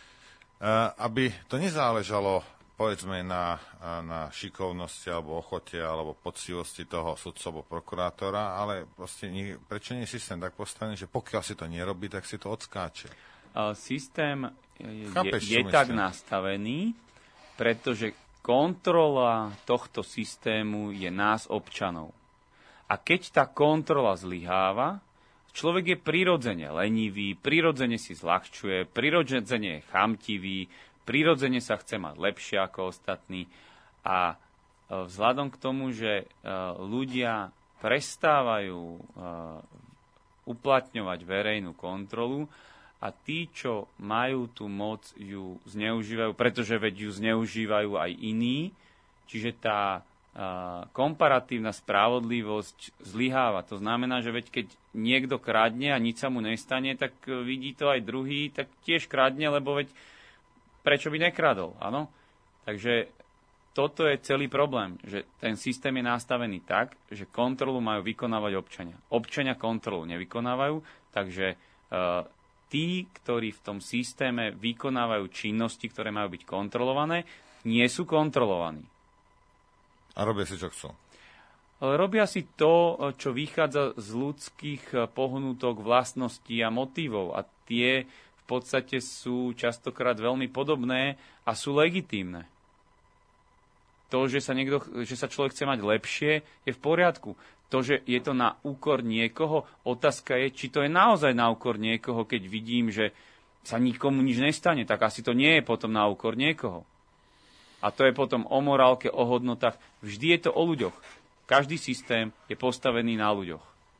aby to nezáležalo, povedzme, na šikovnosti alebo ochote alebo poctivosti toho sudcu alebo prokurátora, ale proste prečo nie je systém tak postavený, že pokiaľ si to nerobí, tak si to odskáče? Systém je tak nastavený, pretože kontrola tohto systému je nás, občanov. A keď tá kontrola zlyháva, človek je prirodzene lenivý, prirodzene si zľahčuje, prirodzene je chamtivý, prirodzene sa chce mať lepšie ako ostatní. A vzhľadom k tomu, že ľudia prestávajú uplatňovať verejnú kontrolu a tí, čo majú tú moc, ju zneužívajú, pretože veď ju zneužívajú aj iní, čiže tá komparatívna spravodlivosť zlyháva. To znamená, že veď keď niekto kradne a nič sa mu nestane, tak vidí to aj druhý, tak tiež kradne, lebo veď prečo by nekradol, áno? Takže toto je celý problém, že ten systém je nastavený tak, že kontrolu majú vykonávať občania. Občania kontrolu nevykonávajú, takže tí, ktorí v tom systéme vykonávajú činnosti, ktoré majú byť kontrolované, nie sú kontrolovaní. A robia si, čo chcú. Robia si to, čo vychádza z ľudských pohnutok, vlastností a motívov. A tie v podstate sú častokrát veľmi podobné a sú legitímne. To, že sa človek chce mať lepšie, je v poriadku. To, že je to na úkor niekoho, otázka je, či to je naozaj na úkor niekoho, keď vidím, že sa nikomu nič nestane, tak asi to nie je potom na úkor niekoho. A to je potom o morálke, o hodnotách. Vždy je to o ľuďoch. Každý systém je postavený na ľuďoch.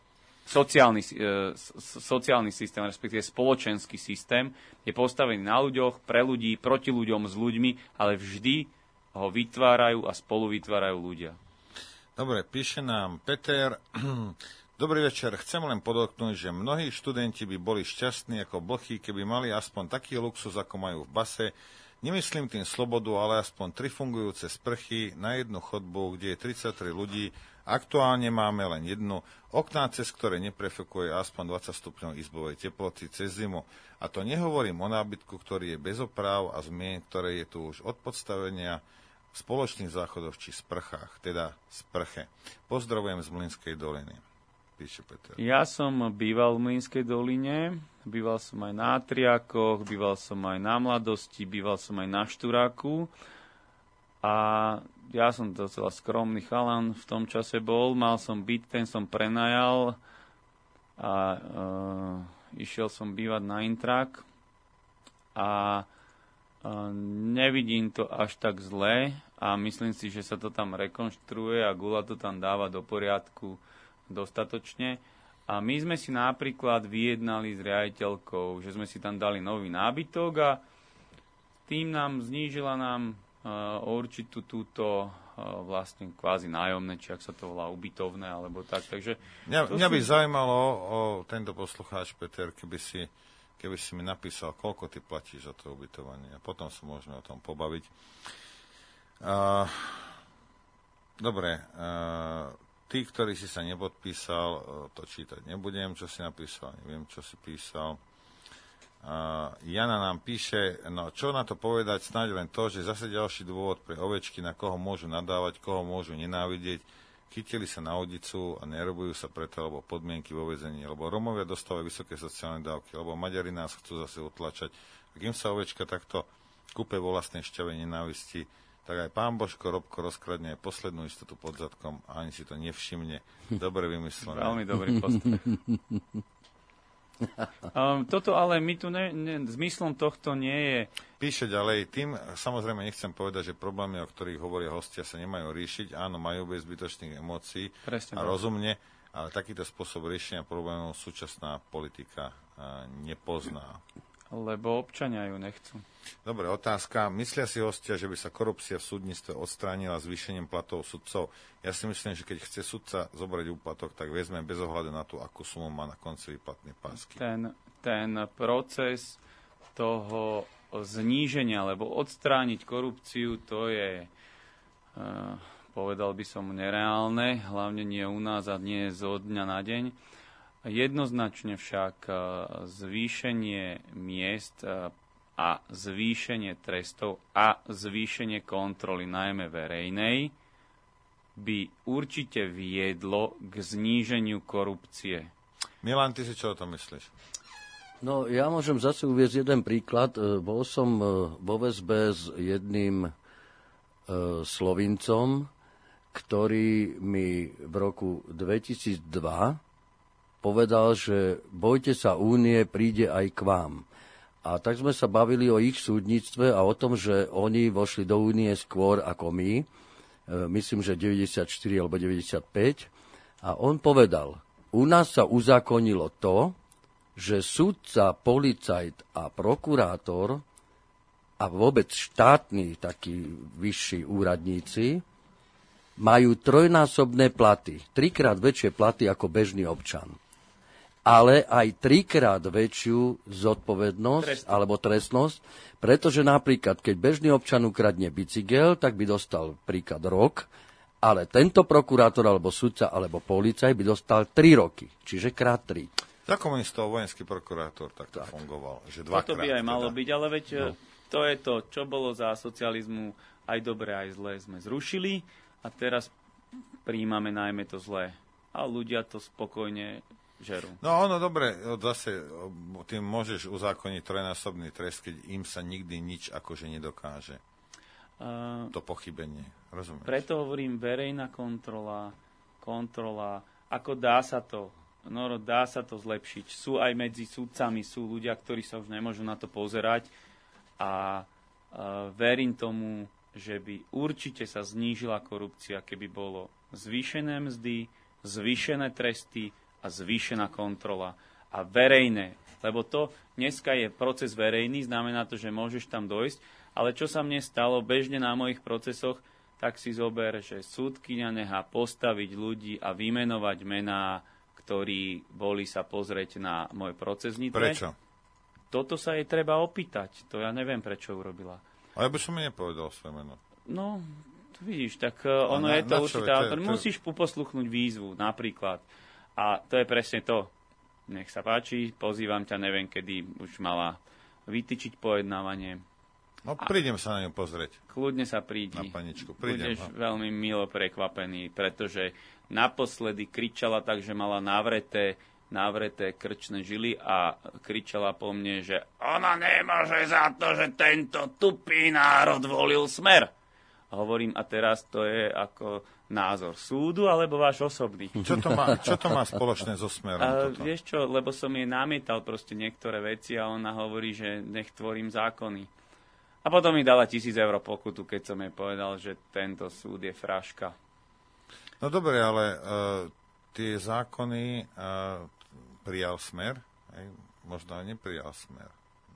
Sociálny systém, respektíve spoločenský systém, je postavený na ľuďoch, pre ľudí, proti ľuďom, s ľuďmi, ale vždy ho vytvárajú a spolu vytvárajú ľudia. Dobre, píše nám Peter. Dobrý večer, chcem len podotknúť, že mnohí študenti by boli šťastní ako blchy, keby mali aspoň taký luxus, ako majú v base. Nemyslím tým slobodu, ale aspoň 3 fungujúce sprchy na jednu chodbu, kde je 33 ľudí. Aktuálne máme len jednu, okná, cez ktoré neprefekuje aspoň 20 stupňov izbovej teploty cez zimu. A to nehovorím o nábytku, ktorý je bez opráv a zmien, ktoré je tu už od podstavenia v spoločných záchodoch či sprchách, teda sprche. Pozdravujem z Mlynskej doliny. Píše Peter. Ja som býval v Mlynskej doline, býval som aj na Triakoch, býval som aj na Mladosti, býval som aj na Šturáku a ja som docela skromný chalan v tom čase bol, mal som byt, ten som prenajal a išiel som bývať na Intrak a nevidím to až tak zle a myslím si, že sa to tam rekonštruuje a Gula to tam dáva do poriadku dostatočne. A my sme si napríklad vyjednali s riaditeľkou, že sme si tam dali nový nábytok a tým nám znížila určitú túto vlastne kvázi nájomné, či ak sa to volá ubytovné, alebo tak. Takže mňa by zaujímalo tento poslucháč, Peter, keby si mi napísal, koľko ty platíš za to ubytovanie a potom sa môžeme o tom pobaviť. Dobre, tí, ktorí si sa nepodpísal, to čítať nebudem, čo si napísal, neviem, čo si písal. Jana nám píše, no čo na to povedať, snáď len to, že zase ďalší dôvod pre ovečky, na koho môžu nadávať, koho môžu nenávidieť, chytili sa na udicu a nerobujú sa preto, lebo podmienky vo väzení, lebo Romovia dostávajú vysoké sociálne dávky, lebo Maďari nás chcú zase utlačať. A kým sa ovečka takto kúpe vo vlastnej šťave nenávisti, tak aj pán Božko Robko rozkradne aj poslednú istotu pod zadkom a ani si to nevšimne. Dobre vymyslené. Veľmi dobrý postup. Toto ale my tu zmyslom tohto nie je. Píše ďalej, tým samozrejme nechcem povedať, že problémy, o ktorých hovoria hostia, sa nemajú riešiť. Áno, majú bez zbytočných emócií a rozumne, ale takýto spôsob riešenia problémov súčasná politika nepozná? Lebo občania ju nechcú. Dobre, otázka. Myslia si hostia, že by sa korupcia v súdnictve odstránila zvýšením platov sudcov? Ja si myslím, že keď chce sudca zobrať úplatok, tak vezme bez ohľadu na to, akú sumu má na konci výplatnej pásky. Ten proces toho zníženia, alebo odstrániť korupciu, to je, povedal by som, nereálne, hlavne nie u nás a nie zo dňa na deň. Jednoznačne však zvýšenie miest a zvýšenie trestov a zvýšenie kontroly, najmä verejnej, by určite viedlo k zníženiu korupcie. Milan, ty si čo o tom myslíš? No, ja môžem zase uviesť jeden príklad. Bol som vo väzbe s jedným Slovincom, ktorý mi v roku 2002 povedal, že bojte sa únie, príde aj k vám. A tak sme sa bavili o ich súdnictve a o tom, že oni vošli do únie skôr ako my, myslím, že 94 alebo 95. A on povedal, u nás sa uzákonilo to, že sudca, policajt a prokurátor a vôbec štátni takí vyšší úradníci majú trojnásobné platy, 3-krát väčšie platy ako bežný občan. Ale aj 3-krát väčšiu zodpovednosť alebo trestnosť, pretože napríklad, keď bežný občan ukradne bicykel, tak by dostal príklad rok, ale tento prokurátor alebo sudca alebo policaj by dostal 3 roky, čiže krát 3. Za komunistov vojenský prokurátor takto fungoval, že dvakrát. To by aj malo byť, ale veď to je to, čo bolo za socializmu aj dobre, aj zlé sme zrušili a teraz prijímame najmä to zlé. A ľudia to spokojne žerú. No ono dobre, zase tým môžeš uzákoniť trojnásobný trest, keď im sa nikdy nič akože nedokáže. To pochybenie, rozumieš? Preto hovorím verejná kontrola, ako dá sa to, dá sa to zlepšiť. Sú aj medzi sudcami, sú ľudia, ktorí sa už nemôžu na to pozerať a verím tomu, že by určite sa znížila korupcia, keby bolo zvýšené mzdy, zvýšené tresty a zvýšená kontrola. A verejné, lebo to dneska je proces verejný, znamená to, že môžeš tam dojsť, ale čo sa mne stalo bežne na mojich procesoch, tak si zober, že súdkyňa nechá postaviť ľudí a vymenovať mená, ktorí boli sa pozrieť na môj proces Nitre. Prečo? Toto sa jej treba opýtať. To ja neviem, prečo urobila. A ja by som mi nepovedal svoje meno. No, vidíš, tak ono je to určitá... Musíš posluchnúť výzvu, napríklad. A to je presne to. Nech sa páči, pozývam ťa, neviem, kedy už mala vytyčiť pojednávanie. No, prídem sa na ňu pozrieť. Kľudne sa prídi. Na paničku, prídem. Budeš veľmi milo prekvapený, pretože naposledy kričala tak, že mala navreté krčné žily a kričala po mne, že ona nemôže za to, že tento tupý národ volil Smer. A hovorím, a teraz to je ako názor súdu, alebo váš osobný. Čo to má spoločné so Smerom? Vieš čo, lebo som jej namietal proste niektoré veci a ona hovorí, že nech tvorím zákony. A potom mi dala 1,000 eur pokutu, keď som jej povedal, že tento súd je fraška. No dobre, ale tie zákony prijal Smer, možno aj neprijal Smer.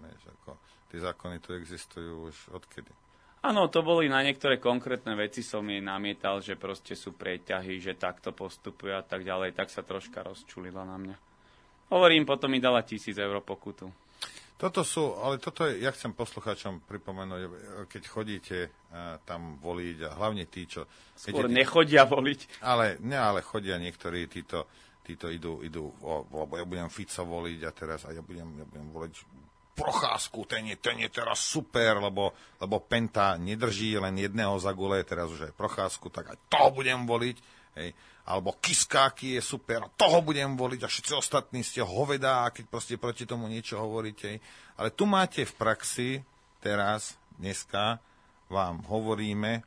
Tie zákony tu existujú už odkedy. Áno, to boli na niektoré konkrétne veci, som jej namietal, že proste sú preťahy, že takto postupuje a tak ďalej, tak sa troška rozčulila na mňa. Hovorím, potom mi dala 1,000 eur pokutu. Toto je, ja chcem poslucháčom pripomenúť, keď chodíte tam voliť a hlavne tí, čo... Skôr nechodia voliť. Ale chodia niektorí, títo idú, lebo ja budem Fico voliť a teraz ja budem voliť Procházku, ten je teraz super, lebo Penta nedrží len jedného za gule, teraz už aj Procházku, tak aj toho budem voliť, hej. Alebo Kiskáky je super, a toho budem voliť a všetci ostatní ste hovedá, keď proste proti tomu niečo hovoríte. Ale tu máte v praxi, teraz, dneska, vám hovoríme,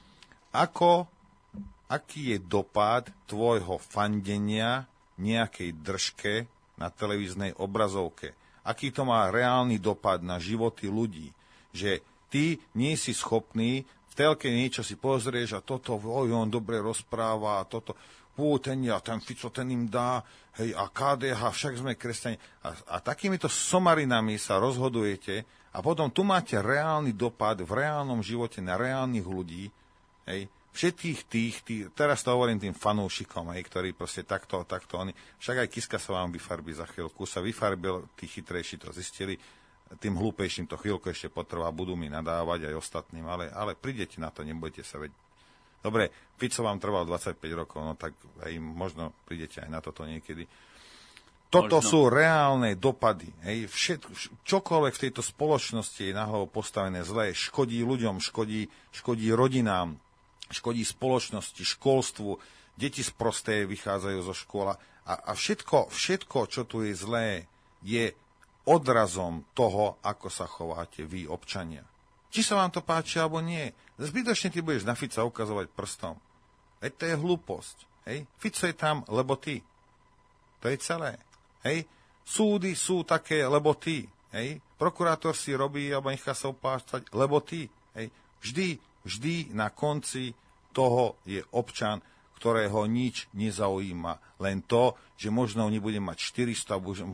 aký je dopad tvojho fandenia nejakej držke na televíznej obrazovke. Aký to má reálny dopad na životy ľudí. Že ty nie si schopný v telke niečo si pozrieš a toto, on dobre rozpráva a toto, ten Fico, ten im dá, hej, a KDH, však sme kresťania. A takýmito somarinami sa rozhodujete a potom tu máte reálny dopad v reálnom živote na reálnych ľudí, hej, všetkých tých, teraz to hovorím tým fanúšikom, hej, ktorí proste takto, oni, však aj Kiska sa vám vyfarbí za chvíľku, sa vyfarbil, tí chytrejší to zistili, tým hlúpejším to chvíľku ešte potrvá, budú mi nadávať aj ostatným, ale prídete na to, nebojte sa, veď. Dobre, Fico vám trval 25 rokov, no tak aj možno prídete aj na toto niekedy. Toto sú reálne dopady. Hej. Čokoľvek v tejto spoločnosti je nahlavo postavené zlé, škodí ľuďom, škodí rodinám, škodí spoločnosti, školstvu, deti sprosté vychádzajú zo škola a všetko, čo tu je zlé, je odrazom toho, ako sa chováte vy, občania. Či sa vám to páči, alebo nie. Zbytočne ty budeš na Fica ukazovať prstom. Veď to je hlúposť. Hej? Fico je tam, lebo ty. To je celé. Hej? Súdy sú také, lebo ty. Hej? Prokurátor si robí, alebo nechá sa upáčať, lebo ty. Hej? Vždy na konci toho je občan, ktorého nič nezaujíma. Len to, že možno nebude mať 400,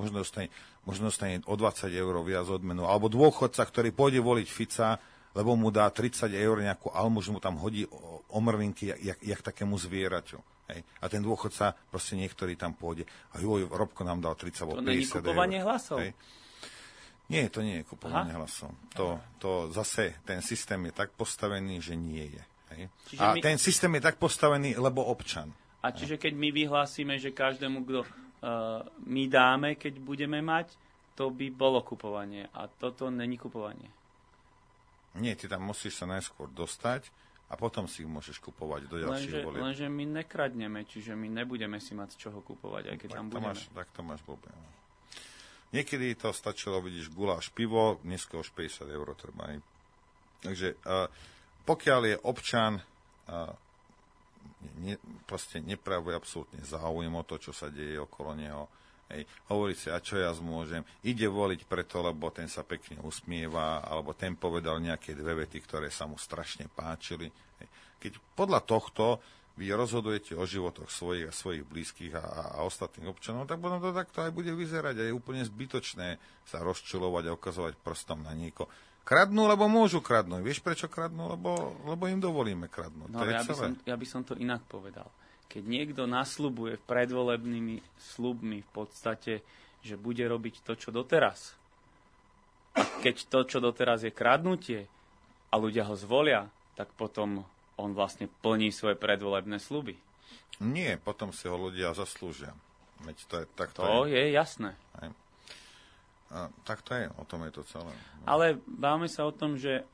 možno dostane o 20 eur viac odmenu. Alebo dôchodca, ktorý pôjde voliť Fica, lebo mu dá 30 eur nejakú almužu, mu tam hodí omrvinky, jak takému zvieraťu. Hej. A ten dôchodca, proste niektorý tam pôjde. A Robko nám dal 30 alebo 50 eur. To není kupovanie hlasov? Hej. Nie, to nie je kupovanie hlasov. To zase, ten systém je tak postavený, že nie je. Hej. A ten systém je tak postavený, lebo občan. A čiže keď my vyhlásime, že každému, kto my dáme, keď budeme mať, to by bolo kupovanie. A toto není kupovanie. Nie, ty tam musíš sa najskôr dostať a potom si ich môžeš kupovať do ďalších volieb. Lenže my nekradneme, čiže my nebudeme si mať z čoho kupovať, aj keď tam budeme. Tak to máš blbé. Niekedy to stačilo, vidíš, guláš, pivo, dneska už 50 eur treba. Takže pokiaľ je občan proste neprejavuje absolútne záujem o to, čo sa deje okolo neho. Hej. Hovorí si, a čo ja zmôžem? Ide voliť preto, lebo ten sa pekne usmieva, alebo ten povedal nejaké dve vety, ktoré sa mu strašne páčili. Hej. Keď podľa tohto vy rozhodujete o životoch svojich a svojich blízkych a ostatných občanov, tak potom to takto aj bude vyzerať. A je úplne zbytočné sa rozčulovať a ukazovať prstom na niekoho. Kradnú, lebo môžu kradnúť. Vieš, prečo kradnú? Lebo im dovolíme kradnúť. No, ja by som to inak povedal. Keď niekto nasľubuje predvolebnými sľubmi v podstate, že bude robiť to, čo doteraz. A keď to, čo doteraz je kradnutie a ľudia ho zvolia, tak potom on vlastne plní svoje predvolebné sľuby. Nie, potom si ho ľudia zaslúžia. Veď to je jasné. Aj. Tak to je, o tom je to celé. Ale báme sa o tom, že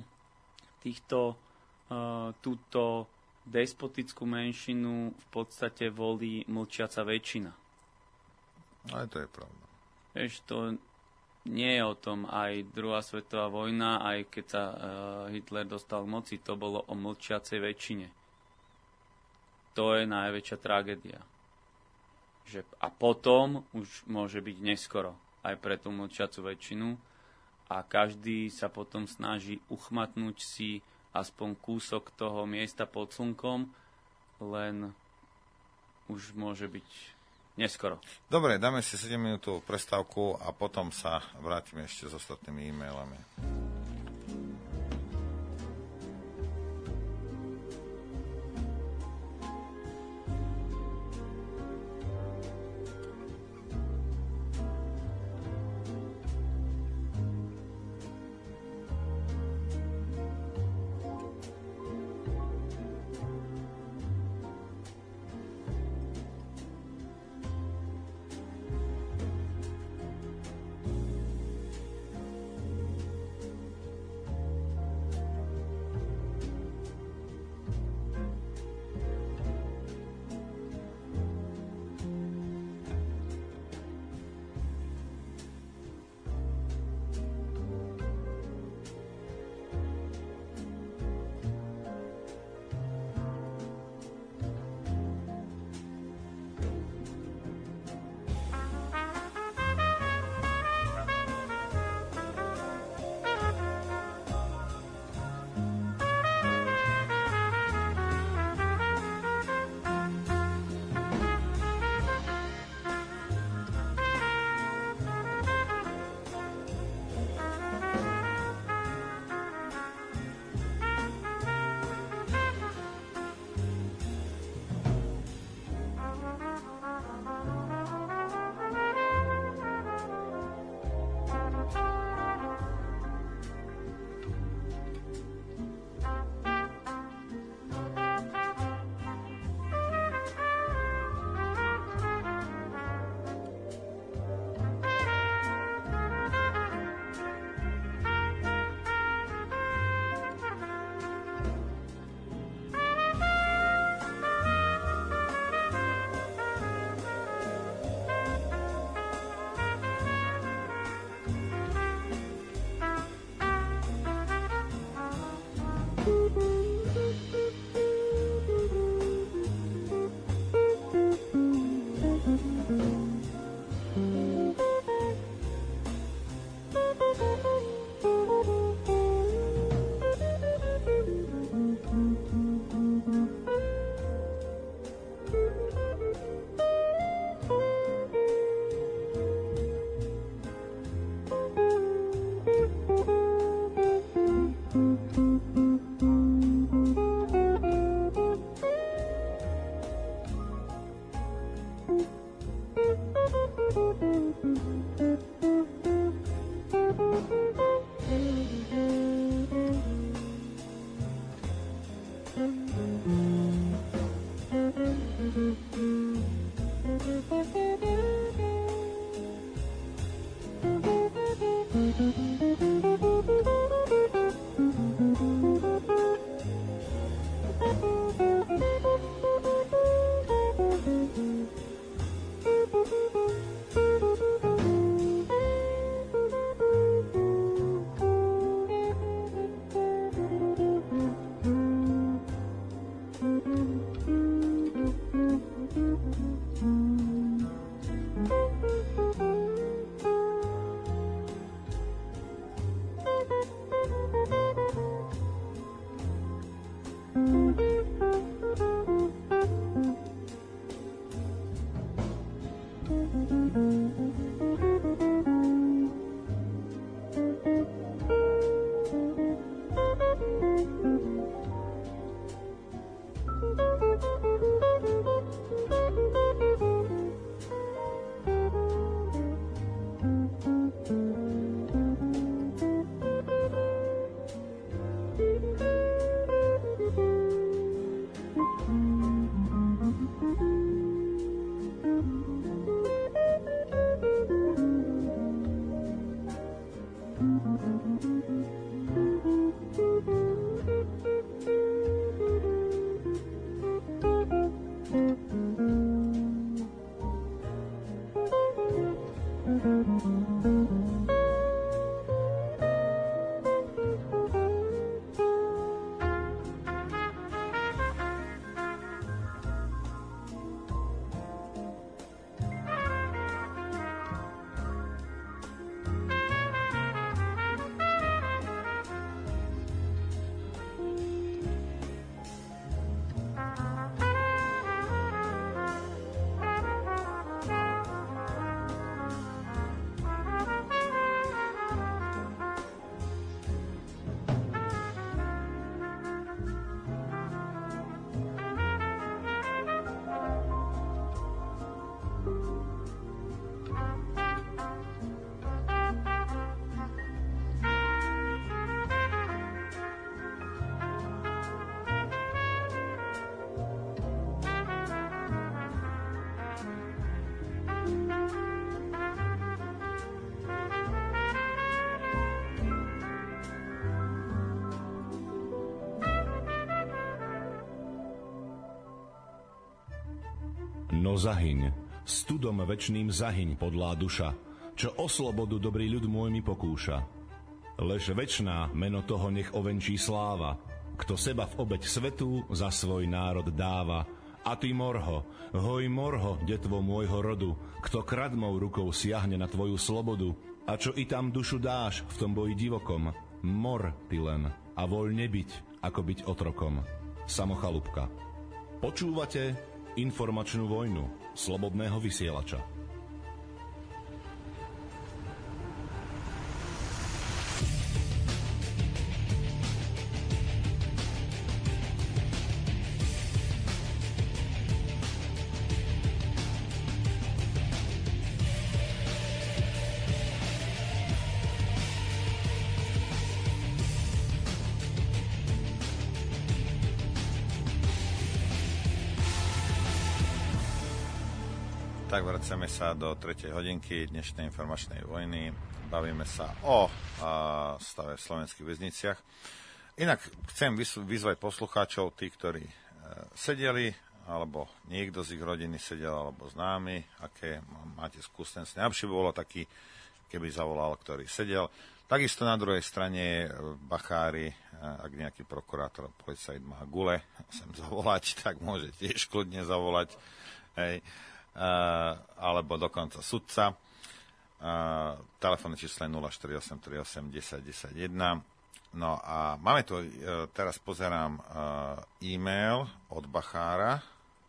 túto despotickú menšinu v podstate volí mlčiaca väčšina. Aj to je pravda. Vieš, to nie je o tom. Aj druhá svetová vojna, aj keď sa Hitler dostal k moci, to bolo o mlčiacej väčšine. To je najväčšia tragédia. A potom už môže byť neskoro aj pre tú mlčiacu väčšinu a každý sa potom snaží uchmatnúť si aspoň kúsok toho miesta pod slnkom, len už môže byť neskoro. Dobre, dáme si 7 minútovú prestávku a potom sa vrátime ešte s ostatnými e-mailami. No zahyň, studom večným zahyň, podlá duša, čo o slobodu dobrý ľud môj mi pokúša. Lež večná meno toho nech ovenčí sláva, kto seba v obeť svetu za svoj národ dáva. A ty morho, hoj morho, detvo môjho rodu, kto kradmou rukou siahne na tvoju slobodu, a čo i tam dušu dáš v tom boji divokom, mor ty len a voľne byť, ako byť otrokom. Samochalúbka. Počúvate informačnú vojnu slobodného vysielača. Tak vracame sa do 3. hodinky dnešnej informačnej vojny. Bavíme sa o stave v slovenských väzniciach. Inak chcem vyzvať poslucháčov, tí, ktorí sedeli, alebo niekto z ich rodiny sedel, alebo známy, aké máte skúsenosti. Najlepšie by bolo taký, keby zavolal, ktorý sedel. Takisto na druhej strane bachári, ak nejaký prokurátor, policajt má gule, sem zavolať, tak môže tiež kľudne zavolať, hej, alebo dokonca sudca. Telefónne číslo 048 38 10 11. No a máme tu, teraz pozerám e-mail od bachára,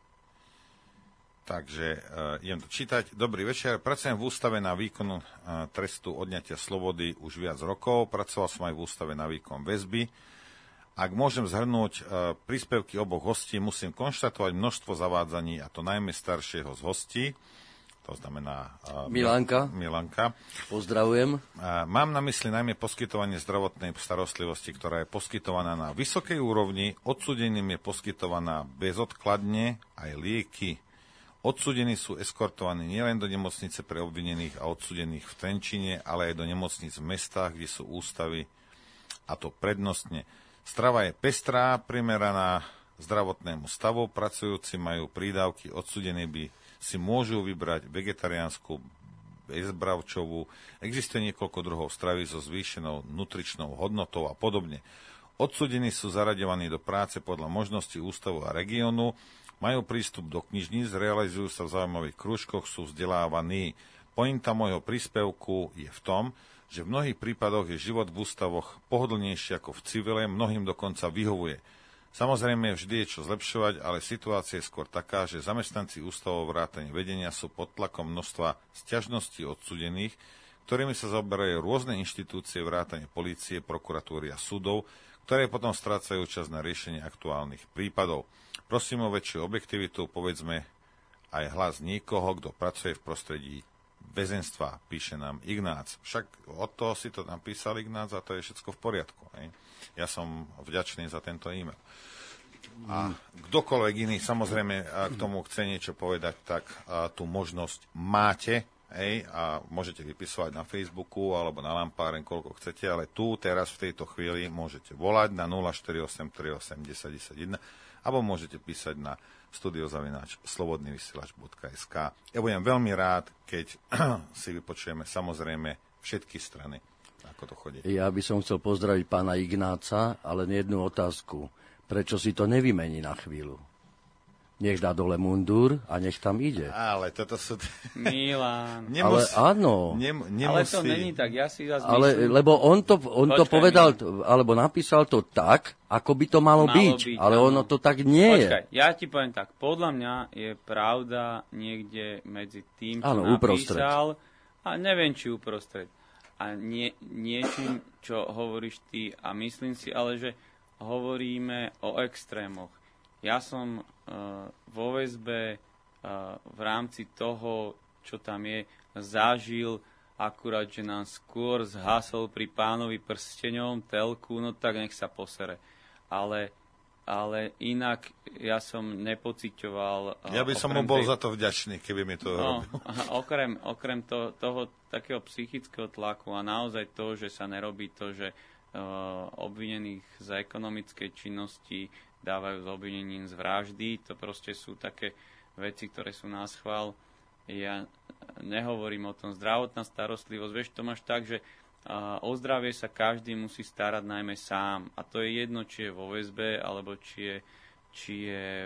takže idem to čítať. Dobrý večer, pracujem v ústave na výkonu trestu odňatia slobody už viac rokov. Pracoval som aj v ústave na výkon väzby. Ak môžem zhrnúť príspevky oboch hostí, musím konštatovať množstvo zavádzaní, a to najmä staršieho z hostí. To znamená Milanka. Pozdravujem. Mám na mysli najmä poskytovanie zdravotnej starostlivosti, ktorá je poskytovaná na vysokej úrovni. Odsúdeným je poskytovaná bezodkladne aj lieky. Odsúdení sú eskortovaní nielen do nemocnice pre obvinených a odsúdených v Trenčine, ale aj do nemocníc v mestách, kde sú ústavy, a to prednostne. Strava je pestrá, primeraná zdravotnému stavu. Pracujúci majú prídavky, odsúdení by si môžu vybrať vegetariánsku, bezbravčovú. Existuje niekoľko druhov stravy so zvýšenou nutričnou hodnotou a podobne. Odsúdení sú zaraďovaní do práce podľa možností ústavu a regiónu, majú prístup do knižníc, realizujú sa v zaujímavých krúžkoch, sú vzdelávaní. Pointa môjho príspevku je v tom, že v mnohých prípadoch je život v ústavoch pohodlnejší ako v civile, mnohým dokonca vyhovuje. Samozrejme, vždy je čo zlepšovať, ale situácia je skôr taká, že zamestnanci ústavov vrátane vedenia sú pod tlakom množstva sťažností odsúdených, ktorými sa zaoberajú rôzne inštitúcie vrátane polície, prokuratúry a súdov, ktoré potom strácajú čas na riešenie aktuálnych prípadov. Prosím o väčšiu objektivitu, povedzme aj hlas niekoho, kto pracuje v prostredí väzenstva, píše nám Ignác. Však od toho si to napísal Ignác a to je všetko v poriadku. Hej? Ja som vďačný za tento e-mail. A kdokoľvek iný, samozrejme, k tomu chce niečo povedať, tak tú možnosť máte, hej, a môžete vypisovať na Facebooku alebo na Lampáren, koľko chcete, ale tu teraz v tejto chvíli môžete volať na 048 38 10 11 alebo môžete písať na studio@slobodnyvysielac.sk. Ja budem veľmi rád, keď si vypočujeme samozrejme všetky strany, ako to chodí. Ja by som chcel pozdraviť pána Ignáca, ale jednu otázku. Prečo si to nevymení na chvíľu? Nech dá dole mundúr a nech tam ide. Ale toto sú... Milan. Ale áno. Ale to není tak, ja si zase myslím... Lebo on to povedal, alebo napísal to tak, ako by to malo byť. Ale áno. Ono to tak nie je. Ja ti poviem tak, podľa mňa je pravda niekde medzi tým, čo napísal, uprostred. A neviem, či uprostred. A niečím, čo hovoríš ty, a myslím si, ale že hovoríme o extrémoch. Ja som vo väzbe v rámci toho, čo tam je, zažil akurát, že nám skôr zhasol pri Pánovi prsteňom telku, no tak nech sa posere. Ale inak ja som nepociťoval... Ja by som mu bol za to vďačný, keby mi to robil. Okrem toho takého psychického tlaku a naozaj to, že sa nerobí to, že obvinených za ekonomickej činnosti dávajú s obvinením z vraždy. To proste sú také veci, ktoré sú na schvál. Ja nehovorím o tom. Zdravotná starostlivosť. Vieš, to máš tak, že o zdravie sa každý musí starať najmä sám. A to je jedno, či je vo väzbe, alebo či je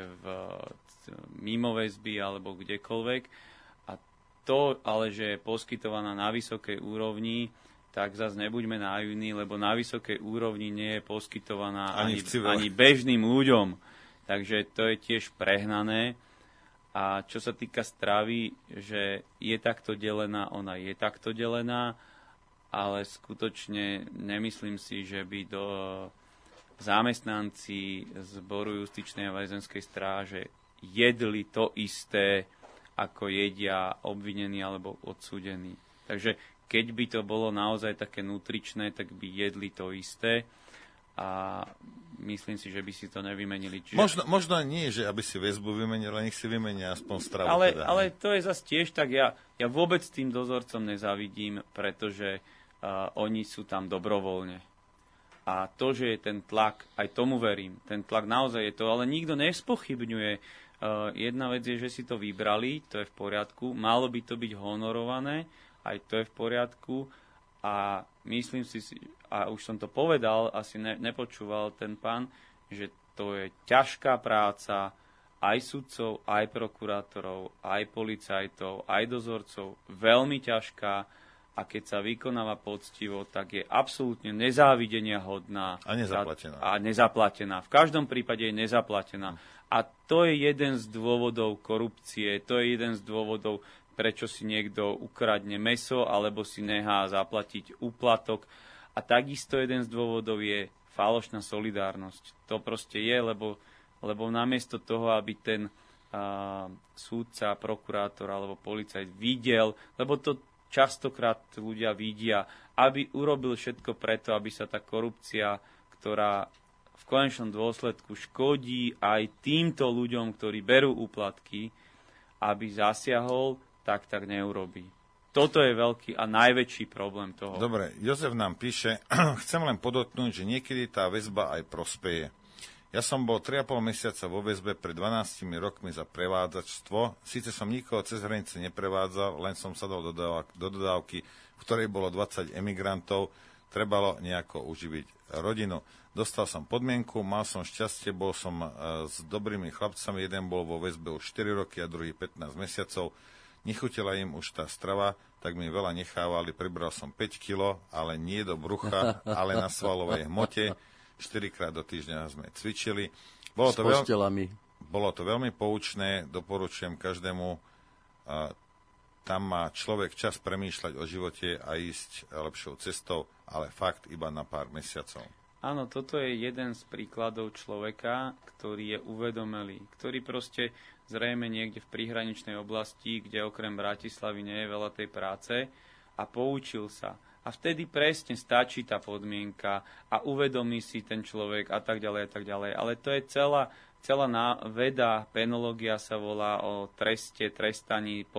mimo väzby, alebo kdekoľvek. A to, ale že je poskytovaná na vysokej úrovni, tak zase nebuďme naivní, lebo na vysokej úrovni nie je poskytovaná ani bežným ľuďom. Takže to je tiež prehnané. A čo sa týka stravy, že je takto delená, ona je takto delená, ale skutočne nemyslím si, že by zamestnanci Zboru justičnej a väzenskej stráže jedli to isté, ako jedia obvinení alebo odsúdení. Takže keď by to bolo naozaj také nutričné, tak by jedli to isté a myslím si, že by si to nevymenili. Čiže... Možno nie, že aby si väzbu vymenili, ale nech si vymenia aspoň stravu. Ale to je zase tiež tak, ja vôbec tým dozorcom nezavidím, pretože oni sú tam dobrovoľne. A to, že je ten tlak, aj tomu verím, ten tlak naozaj je to, ale nikto nespochybňuje. Jedna vec je, že si to vybrali, to je v poriadku, malo by to byť honorované, aj to je v poriadku, A myslím si, a už som to povedal, asi nepočúval ten pán, že to je ťažká práca aj sudcov, aj prokurátorov, aj policajtov, aj dozorcov, veľmi ťažká, a keď sa vykonáva poctivo, tak je absolútne nezávidenia hodná. A nezaplatená. A nezaplatená. V každom prípade je nezaplatená. A to je jeden z dôvodov korupcie, to je jeden z dôvodov, prečo si niekto ukradne mäso, alebo si nechá zaplatiť úplatok. A takisto jeden z dôvodov je falošná solidárnosť. To proste je, lebo namiesto toho, aby ten súdca, prokurátor alebo policajt videl, lebo to častokrát ľudia vidia, aby urobil všetko preto, aby sa tá korupcia, ktorá v konečnom dôsledku škodí aj týmto ľuďom, ktorí berú úplatky, aby zasiahol, tak neurobí. Toto je veľký a najväčší problém toho. Dobre, Jozef nám píše, chcem len podotknúť, že niekedy tá väzba aj prospeje. Ja som bol 3,5 mesiaca vo väzbe pred 12 rokmi za prevádzačstvo. Síce som nikoho cez hranice neprevádzal, len som sadol do dodávky, v ktorej bolo 20 emigrantov. Trebalo nejako uživiť rodinu. Dostal som podmienku, mal som šťastie, bol som s dobrými chlapcami. Jeden bol vo väzbe už 4 roky a druhý 15 mesiacov. Nechutila im už tá strava, tak mi veľa nechávali. Pribral som 5 kilo, ale nie do brucha, ale na svalovej hmote. 4-krát do týždňa sme cvičili. Bolo to veľmi poučné, doporučujem každému. Tam má človek čas premýšľať o živote a ísť lepšou cestou, ale fakt iba na pár mesiacov. Áno, toto je jeden z príkladov človeka, ktorý je uvedomelý, ktorý proste zrejme niekde v príhraničnej oblasti, kde okrem Bratislavy nie je veľa tej práce, a poučil sa. A vtedy presne stačí tá podmienka a uvedomí si ten človek a tak ďalej a tak ďalej. Ale to je celá veda, penológia sa volá o treste, trestaní,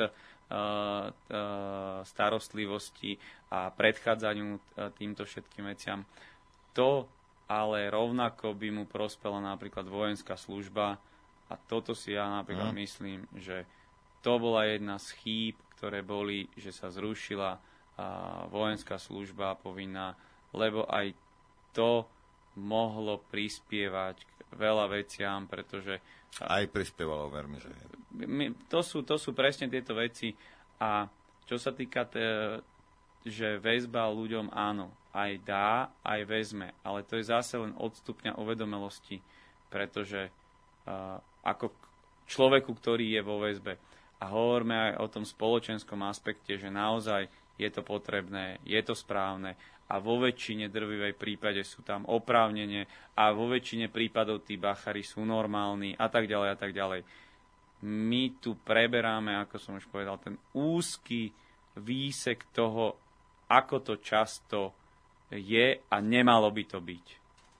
starostlivosti a predchádzaniu týmto všetkým veciam. To ale rovnako by mu prospela napríklad vojenská služba a toto si ja napríklad myslím, že to bola jedna z chýb, ktoré boli, že sa zrušila vojenská služba povinná, lebo aj to mohlo prispievať k veľa veciam, pretože... Aj prispievalo, vermi, že... To sú presne tieto veci a čo sa týka, že väzba ľuďom áno, aj dá, aj vezme, ale to je zase len od stupňa uvedomelosti, pretože ako človeku, ktorý je vo väzbe, a hovoríme aj o tom spoločenskom aspekte, že naozaj je to potrebné, je to správne a vo väčšine drvivej prípade sú tam oprávnenie a vo väčšine prípadov tí bachari sú normálni a tak ďalej a tak ďalej. My tu preberáme, ako som už povedal, ten úzky výsek toho, ako to často je a nemalo by to byť.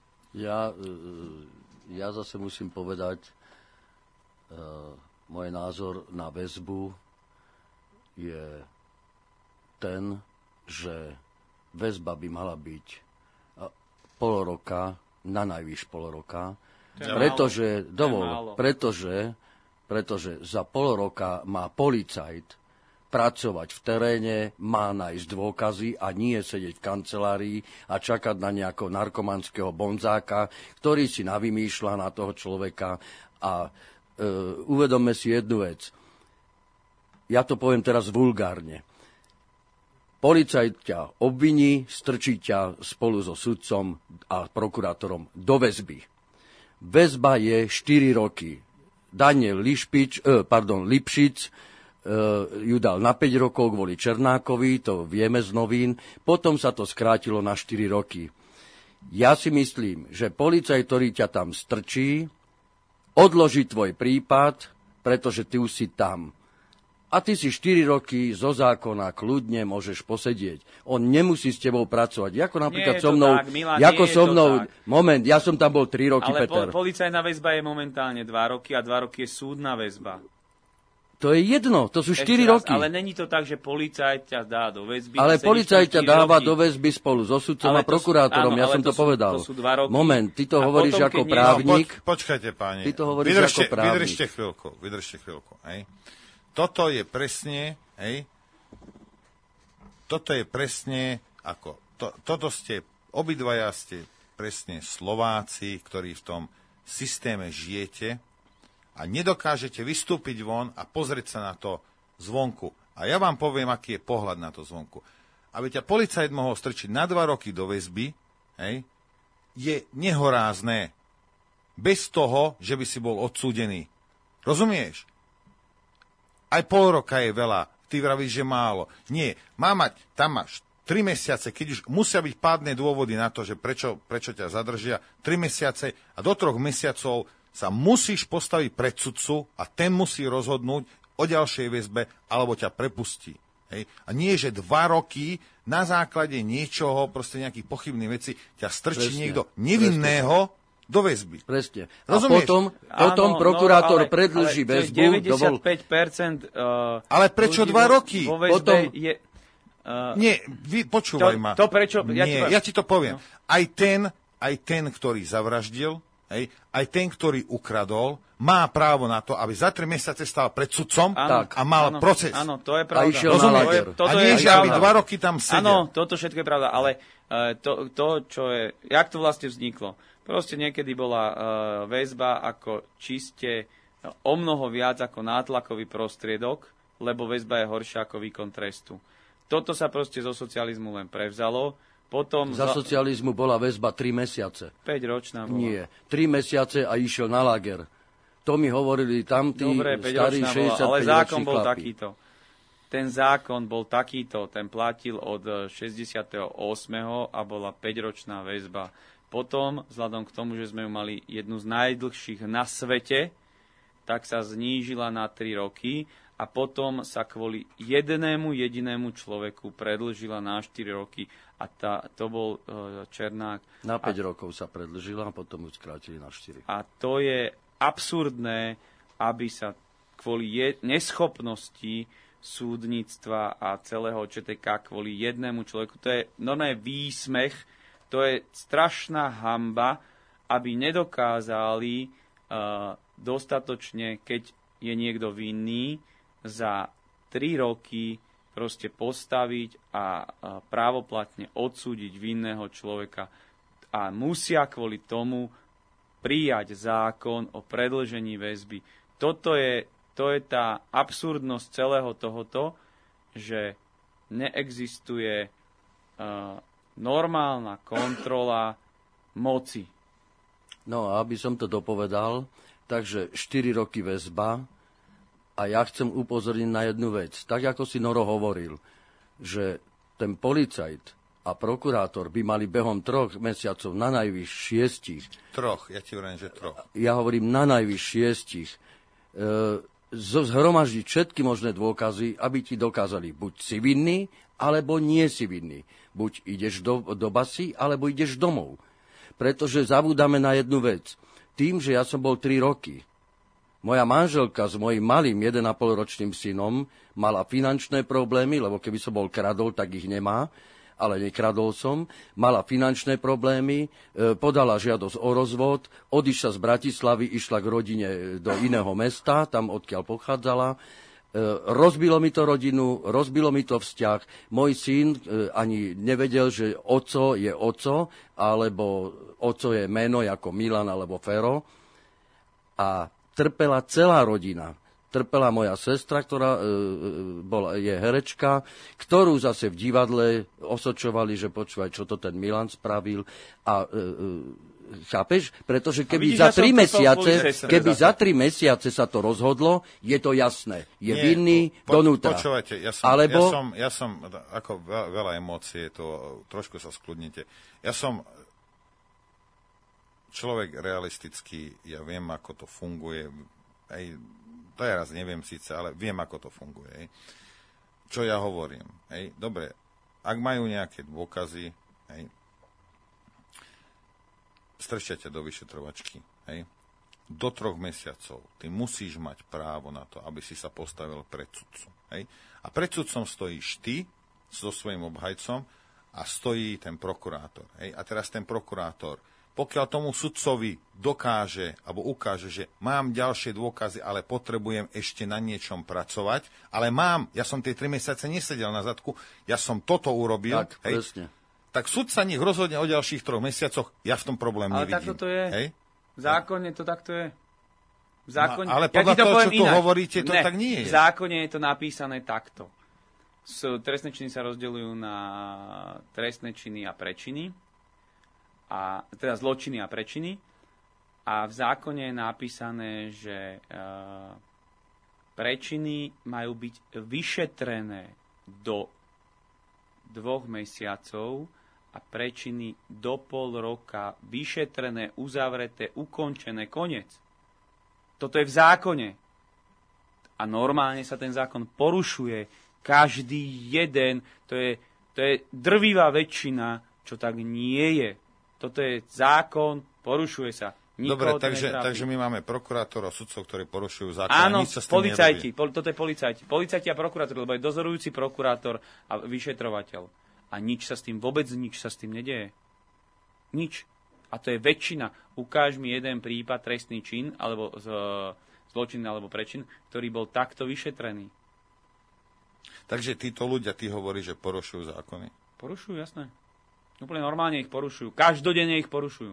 Ja zase musím povedať môj názor na väzbu je ten, že väzba by mala byť pol roka, na najvyš pol roka, pretože za pol roka má policajt pracovať v teréne, má nájsť dôkazy a nie sedieť v kancelárii a čakať na nejakého narkomanského bonzáka, ktorý si navymýšľa na toho človeka. A uvedomme si jednu vec. Ja to poviem teraz vulgárne. Policajt ťa obviní, strčí ťa spolu so sudcom a prokurátorom do väzby. Väzba je 4 roky. Daniel Lipšic ju dal na 5 rokov kvôli Černákovi, to vieme z novín, potom sa to skrátilo na 4 roky. Ja si myslím, že policajt, ktorý ťa tam strčí, odloží tvoj prípad, pretože ty už si tam. A ty si 4 roky zo zákona kľudne môžeš posedieť. On nemusí s tebou pracovať. Ako napríklad so mnou. Moment, ja som tam bol 3 roky, Peter. Ale policajná väzba je momentálne 2 roky a 2 roky je súdna väzba. To je jedno, to sú 4 roky. Ale není to tak, že policajt ťa dá do väzby. Ale policajt ťa dáva do väzby spolu so sudcom a prokurátorom, ja som to povedal. To sú 2 roky. Moment, ty to hovoríš ako právnik. Počkajte, páni. Ty to hovoríš ako právnik. Vydržte chvíľku. Hej. Toto je presne, hej, toto je presne ako... Toto ste, obidvaja ste presne Slováci, ktorí v tom systéme žijete a nedokážete vystúpiť von a pozrieť sa na to zvonku. A ja vám poviem, aký je pohľad na to zvonku. Aby ťa policajt mohol strčiť na 2 roky do väzby, hej, je nehorázne. Bez toho, že by si bol odsúdený. Rozumieš? Aj pol roka je veľa. Ty vravíš, že málo. Nie. Tam máš 3 mesiace, keď už musia byť pádne dôvody na to, že prečo ťa zadržia, 3 mesiace a do 3 mesiacov sa musíš postaviť pred sudcu a ten musí rozhodnúť o ďalšej väzbe alebo ťa prepustí. Hej? A nie, že 2 roky na základe niečoho, proste nejakých pochybných vecí, ťa strčí niekto nevinného do väzby. Presne. A potom prokurátor predĺží väzbu. 95%... ale prečo 2 roky? Vo väzbe je... Nie, počúvaj ma. To prečo? Ja ti to poviem. No. Aj ten, ktorý zavraždil, aj ten, ktorý ukradol, má právo na to, aby za 3 mesiace stál pred sudcom a mal proces. Áno, to je pravda. A išiel na lager. A nie, že aby 2 roky tam sedel. Áno, toto všetko je pravda, ale to, čo je... Jak to vlastne vzniklo? Proste niekedy bola väzba ako čiste o mnoho viac ako nátlakový prostriedok, lebo väzba je horšia ako výkon trestu. Toto sa proste zo socializmu len prevzalo. Potom za socializmu bola väzba 3 mesiace. 5-ročná bola. Nie, 3 mesiace a išiel na lager. To mi hovorili tamtí starí 65 ale zákon bol takýto. Ten zákon bol takýto, ten platil od 68. a bola 5-ročná väzba. Potom, vzhľadom k tomu, že sme ju mali jednu z najdlhších na svete, tak sa znížila na 3 roky a potom sa kvôli jednému jedinému človeku predĺžila na 4 roky a to bol Černák. Na 5 rokov sa predĺžila a potom ju skrátili na 4. A to je absurdné, aby sa kvôli neschopnosti súdnictva a celého ČTK kvôli jednému človeku, to je normálne výsmech, to je strašná hanba, aby nedokázali dostatočne, keď je niekto vinný, za 3 roky proste postaviť a právoplatne odsúdiť vinného človeka. A musia kvôli tomu prijať zákon o predĺžení väzby. To je tá absurdnosť celého tohoto, že neexistuje normálna kontrola moci. No a aby som to dopovedal, takže 4 roky väzba a ja chcem upozorniť na jednu vec. Tak ako si Noro hovoril, že ten policajt a prokurátor by mali behom 3 mesiacov na najvyš 6. 3, ja ti hovorím, že 3. Ja hovorím na najvyš 6. Zhromaždiť všetky možné dôkazy, aby ti dokázali buď si vinný, alebo nie si vinný. Buď ideš do basy, alebo ideš domov. Pretože zabúdame na jednu vec. Tým, že ja som bol 3 roky, moja manželka s mojím malým 1,5-ročným synom mala finančné problémy, lebo keby som bol kradol, tak ich nemá, ale nekradol som. Mala finančné problémy, podala žiadosť o rozvod, odišla z Bratislavy, išla k rodine do iného mesta, tam odkiaľ pochádzala. Rozbilo mi to rodinu, rozbilo mi to vzťah. Môj syn ani nevedel, že oco je oco, alebo oco je meno ako Milan alebo Fero. A trpela celá rodina. Trpela moja sestra, ktorá je herečka, ktorú zase v divadle osočovali, že počúvaj, čo to ten Milan spravil. A chápeš? Pretože keby za 3 mesiace sa to rozhodlo, je to jasné. Je vinný donútra. Počúvajte, ja som ako veľa emócií, to trošku sa skľudnite. Ja som človek realistický, ja viem, ako to funguje. To ja raz neviem síce, ale viem, ako to funguje. Čo ja hovorím. Dobre, ak majú nejaké dôkazy, strčia ťa do vyšetrovačky. Do 3 mesiacov ty musíš mať právo na to, aby si sa postavil pred sudcu. A pred sudcom stojíš ty so svojím obhajcom a stojí ten prokurátor. A teraz ten prokurátor pokiaľ tomu sudcovi dokáže alebo ukáže, že mám ďalšie dôkazy, ale potrebujem ešte na niečom pracovať, ale ja som tie 3 mesiace nesedel na zadku, ja som toto urobil, tak, presne. Tak sudca nech rozhodne o ďalších 3 mesiacoch, ja v tom problém nevidím. Ale takto to je. Hej? V zákone to takto je. V zákone, ale podľa toho, čo tu hovoríte, to tak nie je. V zákone je to napísané takto. Trestné činy sa rozdeľujú na trestné činy a prečiny. Teda zločiny a prečiny. A v zákone je napísané, že prečiny majú byť vyšetrené do 2 mesiacov a prečiny do pol roka vyšetrené, uzavreté, ukončené, koniec. Toto je v zákone. A normálne sa ten zákon porušuje. Každý jeden. To je drvivá väčšina, čo tak nie je. Toto je zákon, porušuje sa. Dobre, takže my máme prokurátorov, sudcov, ktorí porušujú zákon. Áno, nič sa s tým policajti. Toto je policajti. Policajti a prokurátor, lebo je dozorujúci prokurátor a vyšetrovateľ. A vôbec nič sa s tým nedeje. Nič. A to je väčšina. Ukáž mi jeden prípad, trestný čin, alebo zločin, alebo prečin, ktorý bol takto vyšetrený. Takže títo ľudia, ty hovoríš, že porušujú zákony? Porušujú, jasné. Úplne normálne ich porušujú. Každodenne ich porušujú.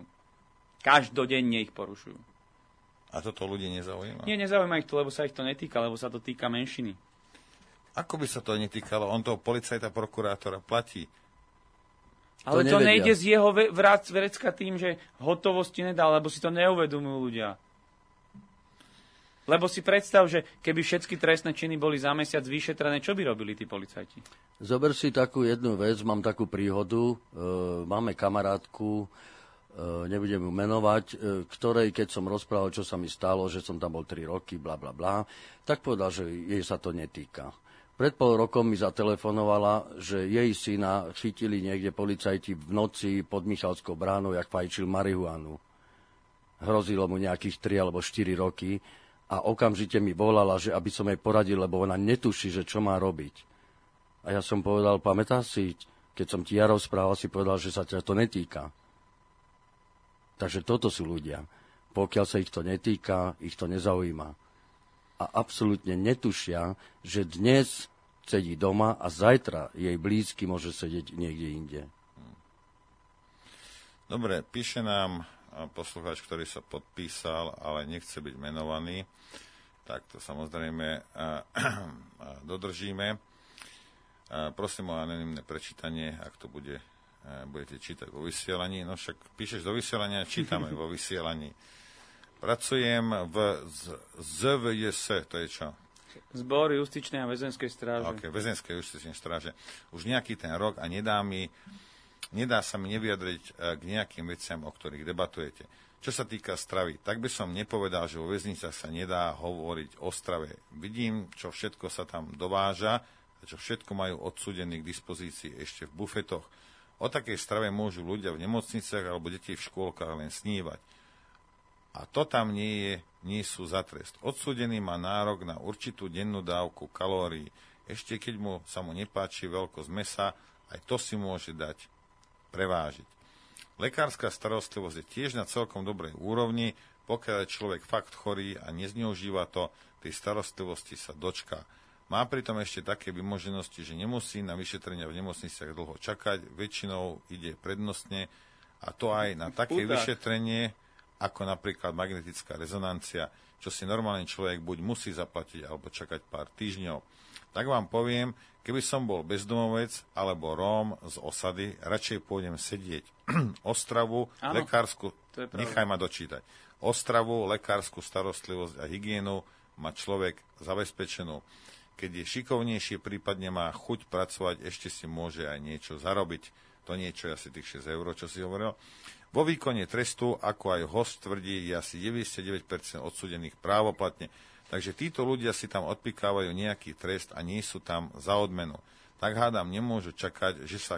A toto ľudí nezaujíma? Nie, nezaujíma ich to, lebo sa ich to netýka, lebo sa to týka menšiny. Ako by sa to netýkalo? On toho policajta, prokurátora platí. Ale to nejde z jeho vrecka tým, že hotovosti nedal, lebo si to neuvedomujú ľudia. Lebo si predstav, že keby všetky trestné činy boli za mesiac vyšetrené, čo by robili tí policajti? Zober si takú jednu vec, mám takú príhodu. Máme kamarátku, nebudem ju menovať, ktorej, keď som rozprával, čo sa mi stalo, že som tam bol 3 roky, bla, bla, bla, tak povedal, že jej sa to netýka. Pred pol rokom mi zatelefonovala, že jej syna chytili niekde policajti v noci pod Michalskou bránou, jak fajčil marihuanu. Hrozilo mu nejakých 3 alebo 4 roky a okamžite mi volala, že aby som jej poradil, lebo ona netuší, že čo má robiť. A ja som povedal, pamätáš si, keď som ti ja rozprával, si povedal, že sa ťa to netýka. Takže toto sú ľudia. Pokiaľ sa ich to netýka, ich to nezaujíma. A absolútne netušia, že dnes sedí doma a zajtra jej blízky môže sedieť niekde inde. Dobre, píše nám poslucháč, ktorý sa podpísal, ale nechce byť menovaný. Tak to samozrejme dodržíme. Prosím o anonymné prečítanie, ak to budete čítať vo vysielaní. No však píšeš do vysielania, čítame vo vysielaní. Pracujem v ZVJS, to je čo? Zbor justičnej a väzenskej stráže. OK, väzenskej justičnej stráže. Už nejaký ten rok a nedá sa mi nevyjadriť k nejakým veciam, o ktorých debatujete. Čo sa týka stravy, tak by som nepovedal, že vo väznicách sa nedá hovoriť o strave. Vidím, čo všetko sa tam dováža a čo všetko majú odsúdení k dispozícii ešte v bufetoch. O takej strave môžu ľudia v nemocniciach alebo deti v škôlkach len snívať. A to tam nie sú za trest. Odsúdený má nárok na určitú dennú dávku kalórií. Ešte keď sa mu nepáči veľkosť mesa, aj to si môže dať prevážiť. Lekárska starostlivosť je tiež na celkom dobrej úrovni, pokiaľ je človek fakt chorý a nezneužíva to, tej starostlivosti sa dočká. Má pritom ešte také vymoženosti, že nemusí na vyšetrenia v nemocniciach dlho čakať, väčšinou ide prednostne, a to aj na také vyšetrenie, ako napríklad magnetická rezonancia, čo si normálny človek buď musí zaplatiť, alebo čakať pár týždňov. Tak vám poviem, keby som bol bezdomovec alebo Róm z osady, radšej pôjdem sedieť Ostravu, lekársku, nechaj ma dočítať, Ostravu, lekárskú starostlivosť a hygienu má človek zabezpečenú. Keď je šikovnejšie, prípadne má chuť pracovať, ešte si môže aj niečo zarobiť. To niečo je asi tých 6 eur, čo si hovoril. Vo výkone trestu, ako aj host tvrdí, je asi 99% odsúdených právoplatne. Takže títo ľudia si tam odpikávajú nejaký trest a nie sú tam za odmenu. Tak hádam, nemôžu čakať, že sa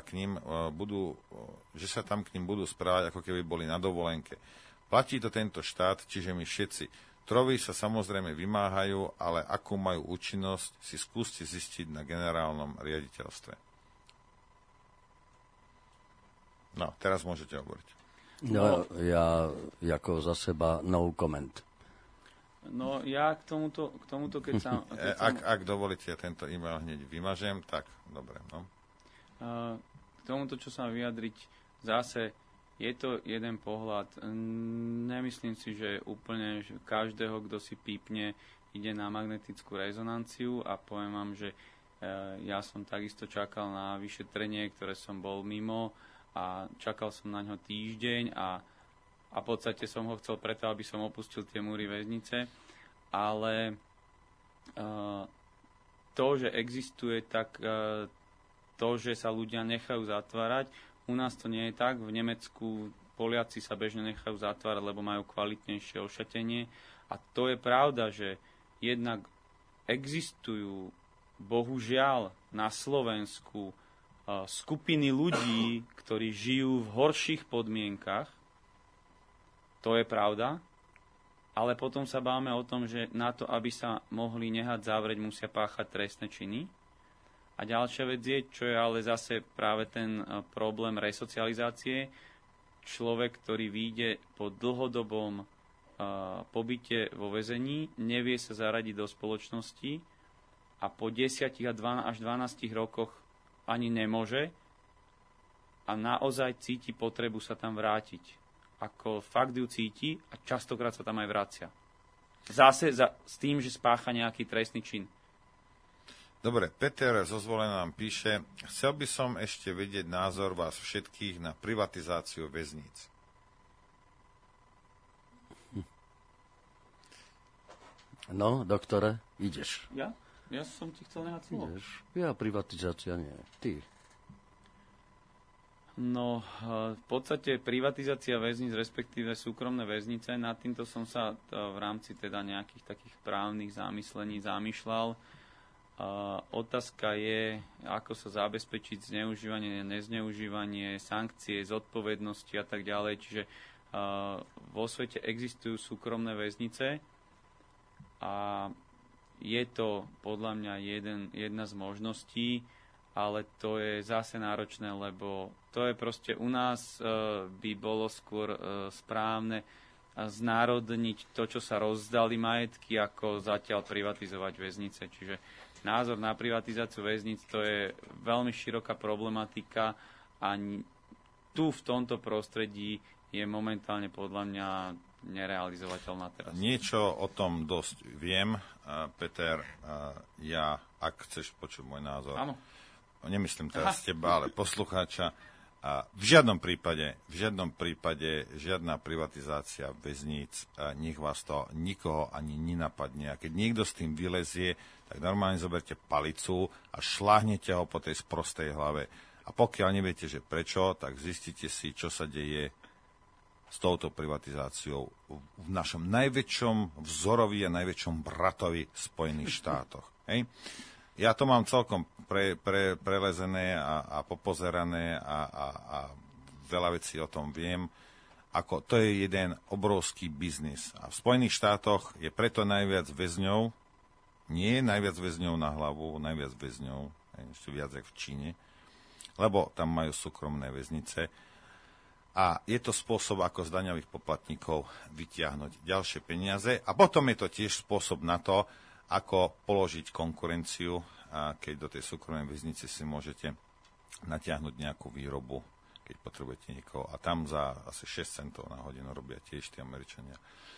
tam k ním budú správať, ako keby boli na dovolenke. Platí to tento štát, čiže my všetci. Trovy sa samozrejme vymáhajú, ale akú majú účinnosť, si skúste zistiť na generálnom riaditeľstve. No, teraz môžete hovoriť. No, ja ako za seba no comment. No ja k tomuto keď sa... Ak dovolíte, tento e-mail hneď vymažem, tak dobre. No. K tomuto, čo sa vyjadriť, zase je to jeden pohľad. Nemyslím si, že úplne že každého, kto si pípne, ide na magnetickú rezonanciu a poviem vám, že ja som takisto čakal na vyšetrenie, ktoré som bol mimo a čakal som na ňo týždeň a v podstate som ho chcel preto, aby som opustil tie múry väznice, ale to, že existuje, tak to, že sa ľudia nechajú zatvárať, u nás to nie je tak. V Nemecku Poliaci sa bežne nechajú zatvárať, lebo majú kvalitnejšie ošatenie a to je pravda, že jednak existujú bohužiaľ na Slovensku skupiny ľudí, ktorí žijú v horších podmienkach. To je pravda. Ale potom sa bávame o tom, že na to, aby sa mohli nehať zavrieť, musia páchať trestné činy. A ďalšia vec je, čo je ale zase práve ten problém resocializácie. Človek, ktorý vyjde po dlhodobom pobyte vo väzení, nevie sa zaradiť do spoločnosti a po 10 až 12 rokoch ani nemôže a naozaj cíti potrebu sa tam vrátiť. Ako fakt ju cíti a častokrát sa tam aj vracia. Zase s tým, že spácha nejaký trestný čin. Dobre, Peter zo Zvolena nám píše, chcel by som ešte vedieť názor vás všetkých na privatizáciu väzníc. No, doktore, ideš. Ja? Ja som ti chcel nehať slovo. Ideš. Ja privatizácia nie. Ty. No, v podstate privatizácia väznic, respektíve súkromné väznice, nad týmto som sa v rámci teda nejakých takých právnych zamyslení zamýšľal. Otázka je, ako sa zabezpečiť zneužívanie, nezneužívanie, sankcie, zodpovednosti a tak ďalej. Čiže vo svete existujú súkromné väznice a je to podľa mňa jedna z možností, ale to je zase náročné, lebo to je proste u nás by bolo skôr správne znárodniť to, čo sa rozdali majetky, ako zatiaľ privatizovať väznice. Čiže názor na privatizáciu väznic to je veľmi široká problematika a tu v tomto prostredí je momentálne podľa mňa nerealizovateľná teraz. Niečo o tom dosť viem, Peter, ja, ak chceš počuť môj názor, áno. Nemyslím teraz teba, ale poslucháča, v žiadnom prípade žiadna privatizácia väzníc, nech vás to nikoho ani nenapadne. A keď niekto s tým vylezie, tak normálne zoberte palicu a šláhnete ho po tej sprostej hlave. A pokiaľ neviete, že prečo, tak zistite si, čo sa deje s touto privatizáciou v našom najväčšom vzorovi a najväčšom bratovi Spojených štátoch. Hej? Ja to mám celkom prelezené a popozerané a veľa vecí o tom viem. Ako to je jeden obrovský biznis. A v Spojených štátoch je preto najviac väzňov, nie najviac väzňov na hlavu, najviac väzňov, ešte viac ako v Číne, lebo tam majú súkromné väznice. A je to spôsob, ako z daňových poplatníkov vytiahnuť ďalšie peniaze. A potom je to tiež spôsob na to, ako položiť konkurenciu, a keď do tej súkromnej väznice si môžete natiahnuť nejakú výrobu, keď potrebujete niekoho. A tam za asi 6 centov na hodinu robia tiež tí Američania.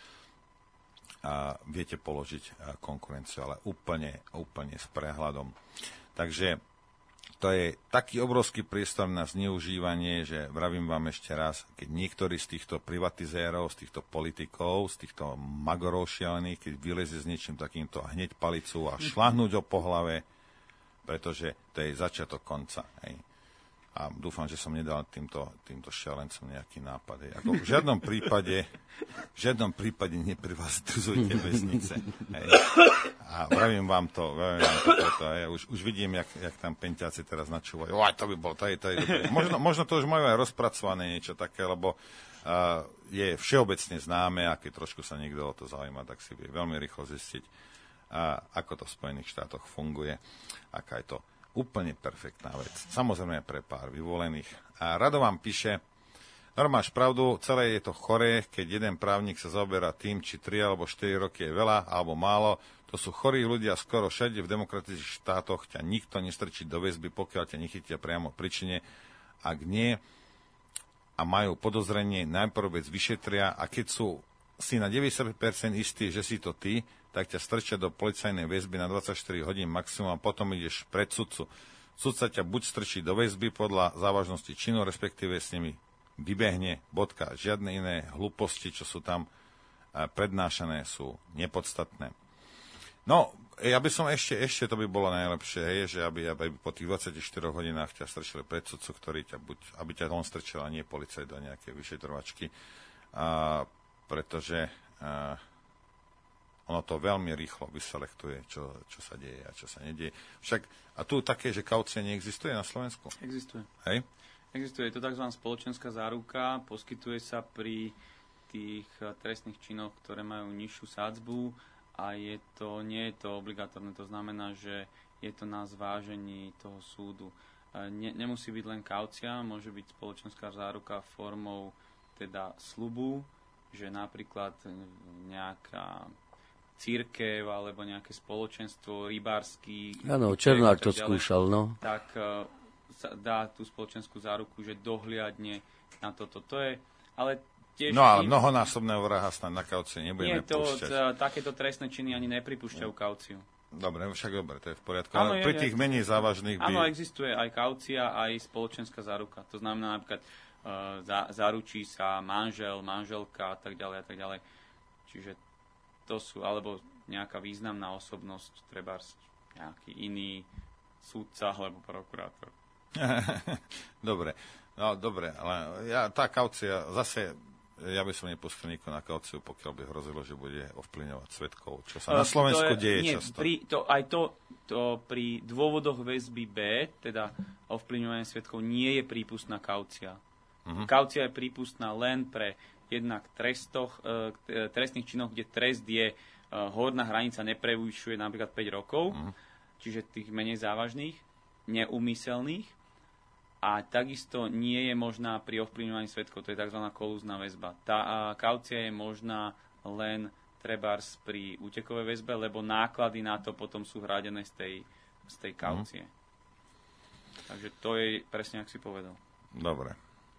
A viete položiť konkurenciu, ale úplne s prehľadom. Takže to je taký obrovský priestor na zneužívanie, že vravím vám ešte raz, keď niektorý z týchto privatizérov, z týchto politikov, z týchto magorov šialených, keď vylezie s niečím takýmto a hneď palicu a šľahnúť ho po hlave, pretože to je začiatok konca. Hej. A dúfam, že som nedal týmto šialencom nejaký nápad. Hej. Ako v žiadnom prípade neprivatizujte väznice. Hej. A vravím vám to preto. Už vidím, jak tam penťáci teraz načúvajú. To by bolo, to je možno to už majú aj rozpracované niečo také, lebo je všeobecne známe, a keď trošku sa niekto o to zaujíma, tak si vie veľmi rýchlo zistiť, ako to v Spojených štátoch funguje, aká je to úplne perfektná vec. Samozrejme pre pár vyvolených. A Rado vám píše, Máš pravdu, celé je to choré, keď jeden právnik sa zaoberá tým, či 3 alebo 4 roky je veľa alebo málo. To sú chorí ľudia skoro všade v demokratických štátoch. Ťa nikto nestrčí do väzby, pokiaľ ťa nechytia priamo pri čine. Ak nie a majú podozrenie, najprv vec vyšetria a keď sú si na 90% istí, že si to ty, tak ťa strčia do policajnej väzby na 24 hodín maximum a potom ideš pred sudcu. Sudca ťa buď strčí do väzby podľa závažnosti činu, respektíve s nimi vybehne, bodka. Žiadne iné hlúposti, čo sú tam prednášané, sú nepodstatné. No, ja by som ešte to by bolo najlepšie, hej, že aby po tých 24 hodinách ťa strčili pred sudcu, ktorý aby ťa on strčil a nie policajt do nejaké vyšetrovačky, pretože ono to veľmi rýchlo vyselektuje, čo sa deje a čo sa nedieje. Však, a tu také, že kaucia neexistuje na Slovensku? Existuje. Hej? Existuje, je to tzv. Spoločenská záruka, poskytuje sa pri tých trestných činoch, ktoré majú nižšiu sadzbu a nie je to obligatórne, to znamená, že je to na zvážení toho súdu. Nemusí byť len kaucia, môže byť spoločenská záruka formou teda sľubu, že napríklad nejaká cirkev alebo nejaké spoločenstvo, rybársky... Áno, Černák to skúšal, no. Tak dá tú spoločenskú záruku, že dohliadne na toto. To je, ale tiež... No ale mnohonásobného vraha snad na kaucie nebudeme púšťať. Takéto trestné činy ani nepripúšťajú kauciu. Dobre, však dobre, to je v poriadku. Ale pri tých menej závažných Áno, existuje aj kaucia, aj spoločenská záruka. To znamená napríklad zaručí sa manžel, manželka a tak ďalej a tak ďalej. Čiže to sú, alebo nejaká významná osobnosť, treba nejaký iný súdca alebo prokurátor. Dobre, no dobre, ale tá kaucia, zase ja by som nepustil nikoho na kauciu, pokiaľ by hrozilo, že bude ovplyvňovať svedkov, čo sa na Slovensku deje často. Pri dôvodoch väzby B, teda ovplyvňovanie svedkov, nie je prípustná kaucia. Kaucia je prípustná len pre jednak trestných činoch, kde trest je horná hranica neprevyšuje napríklad 5 rokov, čiže tých menej závažných, neúmyselných. A takisto nie je možná pri ovplyvňovaní svedkov, to je tzv. Kolúzna väzba. Tá kaucia je možná len trebárs pri útekovej väzbe, lebo náklady na to potom sú hradené z tej kaucie. Takže to je presne, ak si povedal. Dobre.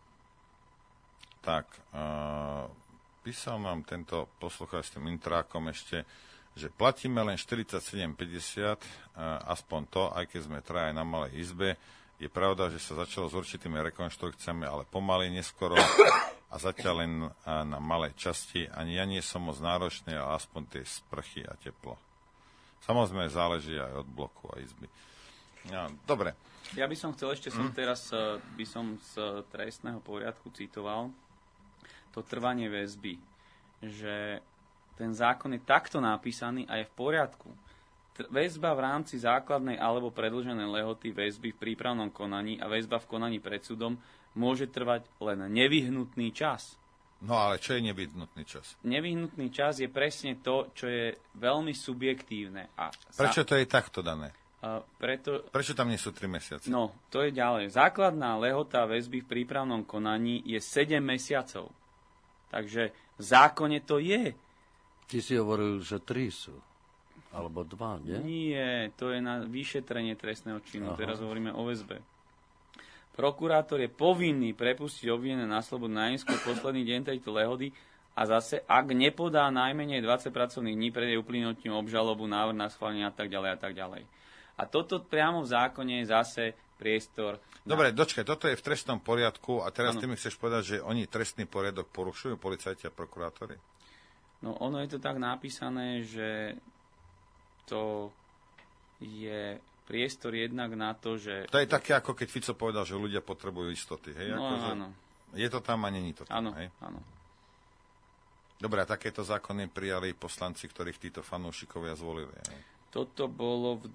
Tak, písal nám tento poslucháč s tým intrákom ešte, že platíme len 47,50, aspoň to, aj keď sme traja na malej izbe. Je pravda, že sa začalo s určitými rekonštrukciami, ale pomaly, neskoro a zatiaľ len na malej časti. Ani ja nie som moc náročný, ale aspoň tie sprchy a teplo. Samozrejme záleží aj od bloku a izby. Ja, dobre. Ja by som chcel ešte, teraz by som z trestného poriadku citoval to trvanie väzby, že ten zákon je takto napísaný a je v poriadku. Väzba v rámci základnej alebo predĺženej lehoty väzby v prípravnom konaní a väzba v konaní pred súdom môže trvať len nevyhnutný čas. No ale čo je nevyhnutný čas? Nevyhnutný čas je presne to, čo je veľmi subjektívne. Prečo to je takto dané? Prečo tam nie sú 3 mesiace? No, to je ďalej. Základná lehota väzby v prípravnom konaní je 7 mesiacov. Takže v zákone to je. Ty si hovoril, že 3 sú. Alebo 2, nie? Nie, to je na vyšetrenie trestného činu. Aha. Teraz hovoríme o väzbe. Prokurátor je povinný prepustiť obvinené na slobodu najneskôr posledný deň tejto lehody a zase, ak nepodá najmenej 20 pracovných dní pred jej uplynutím obžalobu, návrh na schválenie a tak ďalej a tak ďalej. A toto priamo v zákone je zase priestor... Dobre, dočkaj, toto je v trestnom poriadku a teraz ty mi chceš povedať, že oni trestný poriadok porušujú, policajti a prokurátori? No, ono je to tak napísané, že to je priestor jednak na to, že... To je také, ako keď Fico povedal, že ľudia potrebujú istoty, hej? No, akože áno. Je to tam a není to tam, hej? Áno. Dobre, a takéto zákony prijali poslanci, ktorých títo fanúšikovia zvolili, hej? Toto bolo v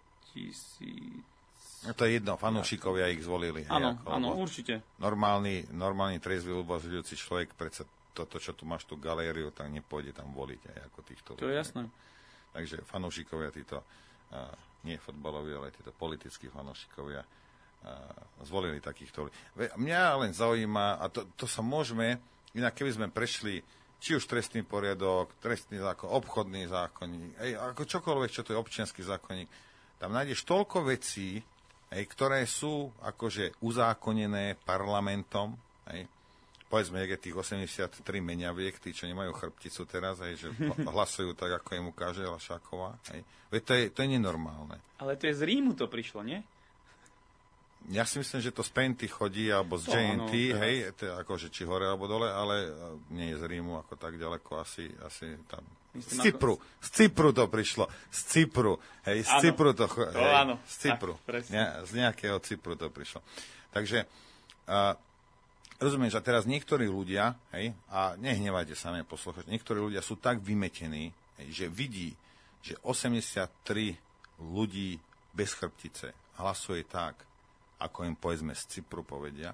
2000... To je jedno, fanúšikovia ich zvolili, hej? Áno, určite. Normálny trezvy, uvažujúci človek, predsa toto, čo tu máš tú galériu, tak nepôjde tam voliť, aj ako týchto ľudí. To je jasné. Takže fanúšikovia títo, nie fotbaloví, ale títo politickí fanúšikovia zvolili takýchto ľudí. Mňa len zaujíma, a to sa môžeme, inak keby sme prešli či už trestný poriadok, trestný zákon, obchodný zákonník, ako čokoľvek, čo to je občiansky zákonník, tam nájdeš toľko vecí, ktoré sú akože uzákonené parlamentom, povedzme, jak je tých 83 meňaviek, tí, čo nemajú chrbticu teraz, že hlasujú tak, ako im ukáže Lašáková. To je nenormálne. Ale to je z Rímu to prišlo, nie? Ja si myslím, že to z Penty chodí, alebo z JNT, to je akože či hore, alebo dole, ale nie je z Rímu ako tak ďaleko, asi tam. Z Cypru to prišlo. Z Cypru. Z Cypru to z Cypru. Z nejakého Cypru to prišlo. Takže rozumiem, že teraz niektorí ľudia, a nehnevajte sa mňa poslúchať, niektorí ľudia sú tak vymetení, že vidí, že 83 ľudí bez chrbtice hlasuje tak, ako im povedzme z Cypru povedia.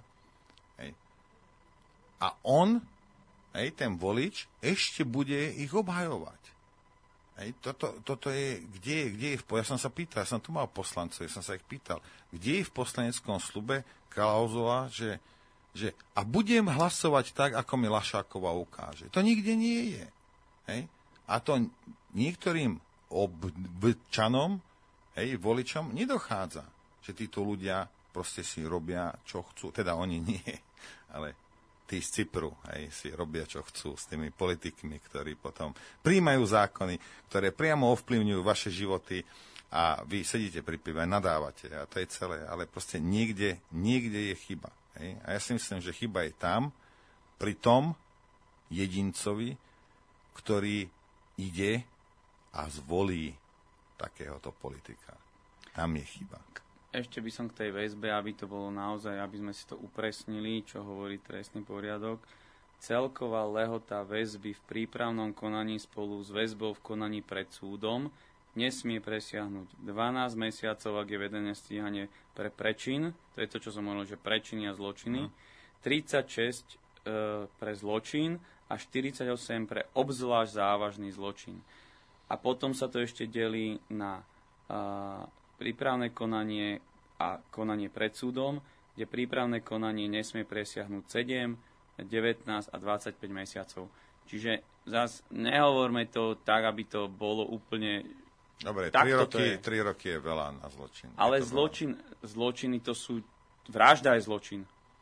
A on, ten volič, ešte bude ich obhajovať. Toto je, kde je ja som sa pýtal, ja som tu mal poslancov, ja som sa ich pýtal, kde je v poslaneckom slube klauzula, že a budem hlasovať tak, ako mi Lašáková ukáže. To nikde nie je. A to niektorým občanom, voličom nedochádza, že títo ľudia proste si robia, čo chcú. Teda oni nie, ale tí z Cypru si robia, čo chcú s tými politikmi, ktorí potom príjmajú zákony, ktoré priamo ovplyvňujú vaše životy a vy sedíte pri pive a nadávate. A to je celé. Ale proste niekde je chyba. A ja si myslím, že chyba je tam, pri tom jedincovi, ktorý ide a zvolí takéhoto politika. Tam je chyba. Ešte by som k tej väzbe, aby to bolo naozaj, aby sme si to upresnili, čo hovorí trestný poriadok. Celková lehota väzby v prípravnom konaní spolu s väzbou v konaní pred súdom nesmie presiahnuť 12 mesiacov, ak je vedené stíhanie pre prečin, to je to, čo som hovoril, že prečiny a zločiny, 36 pre zločin a 48 pre obzvlášť závažný zločin. A potom sa to ešte delí na prípravné konanie a konanie pred súdom, kde prípravné konanie nesmie presiahnuť 7, 19 a 25 mesiacov. Čiže zase nehovorme to tak, aby to bolo úplne... Dobre, 3 roky je veľa na zločin. Ale zločiny to sú... Vražda je zločin.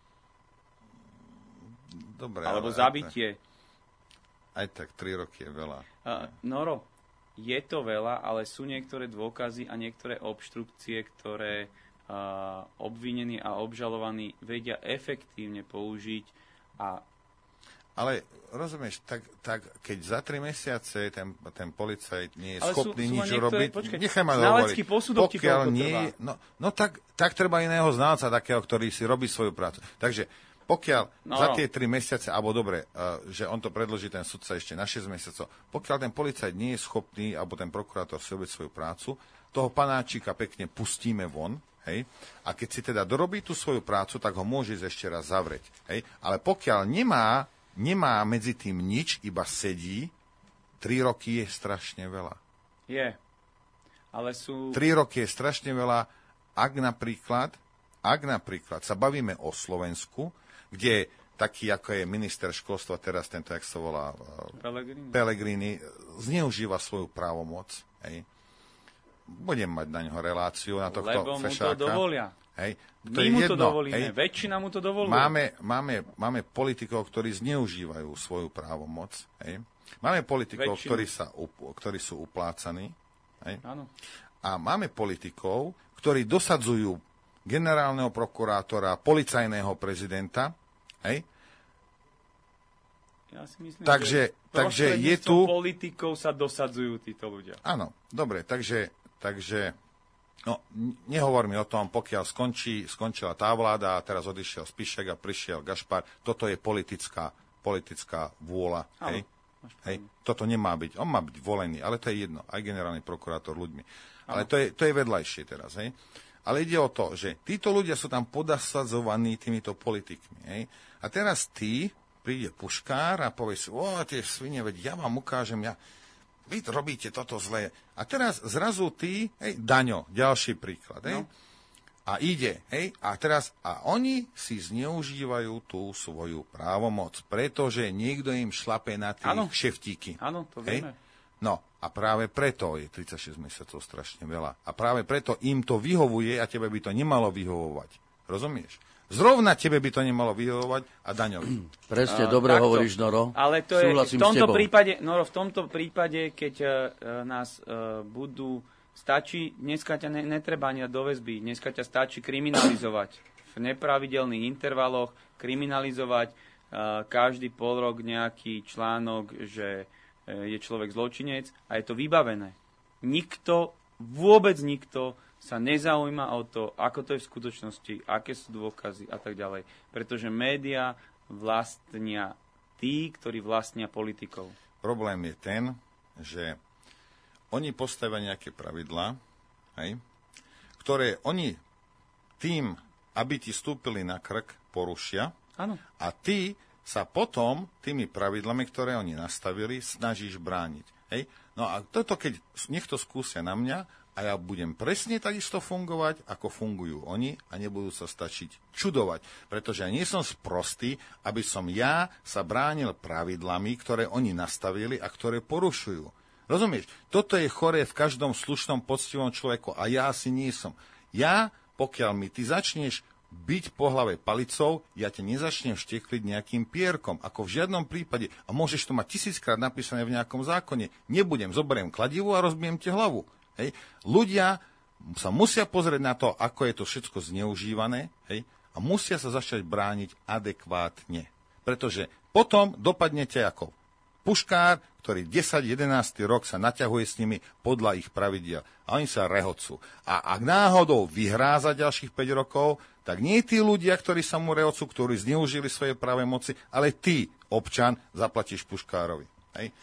Dobre, alebo zabitie. Aj tak 3 roky je veľa. Noro, je to veľa, ale sú niektoré dôkazy a niektoré obštrukcie, ktoré obvinení a obžalovaní vedia efektívne použiť. Ale rozumieš, tak keď za 3 mesiace ten policajt nie je schopný nič urobiť, nechaj ma dovoliť. Pokiaľ nie, tak treba iného znalca, takého, ktorý si robí svoju prácu. Takže pokiaľ za tie 3 mesiace, alebo dobre, že on to predloží ten sudca ešte na 6 mesiacov, pokiaľ ten policajt nie je schopný, alebo ten prokurátor si robiť svoju prácu, toho panáčika pekne pustíme von, hej, a keď si teda dorobí tú svoju prácu, tak ho môže ešte raz zavrieť. Hej, ale pokiaľ nemá medzi tým nič, iba sedí, 3 roky je strašne veľa. Je. Ale sú... 3 roky je strašne veľa, ak napríklad sa bavíme o Slovensku, kde taký, ako je minister školstva teraz, tento, jak sa volá, Pellegrini, zneužíva svoju právomoc. Hej. Budem mať na ňoho reláciu, na tohto Lebo fešáka. Mu to dovolia. Hej. To My je mu jedno. To dovolíme. Hej. Väčšina mu to dovoluje. Máme politikov, ktorí zneužívajú svoju právomoc. Hej. Máme politikov, ktorí sú uplácaní. Hej. Áno. A máme politikov, ktorí dosadzujú generálneho prokurátora, policajného prezidenta. Hej. Ja si myslím, takže je tu... politikov sa dosadzujú títo ľudia. Áno, dobre, takže nehovor mi o tom, pokiaľ skončila tá vláda a teraz odišiel Spišek a prišiel Gašpar, toto je politická vôľa. Hej? Hej? Toto nemá byť, on má byť volený, ale to je jedno, aj generálny prokurátor ľuďmi. Ale to je vedľajšie teraz. Hej? Ale ide o to, že títo ľudia sú tam podasadzovaní týmito politikmi. Hej? A teraz príde puškár a povie si, tie svine, veď ja vám ukážem, vy robíte toto zlé. A teraz zrazu Daňo, ďalší príklad. No. A ide, hej, a oni si zneužívajú tú svoju právomoc, pretože niekto im šlape na tie kšeftíky. Áno, to vieme. No, a práve preto je 36 mesiacov strašne veľa. A práve preto im to vyhovuje a tebe by to nemalo vyhovovať. Rozumieš? Zrovna tebe by to nemalo vyhovovať a Daňovi. Presne, dobre hovoríš, Noro. Ale to je v tomto prípade, Noro, v tomto prípade, keď nás budú... Stačí, dneska ťa netreba ani do väzby, dneska ťa stačí kriminalizovať v nepravidelných intervaloch, kriminalizovať každý pol rok nejaký článok, že je človek zločinec a je to vybavené. Vôbec nikto sa nezaujíma o to, ako to je v skutočnosti, aké sú dôkazy a tak ďalej. Pretože médiá vlastnia tí, ktorí vlastnia politikov. Problém je ten, že oni postavia nejaké pravidlá, ktoré oni tým, aby ti stúpili na krk, porušia. Áno. A ty sa potom tými pravidlami, ktoré oni nastavili, snažíš brániť. Hej? No a toto, keď nech to skúsia na mňa a ja budem presne takisto fungovať, ako fungujú oni a nebudú sa stačiť čudovať. Pretože ja nie som sprostý, aby som ja sa bránil pravidlami, ktoré oni nastavili a ktoré porušujú. Rozumieš? Toto je choré v každom slušnom, poctivom človeku a ja asi nie som. Pokiaľ mi ty začneš byť po hlave palicou, ja ťa nezačnem štekliť nejakým pierkom, ako v žiadnom prípade. A môžeš to mať 1000-krát napísané v nejakom zákone. Nebudem, zoberiem kladivu a rozbijem ti hlavu. Hej? Ľudia sa musia pozrieť na to, ako je to všetko zneužívané, hej? A musia sa začať brániť adekvátne. Pretože potom dopadnete ako puškár, ktorý 10-11 rok sa naťahuje s nimi podľa ich pravidiel. A oni sa rehocú. A ak náhodou vyhrá za ďalších 5 rokov, tak nie tí ľudia, ktorí sa mu rehocú, ktorí zneužili svoje práve moci, ale ty, občan, zaplatíš puškárovi. Hej?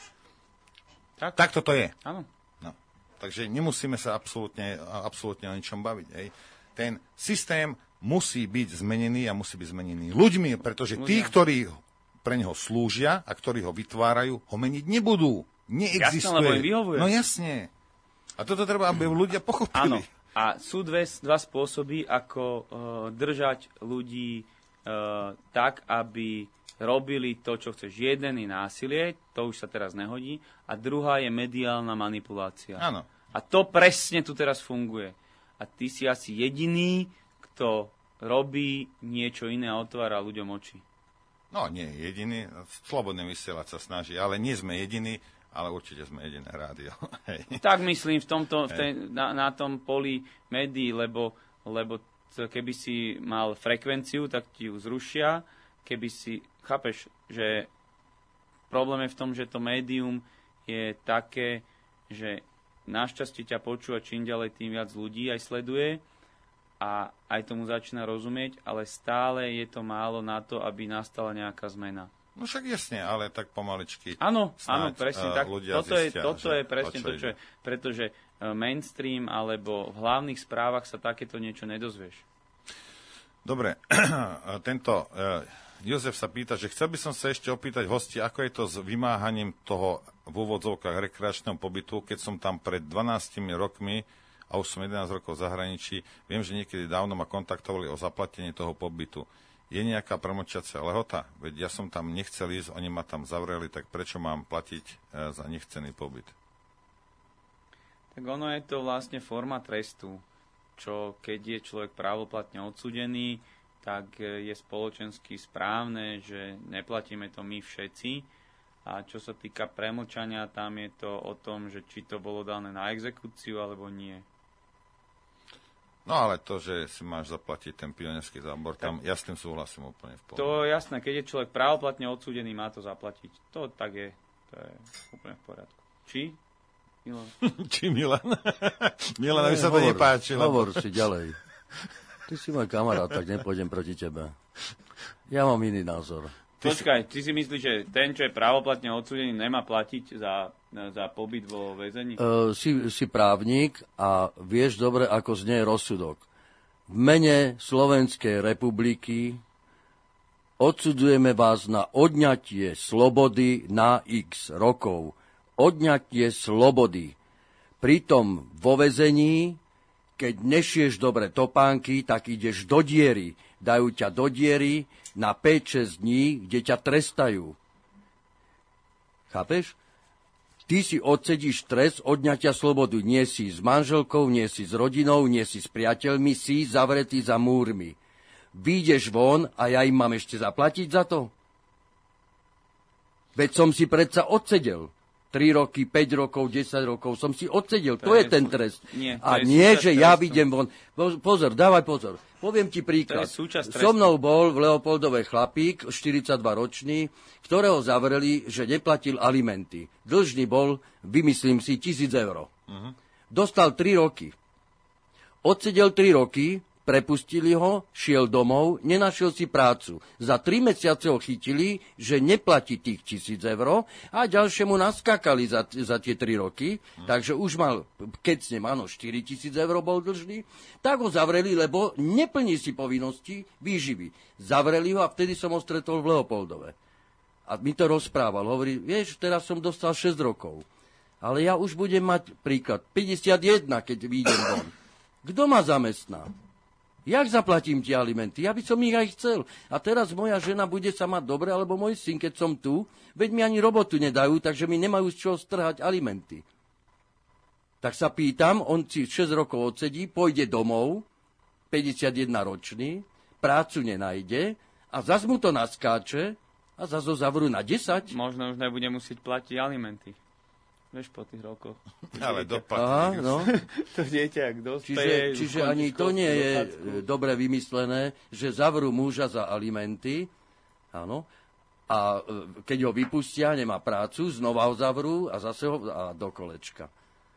Tak toto je. Áno. No. Takže nemusíme sa absolútne o ničom baviť. Hej? Ten systém musí byť zmenený a musí byť zmenený ľuďmi, pretože tí, ktorí pre neho slúžia a ktorí ho vytvárajú, ho meniť nebudú. Neexistuje. Jasne, lebo im vyhovuje. No jasne. A toto treba, aby ľudia pochopili. Áno. A sú dva spôsoby, ako držať ľudí tak, aby robili to, čo chceš. Jeden je násilie, to už sa teraz nehodí, a druhá je mediálna manipulácia. Áno. A to presne tu teraz funguje. A ty si asi jediný, kto robí niečo iné a otvára ľuďom oči. No, nie jediný. Slobodný vysielať sa snaží, ale nie sme jediní, ale určite sme jediné rádio. Tak myslím na tom poli médií, lebo keby si mal frekvenciu, tak ti ju zrušia. Keby si, chápeš, že problém je v tom, že to médium je také, že našťastie ťa počúva čím ďalej, tým viac ľudí aj sleduje a aj tomu začína rozumieť, ale stále je to málo na to, aby nastala nejaká zmena. No však jasne, ale tak pomaličky. Áno, presne tak. Toto je presne to, čo je. Pretože mainstream alebo v hlavných správach sa takéto niečo nedozvieš. Dobre, tento Jozef sa pýta, že chcel by som sa ešte opýtať hosti, ako je to s vymáhaním toho v úvodzovkách rekreačného pobytu, keď som tam pred 12 rokmi a už som 11 rokov v zahraničí, viem, že niekedy dávno ma kontaktovali o zaplatenie toho pobytu. Je nejaká premlčacia lehota? Veď ja som tam nechcel ísť, oni ma tam zavreli, tak prečo mám platiť za nechcený pobyt? Tak ono je to vlastne forma trestu, čo keď je človek právoplatne odsúdený, tak je spoločensky správne, že neplatíme to my všetci. A čo sa týka premlčania, tam je to o tom, že či to bolo dané na exekúciu alebo nie. No ale to, že si máš zaplatiť ten pionierský zábor, tam ja s tým súhlasím úplne v pohode. To je jasné, keď je človek právoplatne odsúdený, má to zaplatiť. To tak je, to je úplne v poriadku. Či? Milan? Či Milan? Milan, aby sa to nepáčilo. Hovor si ďalej. Ty si môj kamarát, tak nepôjdem proti tebe. Ja mám iný názor. Počkaj, ty si myslíš, že ten, čo je právoplatne odsúdený, nemá platiť za pobyt vo väzení? Si právnik a vieš dobre, ako znie rozsudok. V mene Slovenskej republiky odsudzujeme vás na odňatie slobody na x rokov. Odňatie slobody. Pritom vo väzení keď nešieš dobre topánky, tak ideš do diery. Dajú ťa do diery na 5-6 dní, kde ťa trestajú. Chápeš? Ty si odsedíš trest odňatia slobodu. Nie si s manželkou, nie si s rodinou, nie si s priateľmi, si zavretý za múrmi. Vyjdeš von a ja im mám ešte zaplatiť za to? Veď som si predsa odsedel. 3 roky, 5 rokov, 10 rokov som si odsedel. To je ten trest. Nie, že ja vidím von. Pozor, dávaj pozor. Poviem ti príklad. So mnou bol v Leopoldove chlapík, 42-ročný, ktorého zavreli, že neplatil alimenty. Dlžný bol, vymyslím si, 1,000 eur. Dostal 3 roky. Odsedel 3 roky, prepustili ho, šiel domov, nenašiel si prácu. Za 3 mesiace ho chytili, že neplatí tých 1,000 eur a ďalšiemu naskakali za tie 3 roky. Takže už mal, keď s ním, áno, 4,000 eur bol dlžný, tak ho zavreli, lebo neplní si povinnosti výživy. Zavreli ho a vtedy som ho stretol v Leopoldove. A mi to rozprával. Hovorí, vieš, teraz som dostal 6 rokov. Ale ja už budem mať príklad 51, keď výjdem von. Kto ma zamestná? Jak zaplatím tie alimenty? Ja by som ich aj chcel. A teraz moja žena bude sa mať dobre, alebo môj syn, keď som tu, veď mi ani robotu nedajú, takže mi nemajú z čoho strhať alimenty. Tak sa pýtam, on si 6 rokov odsedí, pôjde domov, 51-ročný, prácu nenájde a zas mu to naskáče a zas ho zavrú na 10. Možno už nebude musieť platiť alimenty. Vieš, po tých rokoch. Ale doplatí. No. To dieťa, ak dospeje... Čiže ani to nie je dobre vymyslené, že zavrú muža za alimenty, áno, a keď ho vypustia, nemá prácu, znova ho zavrú a zase ho a do kolečka.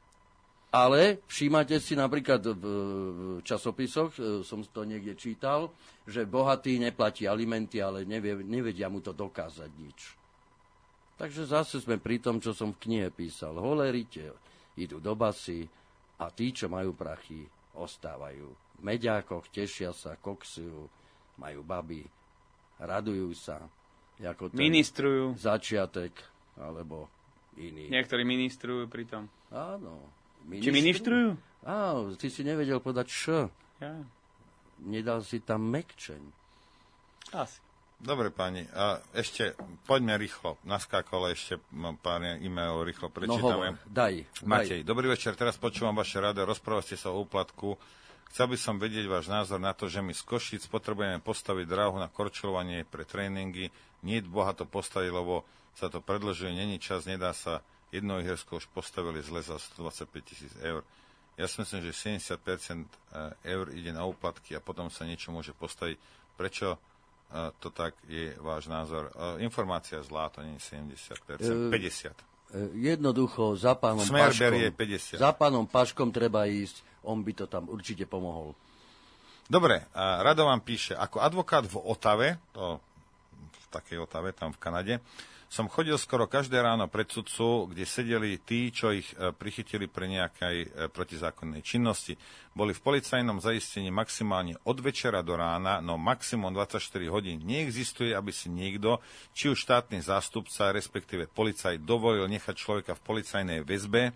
Ale všímate si napríklad v časopisoch, som to niekde čítal, že bohatý neplatí alimenty, ale nevedia mu to dokázať nič. Takže zase sme pri tom, čo som v knihe písal. Holerite idú do basy a tí, čo majú prachy, ostávajú v meďákoch, tešia sa, koksujú, majú baby, radujú sa. Ako ministrujú. Začiatek, alebo iný. Niektorí ministrujú pritom. Áno. Či ministrujú? Áno, ty si nevedel podať š. Ja. Nedal si tam mekčeň. Asi. Dobre, pani, a ešte poďme rýchlo. Naskákalo ešte pár e-mailov, rýchlo prečítame. Daj. Matej, dobrý večer, teraz počúvam vaše rady, rozprávali ste sa o úplatku. Chcel by som vedieť váš názor na to, že my z Košíc potrebujeme postaviť dráhu na korčulovanie pre tréningy. Nie je boha to postaviť, lebo sa to predĺžuje, není čas, nedá sa. Jedno ihrisko už postavili zle za 125 000 eur. Ja si myslím, že 70% eur ide na úplatky a potom sa niečo môže postaviť. Prečo to tak je váš názor? Informácia zlá, to nie je 70%, 50%. Jednoducho, za pánom Smer Paškom. berie 50. Za pánom Paškom treba ísť, on by to tam určite pomohol. Dobre, Radovan píše, ako advokát v Otave, v takej Otave, tam v Kanade, som chodil skoro každé ráno pred sudcu, kde sedeli tí, čo ich prichytili pre nejakej protizákonnej činnosti. Boli v policajnom zaistení maximálne od večera do rána, no maximum 24 hodín. Neexistuje, aby si niekto, či už štátny zástupca, respektíve policajt, dovolil nechať človeka v policajnej väzbe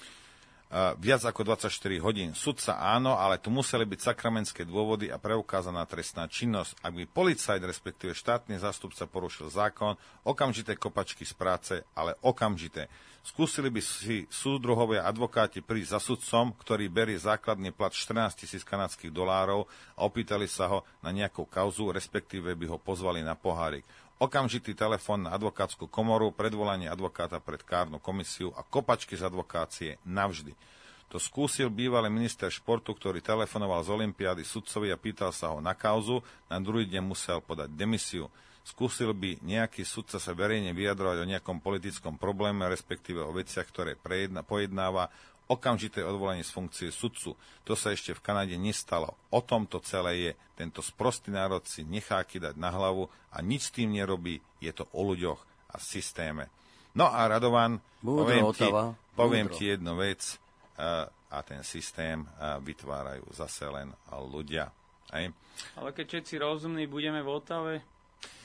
viac ako 24 hodín. Sudca áno, ale tu museli byť sakramentské dôvody a preukázaná trestná činnosť. Ak by policajt, respektíve štátny zástupca porušil zákon, okamžité kopačky z práce, ale okamžité. Skúsili by si súdruhovia advokáti prísť za sudcom, ktorý berie základný plat 14 000 kanadských dolárov a opýtali sa ho na nejakú kauzu, respektíve by ho pozvali na pohárik. Okamžitý telefón na advokátsku komoru, predvolanie advokáta pred kárnu komisiu a kopačky z advokácie navždy. To skúsil bývalý minister športu, ktorý telefonoval z olympiády sudcovi a pýtal sa ho na kauzu, na druhý deň musel podať demisiu. Skúsil by nejaký sudca sa verejne vyjadrovať o nejakom politickom probléme, respektíve o veciach, ktoré pojednáva, okamžité odvolanie z funkcie sudcu. To sa ešte v Kanade nestalo. O tom to celé je. Tento sprostý národ si nechá kydať na hlavu a nič s tým nerobí. Je to o ľuďoch a systéme. No a Radovan, poviem ti jednu vec, a ten systém vytvárajú zase len ľudia. Hej. Ale keď všetci rozumní budeme v Otave...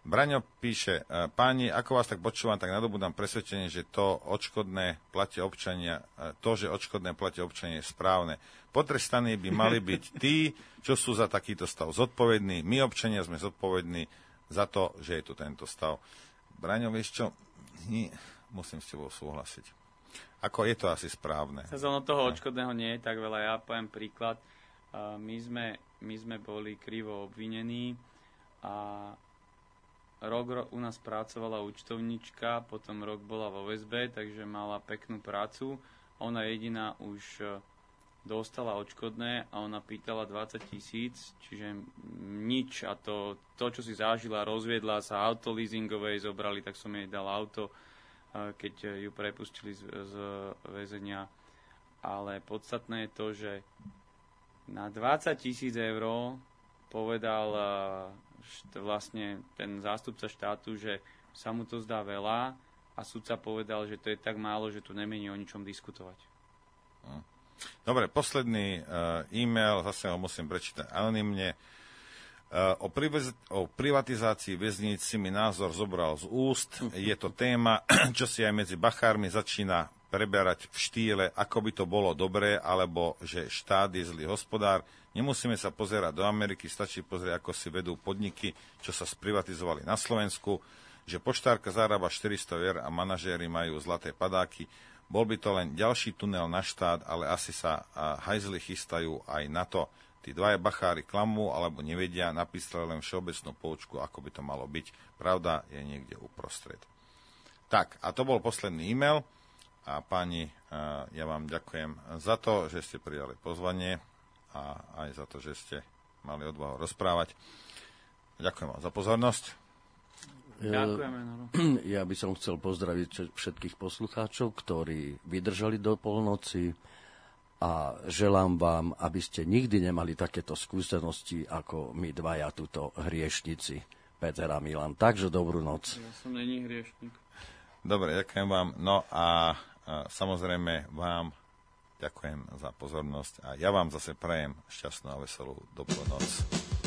Braňo píše, páni, ako vás tak počúvam, tak nadobudám presvedčenie, že to, že odškodné platia občania je správne. Potrestaní by mali byť tí, čo sú za takýto stav zodpovední. My, občania, sme zodpovední za to, že je tu tento stav. Braňo, vieš čo? Musím s tebou súhlasiť. Ako je to asi správne? Ono toho odškodného nie je tak veľa. Ja poviem príklad. My sme boli krivo obvinení a rok u nás pracovala účtovnička, potom rok bola vo väzbe, takže mala peknú prácu. Ona jediná už dostala odškodné a ona pýtala 20 000, čiže nič. A to, čo si zažila, rozviedla sa, auto leasingovej zobrali, tak som jej dal auto, keď ju prepustili z väzenia. Ale podstatné je to, že na 20 000 eur povedal vlastne ten zástupca štátu, že sa mu to zdá veľa a sudca povedal, že to je tak málo, že tu nemení o ničom diskutovať. Dobre, posledný e-mail, zase ho musím prečítať anonymne. O privatizácii väzníc si mi názor zobral z úst. Je to téma, čo si aj medzi bachármi začína preberať v štýle, ako by to bolo dobré, alebo že štát je zlý hospodár. Nemusíme sa pozerať do Ameriky, stačí pozrieť, ako si vedú podniky, čo sa sprivatizovali na Slovensku, že poštárka zarába 400 eur a manažéri majú zlaté padáky. Bol by to len ďalší tunel na štát, ale asi sa hajzli chystajú aj na to. Tí dvaja bachári klamú alebo nevedia, napísali len všeobecnú poučku, ako by to malo byť. Pravda je niekde uprostred. Tak, a to bol posledný e-mail. A páni, ja vám ďakujem za to, že ste prijali pozvanie a aj za to, že ste mali odvahu rozprávať. Ďakujem vám za pozornosť. Ďakujeme. Ja by som chcel pozdraviť všetkých poslucháčov, ktorí vydržali do polnoci a želám vám, aby ste nikdy nemali takéto skúsenosti ako my dvaja tuto hriešnici, Peter a Milan. Takže dobrú noc. Ja som není hriešnik. Dobre, ďakujem vám. No a samozrejme vám ďakujem za pozornosť a ja vám zase prajem šťastnú a veselú dobrú noc.